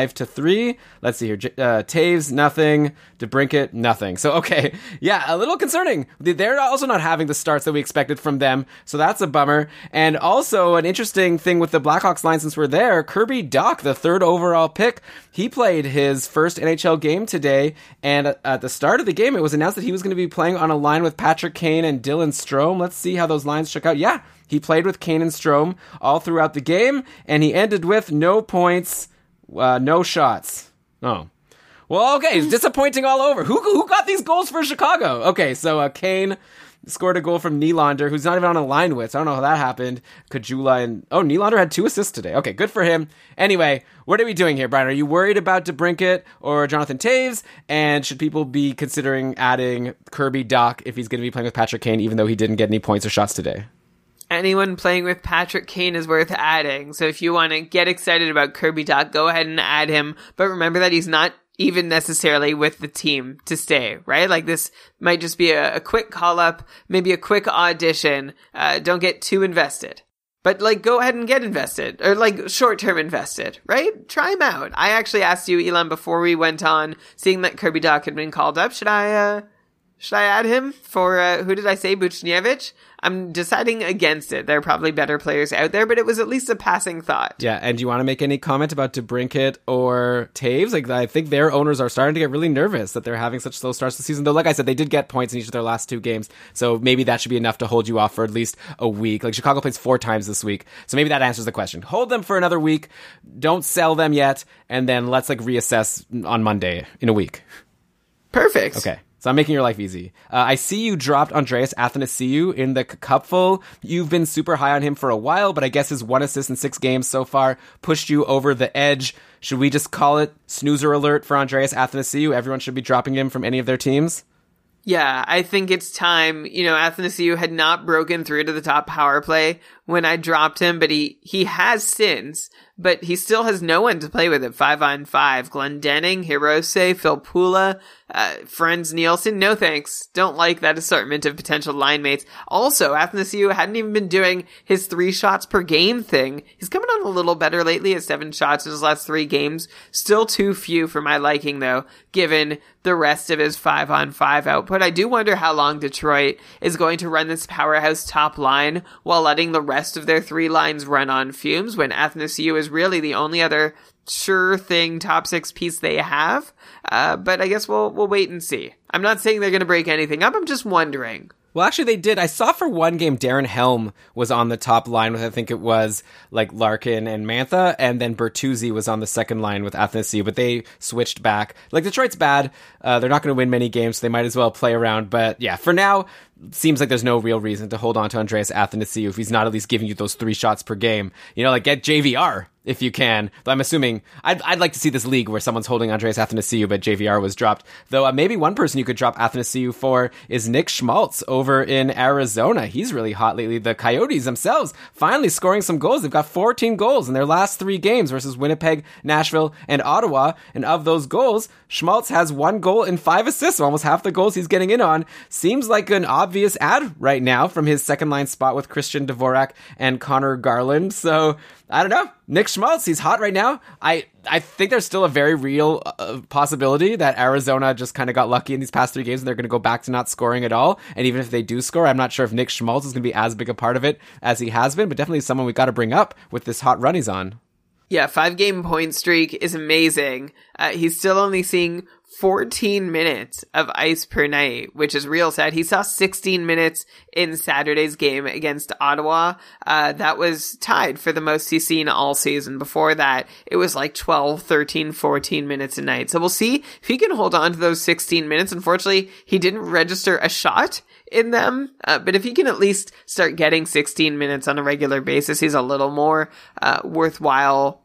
5-3. Let's see here. Taves, nothing. DeBrincat, nothing. So, okay. Yeah, a little concerning. They're also not having the starts that we expected from them, so that's a bummer. And also, an interesting thing with the Blackhawks line since we're there, Kirby Dach, the 3rd overall pick, he played his first NHL game today, and at the start of the game, it was announced that he was going to be playing on a line with Patrick Kane and Dylan Strome. Let's see how those lines shook out. Yeah, he played with Kane and Strome all throughout the game, and he ended with no points, no shots. Oh. Well, okay, it's disappointing all over. Who got these goals for Chicago? Okay, so Kane scored a goal from Nylander, who's not even on a line with, so I don't know how that happened. Kajula and... Oh, Nylander had 2 assists today. Okay, good for him. Anyway, what are we doing here, Brian? Are you worried about DeBrincat or Jonathan Taves? And should people be considering adding Kirby Dach if he's going to be playing with Patrick Kane, even though he didn't get any points or shots today? Anyone playing with Patrick Kane is worth adding. So if you want to get excited about Kirby Dach, go ahead and add him. But remember that he's not even necessarily with the team to stay, right? Like, this might just be a quick call up, maybe a quick audition. Don't get too invested. But, like, go ahead and get invested, or, like, short-term invested, right? Try him out. I actually asked you, Elon, before we went on, seeing that Kirby Dach had been called up, should I add him for, who did I say, Buchnevich? I'm deciding against it. There are probably better players out there, but it was at least a passing thought. Yeah, and do you want to make any comment about DeBrincat or Taves? Like, I think their owners are starting to get really nervous that they're having such slow starts to the season. Though, like I said, they did get points in each of their last 2 games, so maybe that should be enough to hold you off for at least a week. Like, Chicago plays 4 times this week, so maybe that answers the question. Hold them for another week, don't sell them yet, and then let's, like, reassess on Monday in a week. Perfect. Okay. So I'm making your life easy. I see you dropped Andreas Athanasiou in the cupful. You've been super high on him for a while, but I guess his 1 assist in 6 games so far pushed you over the edge. Should we just call it snoozer alert for Andreas Athanasiou? Everyone should be dropping him from any of their teams? Yeah, I think it's time. Athanasiou had not broken through to the top power play when I dropped him, but he has since, but he still has no one to play with at 5-on-5. Glendening, Hirose, Filppula, Frans Nielsen, no thanks. Don't like that assortment of potential line mates. Also, Athanasiou hadn't even been doing his 3 shots per game thing. He's coming on a little better lately at 7 shots in his last 3 games. Still too few for my liking, though, given the rest of his 5-on-5 output. I do wonder how long Detroit is going to run this powerhouse top line while letting the rest of their 3 lines run on fumes, when Athanasiou is really the only other sure thing top 6 piece they have. But I guess we'll wait and see. I'm not saying they're going to break anything up. I'm just wondering. Well, actually, they did. I saw for one game, Darren Helm was on the top line with, I think it was, like, Larkin and Mantha, and then Bertuzzi was on the second line with Athanasiou, but they switched back. Like, Detroit's bad. They're not going to win many games, so they might as well play around. But, yeah, for now, seems like there's no real reason to hold on to Andreas Athanasiou if he's not at least giving you those 3 shots per game. Get JVR if you can. But I'm assuming I'd like to see this league where someone's holding Andreas Athanasiou, but JVR was dropped. Though maybe one person you could drop Athanasiou for is Nick Schmaltz over in Arizona. He's really hot lately. The Coyotes themselves finally scoring some goals. They've got 14 goals in their last 3 games versus Winnipeg, Nashville, and Ottawa. And of those goals, Schmaltz has 1 goal and 5 assists, so almost half the goals he's getting in on. Seems like an obvious ad right now from his second line spot with Christian Dvorak and Connor Garland. So I don't know. Nick Schmaltz, he's hot right now. I think there's still a very real possibility that Arizona just kind of got lucky in these past 3 games and they're going to go back to not scoring at all. And even if they do score, I'm not sure if Nick Schmaltz is going to be as big a part of it as he has been, but definitely someone we got to bring up with this hot run he's on. Yeah, 5-game point streak is amazing. He's still only seeing 14 minutes of ice per night, which is real sad. He saw 16 minutes in Saturday's game against Ottawa. That was tied for the most he's seen all season. Before that, it was like 12, 13, 14 minutes a night. So we'll see if he can hold on to those 16 minutes. Unfortunately, he didn't register a shot in them, but if he can at least start getting 16 minutes on a regular basis, he's a little more worthwhile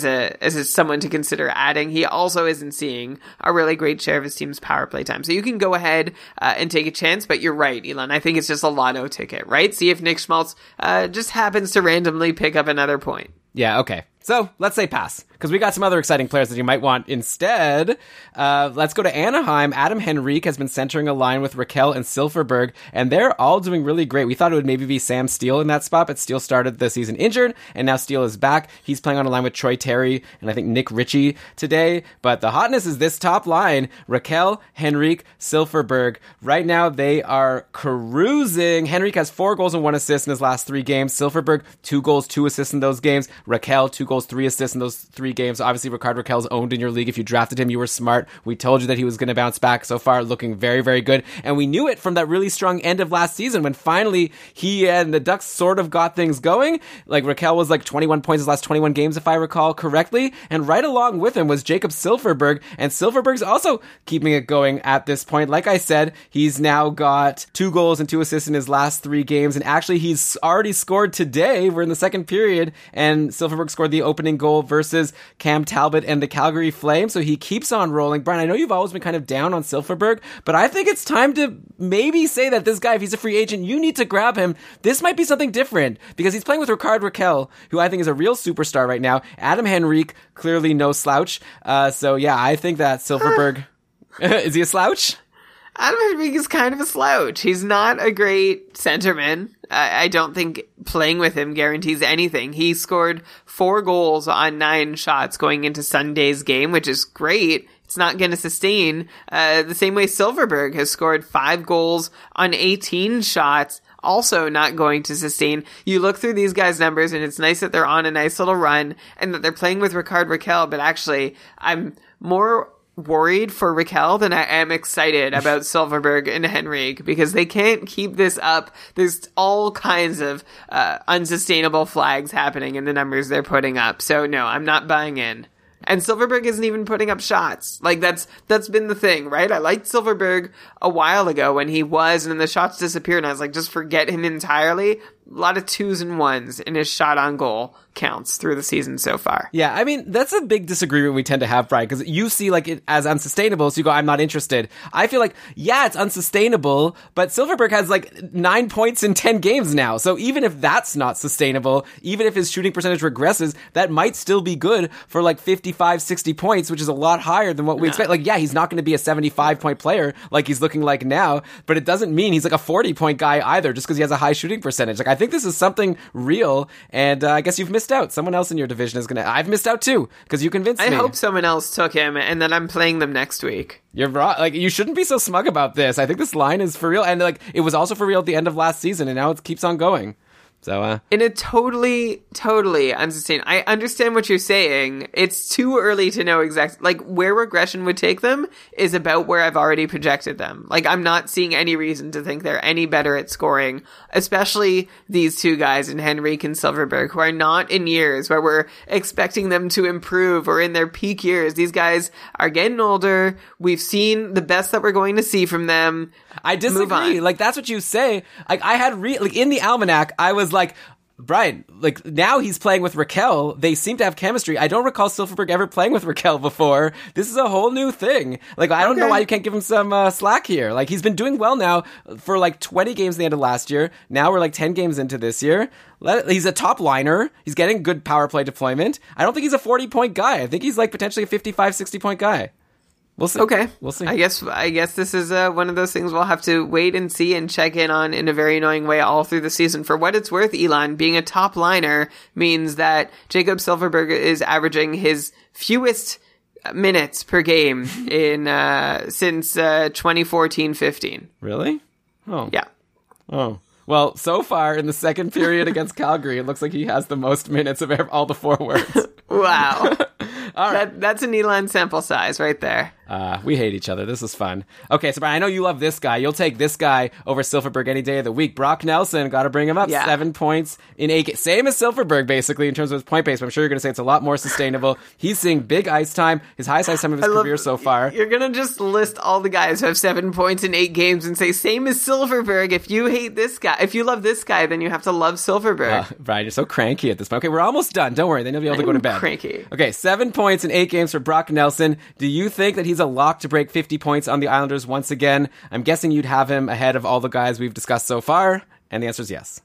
as someone to consider adding. He also isn't seeing a really great share of his team's power play time. So you can go ahead and take a chance, but you're right, Elon. I think it's just a lotto ticket, right? See if Nick Schmaltz just happens to randomly pick up another point. Yeah, okay. So let's say pass, because we got some other exciting players that you might want instead. Let's go to Anaheim. Adam Henrique has been centering a line with Raquel and Silfverberg, and they're all doing really great. We thought it would maybe be Sam Steele in that spot, but Steele started the season injured, and now Steele is back. He's playing on a line with Troy Terry and I think Nick Ritchie today. But the hotness is this top line: Raquel, Henrique, Silfverberg. Right now they are cruising. Henrique has 4 goals and 1 assist in his last 3 games. Silfverberg, 2 goals, 2 assists in those games. Raquel, 2 goals, 3 assists in those 3 games. Obviously, Rickard Rakell's owned in your league. If you drafted him, you were smart. We told you that he was going to bounce back. So far, looking very, very good. And we knew it from that really strong end of last season when finally he and the Ducks sort of got things going. Like, Raquel was like 21 points his last 21 games, if I recall correctly. And right along with him was Jacob Silfverberg. And Silfverberg's also keeping it going at this point. Like I said, he's now got 2 goals and 2 assists in his last 3 games. And actually, he's already scored today. We're in the second period. And Silfverberg scored the opening goal versus Cam Talbot and the Calgary Flames, so he keeps on rolling. Brian, I know you've always been kind of down on Silfverberg, but I think it's time to maybe say that this guy, if he's a free agent, you need to grab him. This might be something different, because he's playing with Rickard Rakell, who I think is a real superstar right now. Adam Henrique, clearly no slouch. So yeah, I think that Silfverberg... Is he a slouch? Adam Henrique is kind of a slouch. He's not a great centerman. I don't think playing with him guarantees anything. He scored 4 goals on 9 shots going into Sunday's game, which is great. It's not going to sustain the same way Silfverberg has scored 5 goals on 18 shots. Also not going to sustain. You look through these guys' numbers, and it's nice that they're on a nice little run and that they're playing with Rickard Rakell, but actually, I'm more worried for Raquel than I am excited about Silfverberg and Henrique, because they can't keep this up. There's all kinds of unsustainable flags happening in the numbers they're putting up. So no, I'm not buying in. And Silfverberg isn't even putting up shots. Like, that's been the thing, right? I liked Silfverberg a while ago when he was, and then the shots disappeared, and I was like, just forget him entirely. A lot of 2s and 1s in his shot on goal counts through the season so far. Yeah, I mean, that's a big disagreement we tend to have, Brian, because you see like it as unsustainable, so you go, I'm not interested. I feel like, yeah, it's unsustainable, but Silfverberg has like 9 points in 10 games now. So even if that's not sustainable, even if his shooting percentage regresses, that might still be good for like 55, 60 points, which is a lot higher than what we expect. Like, yeah, he's not going to be a 75-point player like he's looking like now, but it doesn't mean he's like a 40-point guy either, just because he has a high shooting percentage. Like, I think this is something real, and I guess you've missed out. Someone else in your division is gonna. I've missed out too because you convinced me. I hope someone else took him, and then I'm playing them next week. You're right. Like, you shouldn't be so smug about this. I think this line is for real, and like it was also for real at the end of last season, and now it keeps on going. So, in a totally unsustainable. I understand what you're saying. It's too early to know exactly, like, where regression would take them is about where I've already projected them. Like, I'm not seeing any reason to think they're any better at scoring, especially these two guys in Henrique and Silfverberg, who are not in years where we're expecting them to improve or in their peak years. These guys are getting older. We've seen the best that we're going to see from them. I disagree. Like, that's what you say. Like, I had like in the almanac, I was like, Brian, like, now he's playing with Raquel. They seem to have chemistry. I don't recall Silfverberg ever playing with Raquel before. This is a whole new thing. Like, I don't know why you can't give him some slack here. Like, he's been doing well now for like 20 games at the end of last year. Now we're like 10 games into this year. He's a top liner. He's getting good power play deployment. I don't think he's a 40-point guy. I think he's like potentially a 55, 60-point guy. We'll see. Okay. We'll see. I guess this is one of those things we'll have to wait and see and check in on in a very annoying way all through the season. For what it's worth, Elon, being a top liner means that Jakob Silfverberg is averaging his fewest minutes per game in since 2014-15. Really? Oh. Yeah. Oh. Well, so far in the second period against Calgary, it looks like he has the most minutes of all the forwards. Wow. All right. That's an Elon sample size right there. We hate each other. This is fun. Okay, so Brian, I know you love this guy. You'll take this guy over Silfverberg any day of the week. Brock Nelson, got to bring him up. Yeah. 7 points in 8 games. Same as Silfverberg, basically, in terms of his point base, but I'm sure you're going to say it's a lot more sustainable. He's seeing big ice time, his highest ice time of his career so far. You're going to just list all the guys who have 7 points in 8 games and say, same as Silfverberg. If you hate this guy, if you love this guy, then you have to love Silfverberg. Brian, you're so cranky at this point. Okay, we're almost done. Don't worry. Then you'll be able to go to bed. Cranky. Okay, 7 points in 8 games for Brock Nelson. Do you think that he's a lock to break 50 points on the Islanders once again? I'm guessing you'd have him ahead of all the guys we've discussed so far, and the answer is yes.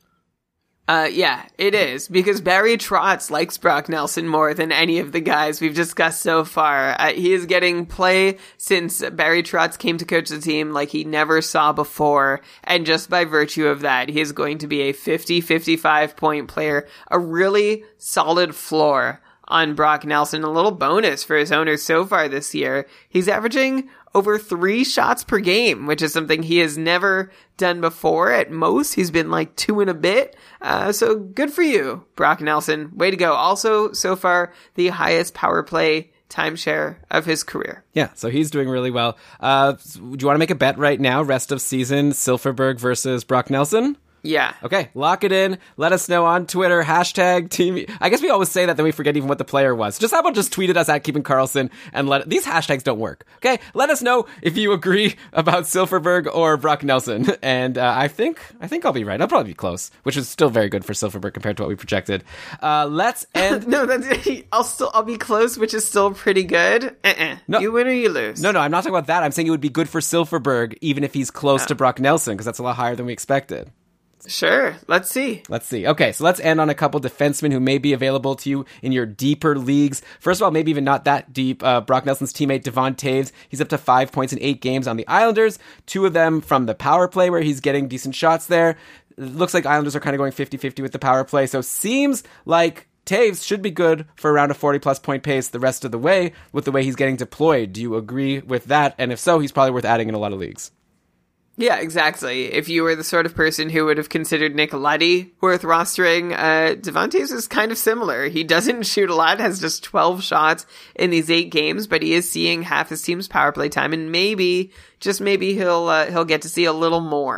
Yeah, it is, because Barry Trotz likes Brock Nelson more than any of the guys we've discussed so far. He is getting play since Barry Trotz came to coach the team like he never saw before, and just by virtue of that, he is going to be a 50-55 point player, a really solid floor on Brock Nelson. A little bonus for his owners so far this year. He's averaging over 3 shots per game, which is something he has never done before. At most, he's been like 2 and a bit. So good for you, Brock Nelson. Way to go. Also, so far, the highest power play timeshare of his career. Yeah, so he's doing really well. Do you want to make a bet right now? Rest of season, Silfverberg versus Brock Nelson? Yeah. Okay, lock it in. Let us know on Twitter, hashtag team. I guess we always say that, then we forget even what the player was. Just how about just tweet at us at Keeping Karlsson and these hashtags don't work. Okay, let us know if you agree about Silfverberg or Brock Nelson. And I think I'll be right. I'll probably be close, which is still very good for Silfverberg compared to what we projected. Let's end. No, I'll be close, which is still pretty good. No, you win or you lose. No, I'm not talking about that. I'm saying it would be good for Silfverberg even if he's close to Brock Nelson, because that's a lot higher than we expected. Sure. Let's see. Okay, so let's end on a couple defensemen who may be available to you in your deeper leagues. First of all, maybe even not that deep. Brock Nelson's teammate, Devon Toews, he's up to 5 points in 8 games on the Islanders. 2 of them from the power play, where he's getting decent shots there. It looks like Islanders are kind of going 50-50 with the power play, so seems like Toews should be good for around a 40-plus point pace the rest of the way with the way he's getting deployed. Do you agree with that? And if so, he's probably worth adding in a lot of leagues. Yeah, exactly. If you were the sort of person who would have considered Nick Leddy worth rostering, Devon Toews is kind of similar. He doesn't shoot a lot, has just 12 shots in these 8 games, but he is seeing half his team's power play time, and maybe, just maybe, he'll get to see a little more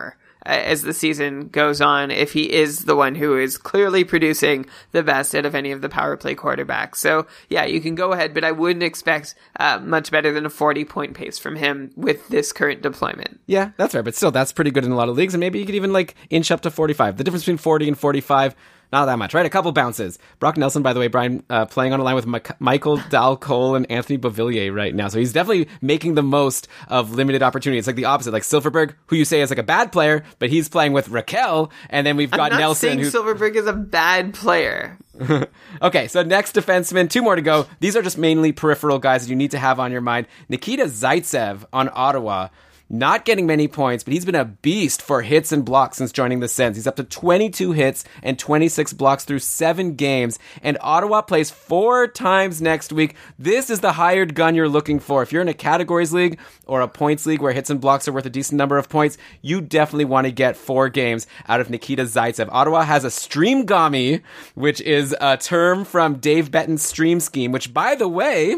as the season goes on, if he is the one who is clearly producing the best out of any of the power play quarterbacks. So yeah, you can go ahead, but I wouldn't expect much better than a 40-point pace from him with this current deployment. Yeah, that's right. But still, that's pretty good in a lot of leagues. And maybe you could even like inch up to 45. The difference between 40 and 45, not that much, right? A couple bounces. Brock Nelson, by the way, Brian, playing on a line with Michael Dalcole and Anthony Beauvillier right now. So he's definitely making the most of limited opportunity. It's like the opposite. Like Silverberg, who you say is like a bad player, but he's playing with Raquel. And then we've got Nelson. I'm not saying Silverberg is a bad player. Okay, so next defenseman, 2 more to go. These are just mainly peripheral guys that you need to have on your mind. Nikita Zaitsev on Ottawa. Not getting many points, but he's been a beast for hits and blocks since joining the Sens. He's up to 22 hits and 26 blocks through 7 games. And Ottawa plays 4 times next week. This is the hired gun you're looking for. If you're in a categories league or a points league where hits and blocks are worth a decent number of points, you definitely want to get 4 games out of Nikita Zaitsev. Ottawa has a Streamgami, which is a term from Dave Betton's Stream Scheme, which, by the way,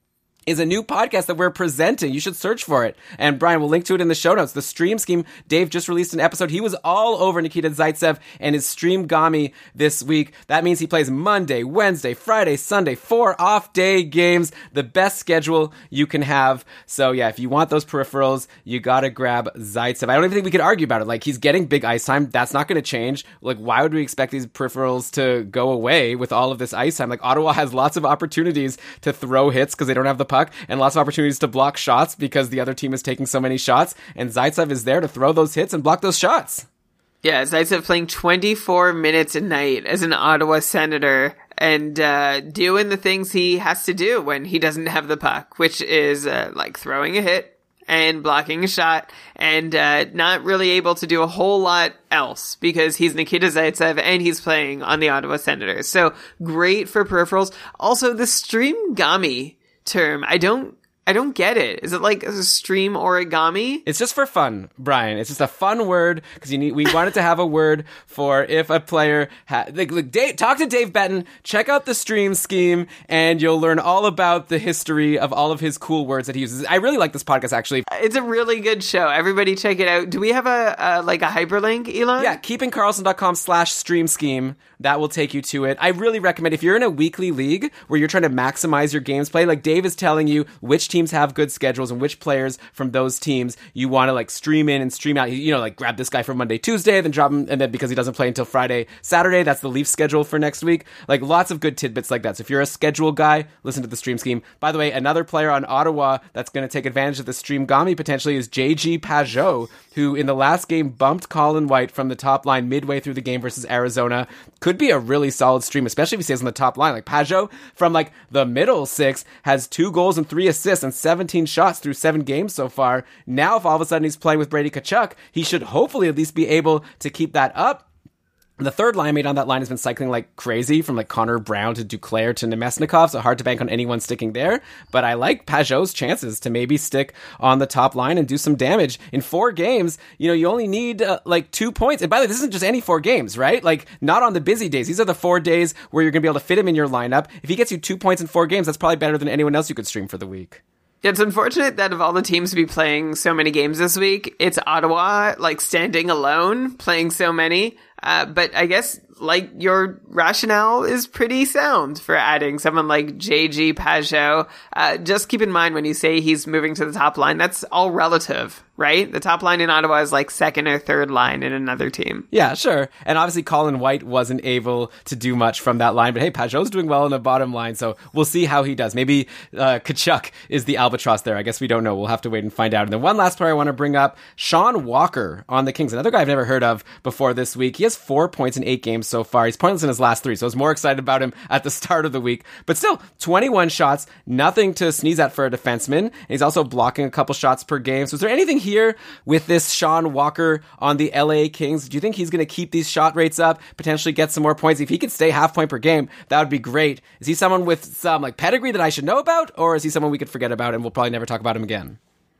is a new podcast that we're presenting. You should search for it. And Brian, we'll link to it in the show notes. The Stream Scheme, Dave just released an episode. He was all over Nikita Zaitsev and his Streamgami this week. That means he plays Monday, Wednesday, Friday, Sunday, 4 off-day games. The best schedule you can have. So yeah, if you want those peripherals, you gotta grab Zaitsev. I don't even think we could argue about it. Like, he's getting big ice time. That's not gonna change. Like, why would we expect these peripherals to go away with all of this ice time? Like, Ottawa has lots of opportunities to throw hits because they don't have the puck, and lots of opportunities to block shots because the other team is taking so many shots, and Zaitsev is there to throw those hits and block those shots. Yeah, Zaitsev playing 24 minutes a night as an Ottawa Senator and doing the things he has to do when he doesn't have the puck, which is like throwing a hit and blocking a shot, and not really able to do a whole lot else because he's Nikita Zaitsev and he's playing on the Ottawa Senators. So great for peripherals. Also, the Streamgami term, I don't get it. Is it like a stream origami? It's just for fun, Brian. It's just a fun word because we wanted to have a word for if a player talk to Dave Betton, check out the Stream Scheme, and you'll learn all about the history of all of his cool words that he uses. I really like this podcast, actually. It's a really good show. Everybody check it out. Do we have a hyperlink, Elon? Yeah, keepingkarlsson.com/Stream Scheme. That will take you to it. I really recommend, if you're in a weekly league where you're trying to maximize your games play, like Dave is telling you which teams have good schedules and which players from those teams you want to like stream in and stream out. You know, like grab this guy for Monday, Tuesday, then drop him, and then because he doesn't play until Friday, Saturday, that's the Leafs schedule for next week. Like, lots of good tidbits like that. So if you're a schedule guy, listen to the Stream Scheme. By the way, another player on Ottawa that's going to take advantage of the Streamgami potentially is JG Pageau, who in the last game bumped Colin White from the top line midway through the game versus Arizona. Could be a really solid stream, especially if he stays on the top line. Like, Pageau from like the middle 6 has 2 goals and 3 assists and 17 shots through 7 games so far. Now, if all of a sudden he's playing with Brady Tkachuk, he should hopefully at least be able to keep that up. The third line mate on that line has been cycling like crazy, from like Connor Brown to Duclair to Nemesnikov, so hard to bank on anyone sticking there. But I like Pageau's chances to maybe stick on the top line and do some damage. In 4 games, you only need like 2 points. And by the way, this isn't just any 4 games, right? Like, not on the busy days. These are the 4 days where you're going to be able to fit him in your lineup. If he gets you 2 points in 4 games, that's probably better than anyone else you could stream for the week. It's unfortunate that of all the teams to be playing so many games this week, it's Ottawa, like, standing alone, playing so many. But I guess, like, your rationale is pretty sound for adding someone like JG Pageau. Just keep in mind when you say he's moving to the top line, that's all relative, right? The top line in Ottawa is like second or third line in another team. Yeah, sure. And obviously Colin White wasn't able to do much from that line, but hey, Pageau's doing well in the bottom line, so we'll see how he does. Maybe Tkachuk is the albatross there. I guess we don't know. We'll have to wait and find out. And then one last player I want to bring up, Sean Walker on the Kings, another guy I've never heard of before this week. He has 4 points in 8 games so far. He's pointless in his last 3, so I was more excited about him at the start of the week. But still, 21 shots, nothing to sneeze at for a defenseman. And he's also blocking a couple shots per game. So is there anything here with this Sean Walker on the LA Kings? Do you think he's going to keep these shot rates up, potentially get some more points? If he could stay half point per game, that would be great. Is he someone with some like pedigree that I should know about, or is he someone we could forget about and we'll probably never talk about him again?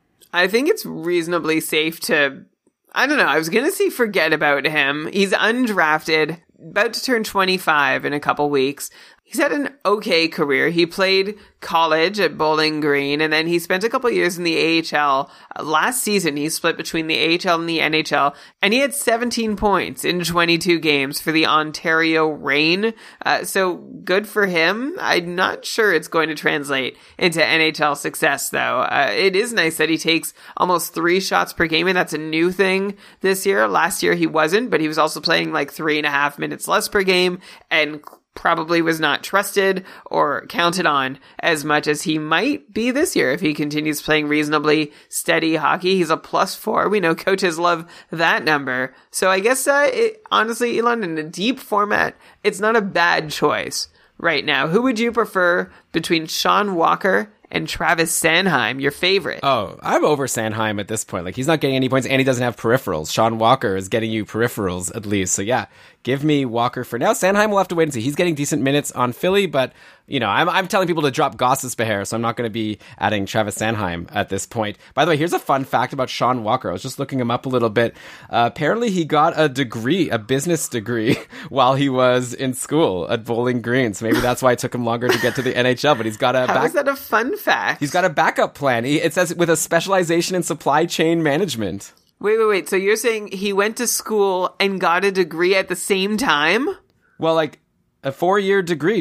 I think it's reasonably safe to, I don't know, I was going to say forget about him. He's undrafted, about to turn 25 in a couple weeks. He's had an okay career. He played college at Bowling Green, and then he spent a couple years in the AHL. Last season, he split between the AHL and the NHL, and he had 17 points in 22 games for the Ontario Reign. So good for him. I'm not sure it's going to translate into NHL success, though. It is nice that he takes almost 3 shots per game, and that's a new thing this year. Last year, he wasn't, but he was also playing like 3.5 minutes less per game, and probably was not trusted or counted on as much as he might be this year if he continues playing reasonably steady hockey. He's a +4. We know coaches love that number. So I guess, honestly, Elon, in a deep format, it's not a bad choice right now. Who would you prefer between Sean Walker and Travis Sanheim, your favorite? Oh, I'm over Sanheim at this point. Like, he's not getting any points, and he doesn't have peripherals. Sean Walker is getting you peripherals, at least. So, yeah, give me Walker for now. Sanheim will have to wait and see. He's getting decent minutes on Philly, but, you know, I'm telling people to drop Gostisbehere, so I'm not going to be adding Travis Sanheim at this point. By the way, here's a fun fact about Sean Walker. I was just looking him up a little bit. Apparently, he got a degree, a business degree, while he was in school at Bowling Green. So maybe that's why it took him longer to get to the NHL, but he's got a... How is that a fun fact? He's got a backup plan. It says with a specialization in supply chain management. Wait. So you're saying he went to school and got a degree at the same time? Well, like a 4-year degree.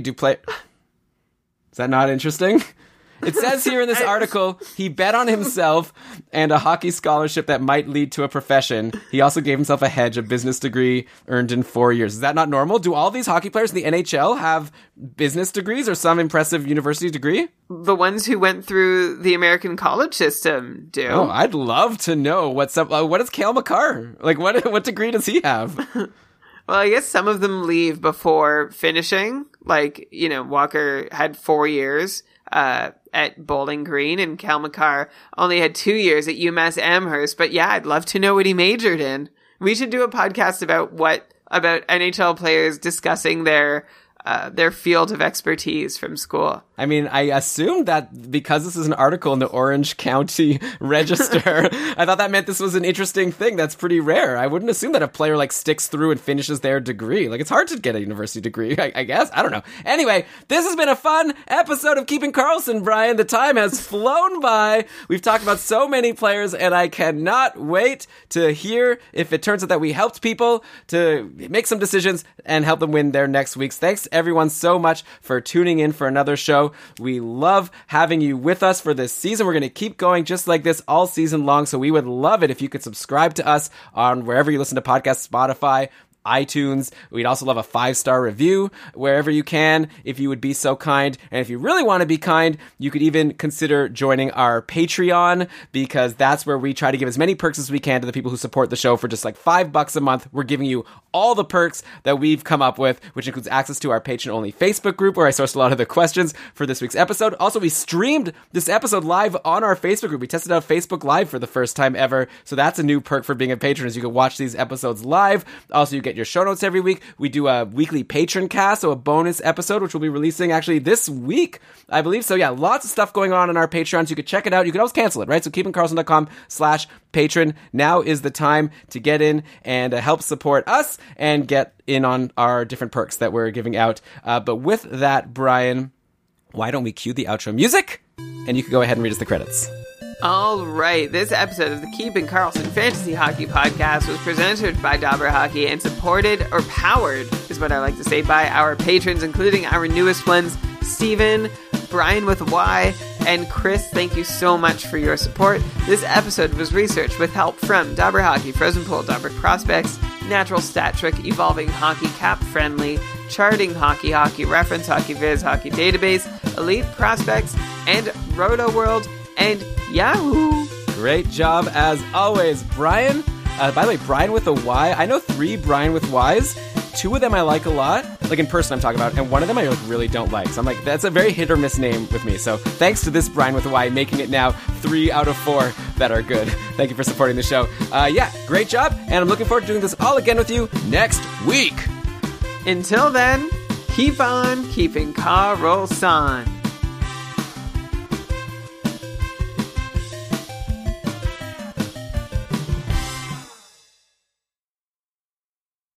Is that not interesting? It says here in this article, he bet on himself and a hockey scholarship that might lead to a profession. He also gave himself a hedge, a business degree earned in 4 years. Is that not normal? Do all these hockey players in the NHL have business degrees or some impressive university degree? The ones who went through the American college system do. Oh, I'd love to know what's up. What is Cale Makar? Like, what degree does he have? Well, I guess some of them leave before finishing. Like, you know, Walker had 4 years at Bowling Green, and Cale Makar only had 2 years at UMass Amherst. But yeah, I'd love to know what he majored in. We should do a podcast about NHL players discussing their field of expertise from school. I mean, I assumed that because this is an article in the Orange County Register, I thought that meant this was an interesting thing. That's pretty rare. I wouldn't assume that a player like sticks through and finishes their degree. Like, it's hard to get a university degree, I guess. I don't know. Anyway, this has been a fun episode of Keeping Karlsson, Brian. The time has flown by. We've talked about so many players, and I cannot wait to hear if it turns out that we helped people to make some decisions and help them win their next weeks. Thanks everyone so much for tuning in for another show. We love having you with us for this season. We're going to keep going just like this all season long, so we would love it if you could subscribe to us on wherever you listen to podcasts, Spotify, iTunes. We'd also love a 5-star review wherever you can, if you would be so kind. And if you really want to be kind, you could even consider joining our Patreon, because that's where we try to give as many perks as we can to the people who support the show for just like $5 a month. We're giving you all the perks that we've come up with, which includes access to our patron-only Facebook group where I sourced a lot of the questions for this week's episode. Also, we streamed this episode live on our Facebook group. We tested out Facebook Live for the first time ever, so that's a new perk for being a patron, is you can watch these episodes live. Also, you get your show notes every week. We do a weekly patron cast, so a bonus episode, which we'll be releasing actually this week, I believe. So yeah, lots of stuff going on our Patreons. You can check it out. You can always cancel it, right? So keepingkarlsson.com/patron. Now is the time to get in and help support us and get in on our different perks that we're giving out. But with that, Brian, why don't we cue the outro music? And you can go ahead and read us the credits. All right, this episode of the Keeping Karlsson Fantasy Hockey Podcast was presented by Dobber Hockey and supported, or powered, is what I like to say, by our patrons, including our newest ones, Steven, Brian with a Y, and Chris. Thank you so much for your support. This episode was researched with help from Dobber Hockey, Frozen Pool, Dobber Prospects, Natural Stat Trick, Evolving Hockey, Cap Friendly, Charting Hockey, Hockey Reference, Hockey Viz, Hockey Database, Elite Prospects, and Roto World, and Yahoo! Great job as always, Brian. By the way, Brian with a Y. I know 3 Brian with Ys. 2 of them I like a lot, like in person I'm talking about, and 1 of them I really don't like. So I'm like, that's a very hit or miss name with me. So thanks to this Brian with a Y, making it now 3 out of 4 that are good. Thank you for supporting the show. Yeah, great job, and I'm looking forward to doing this all again with you next week. Until then, keep on keeping Karlsson.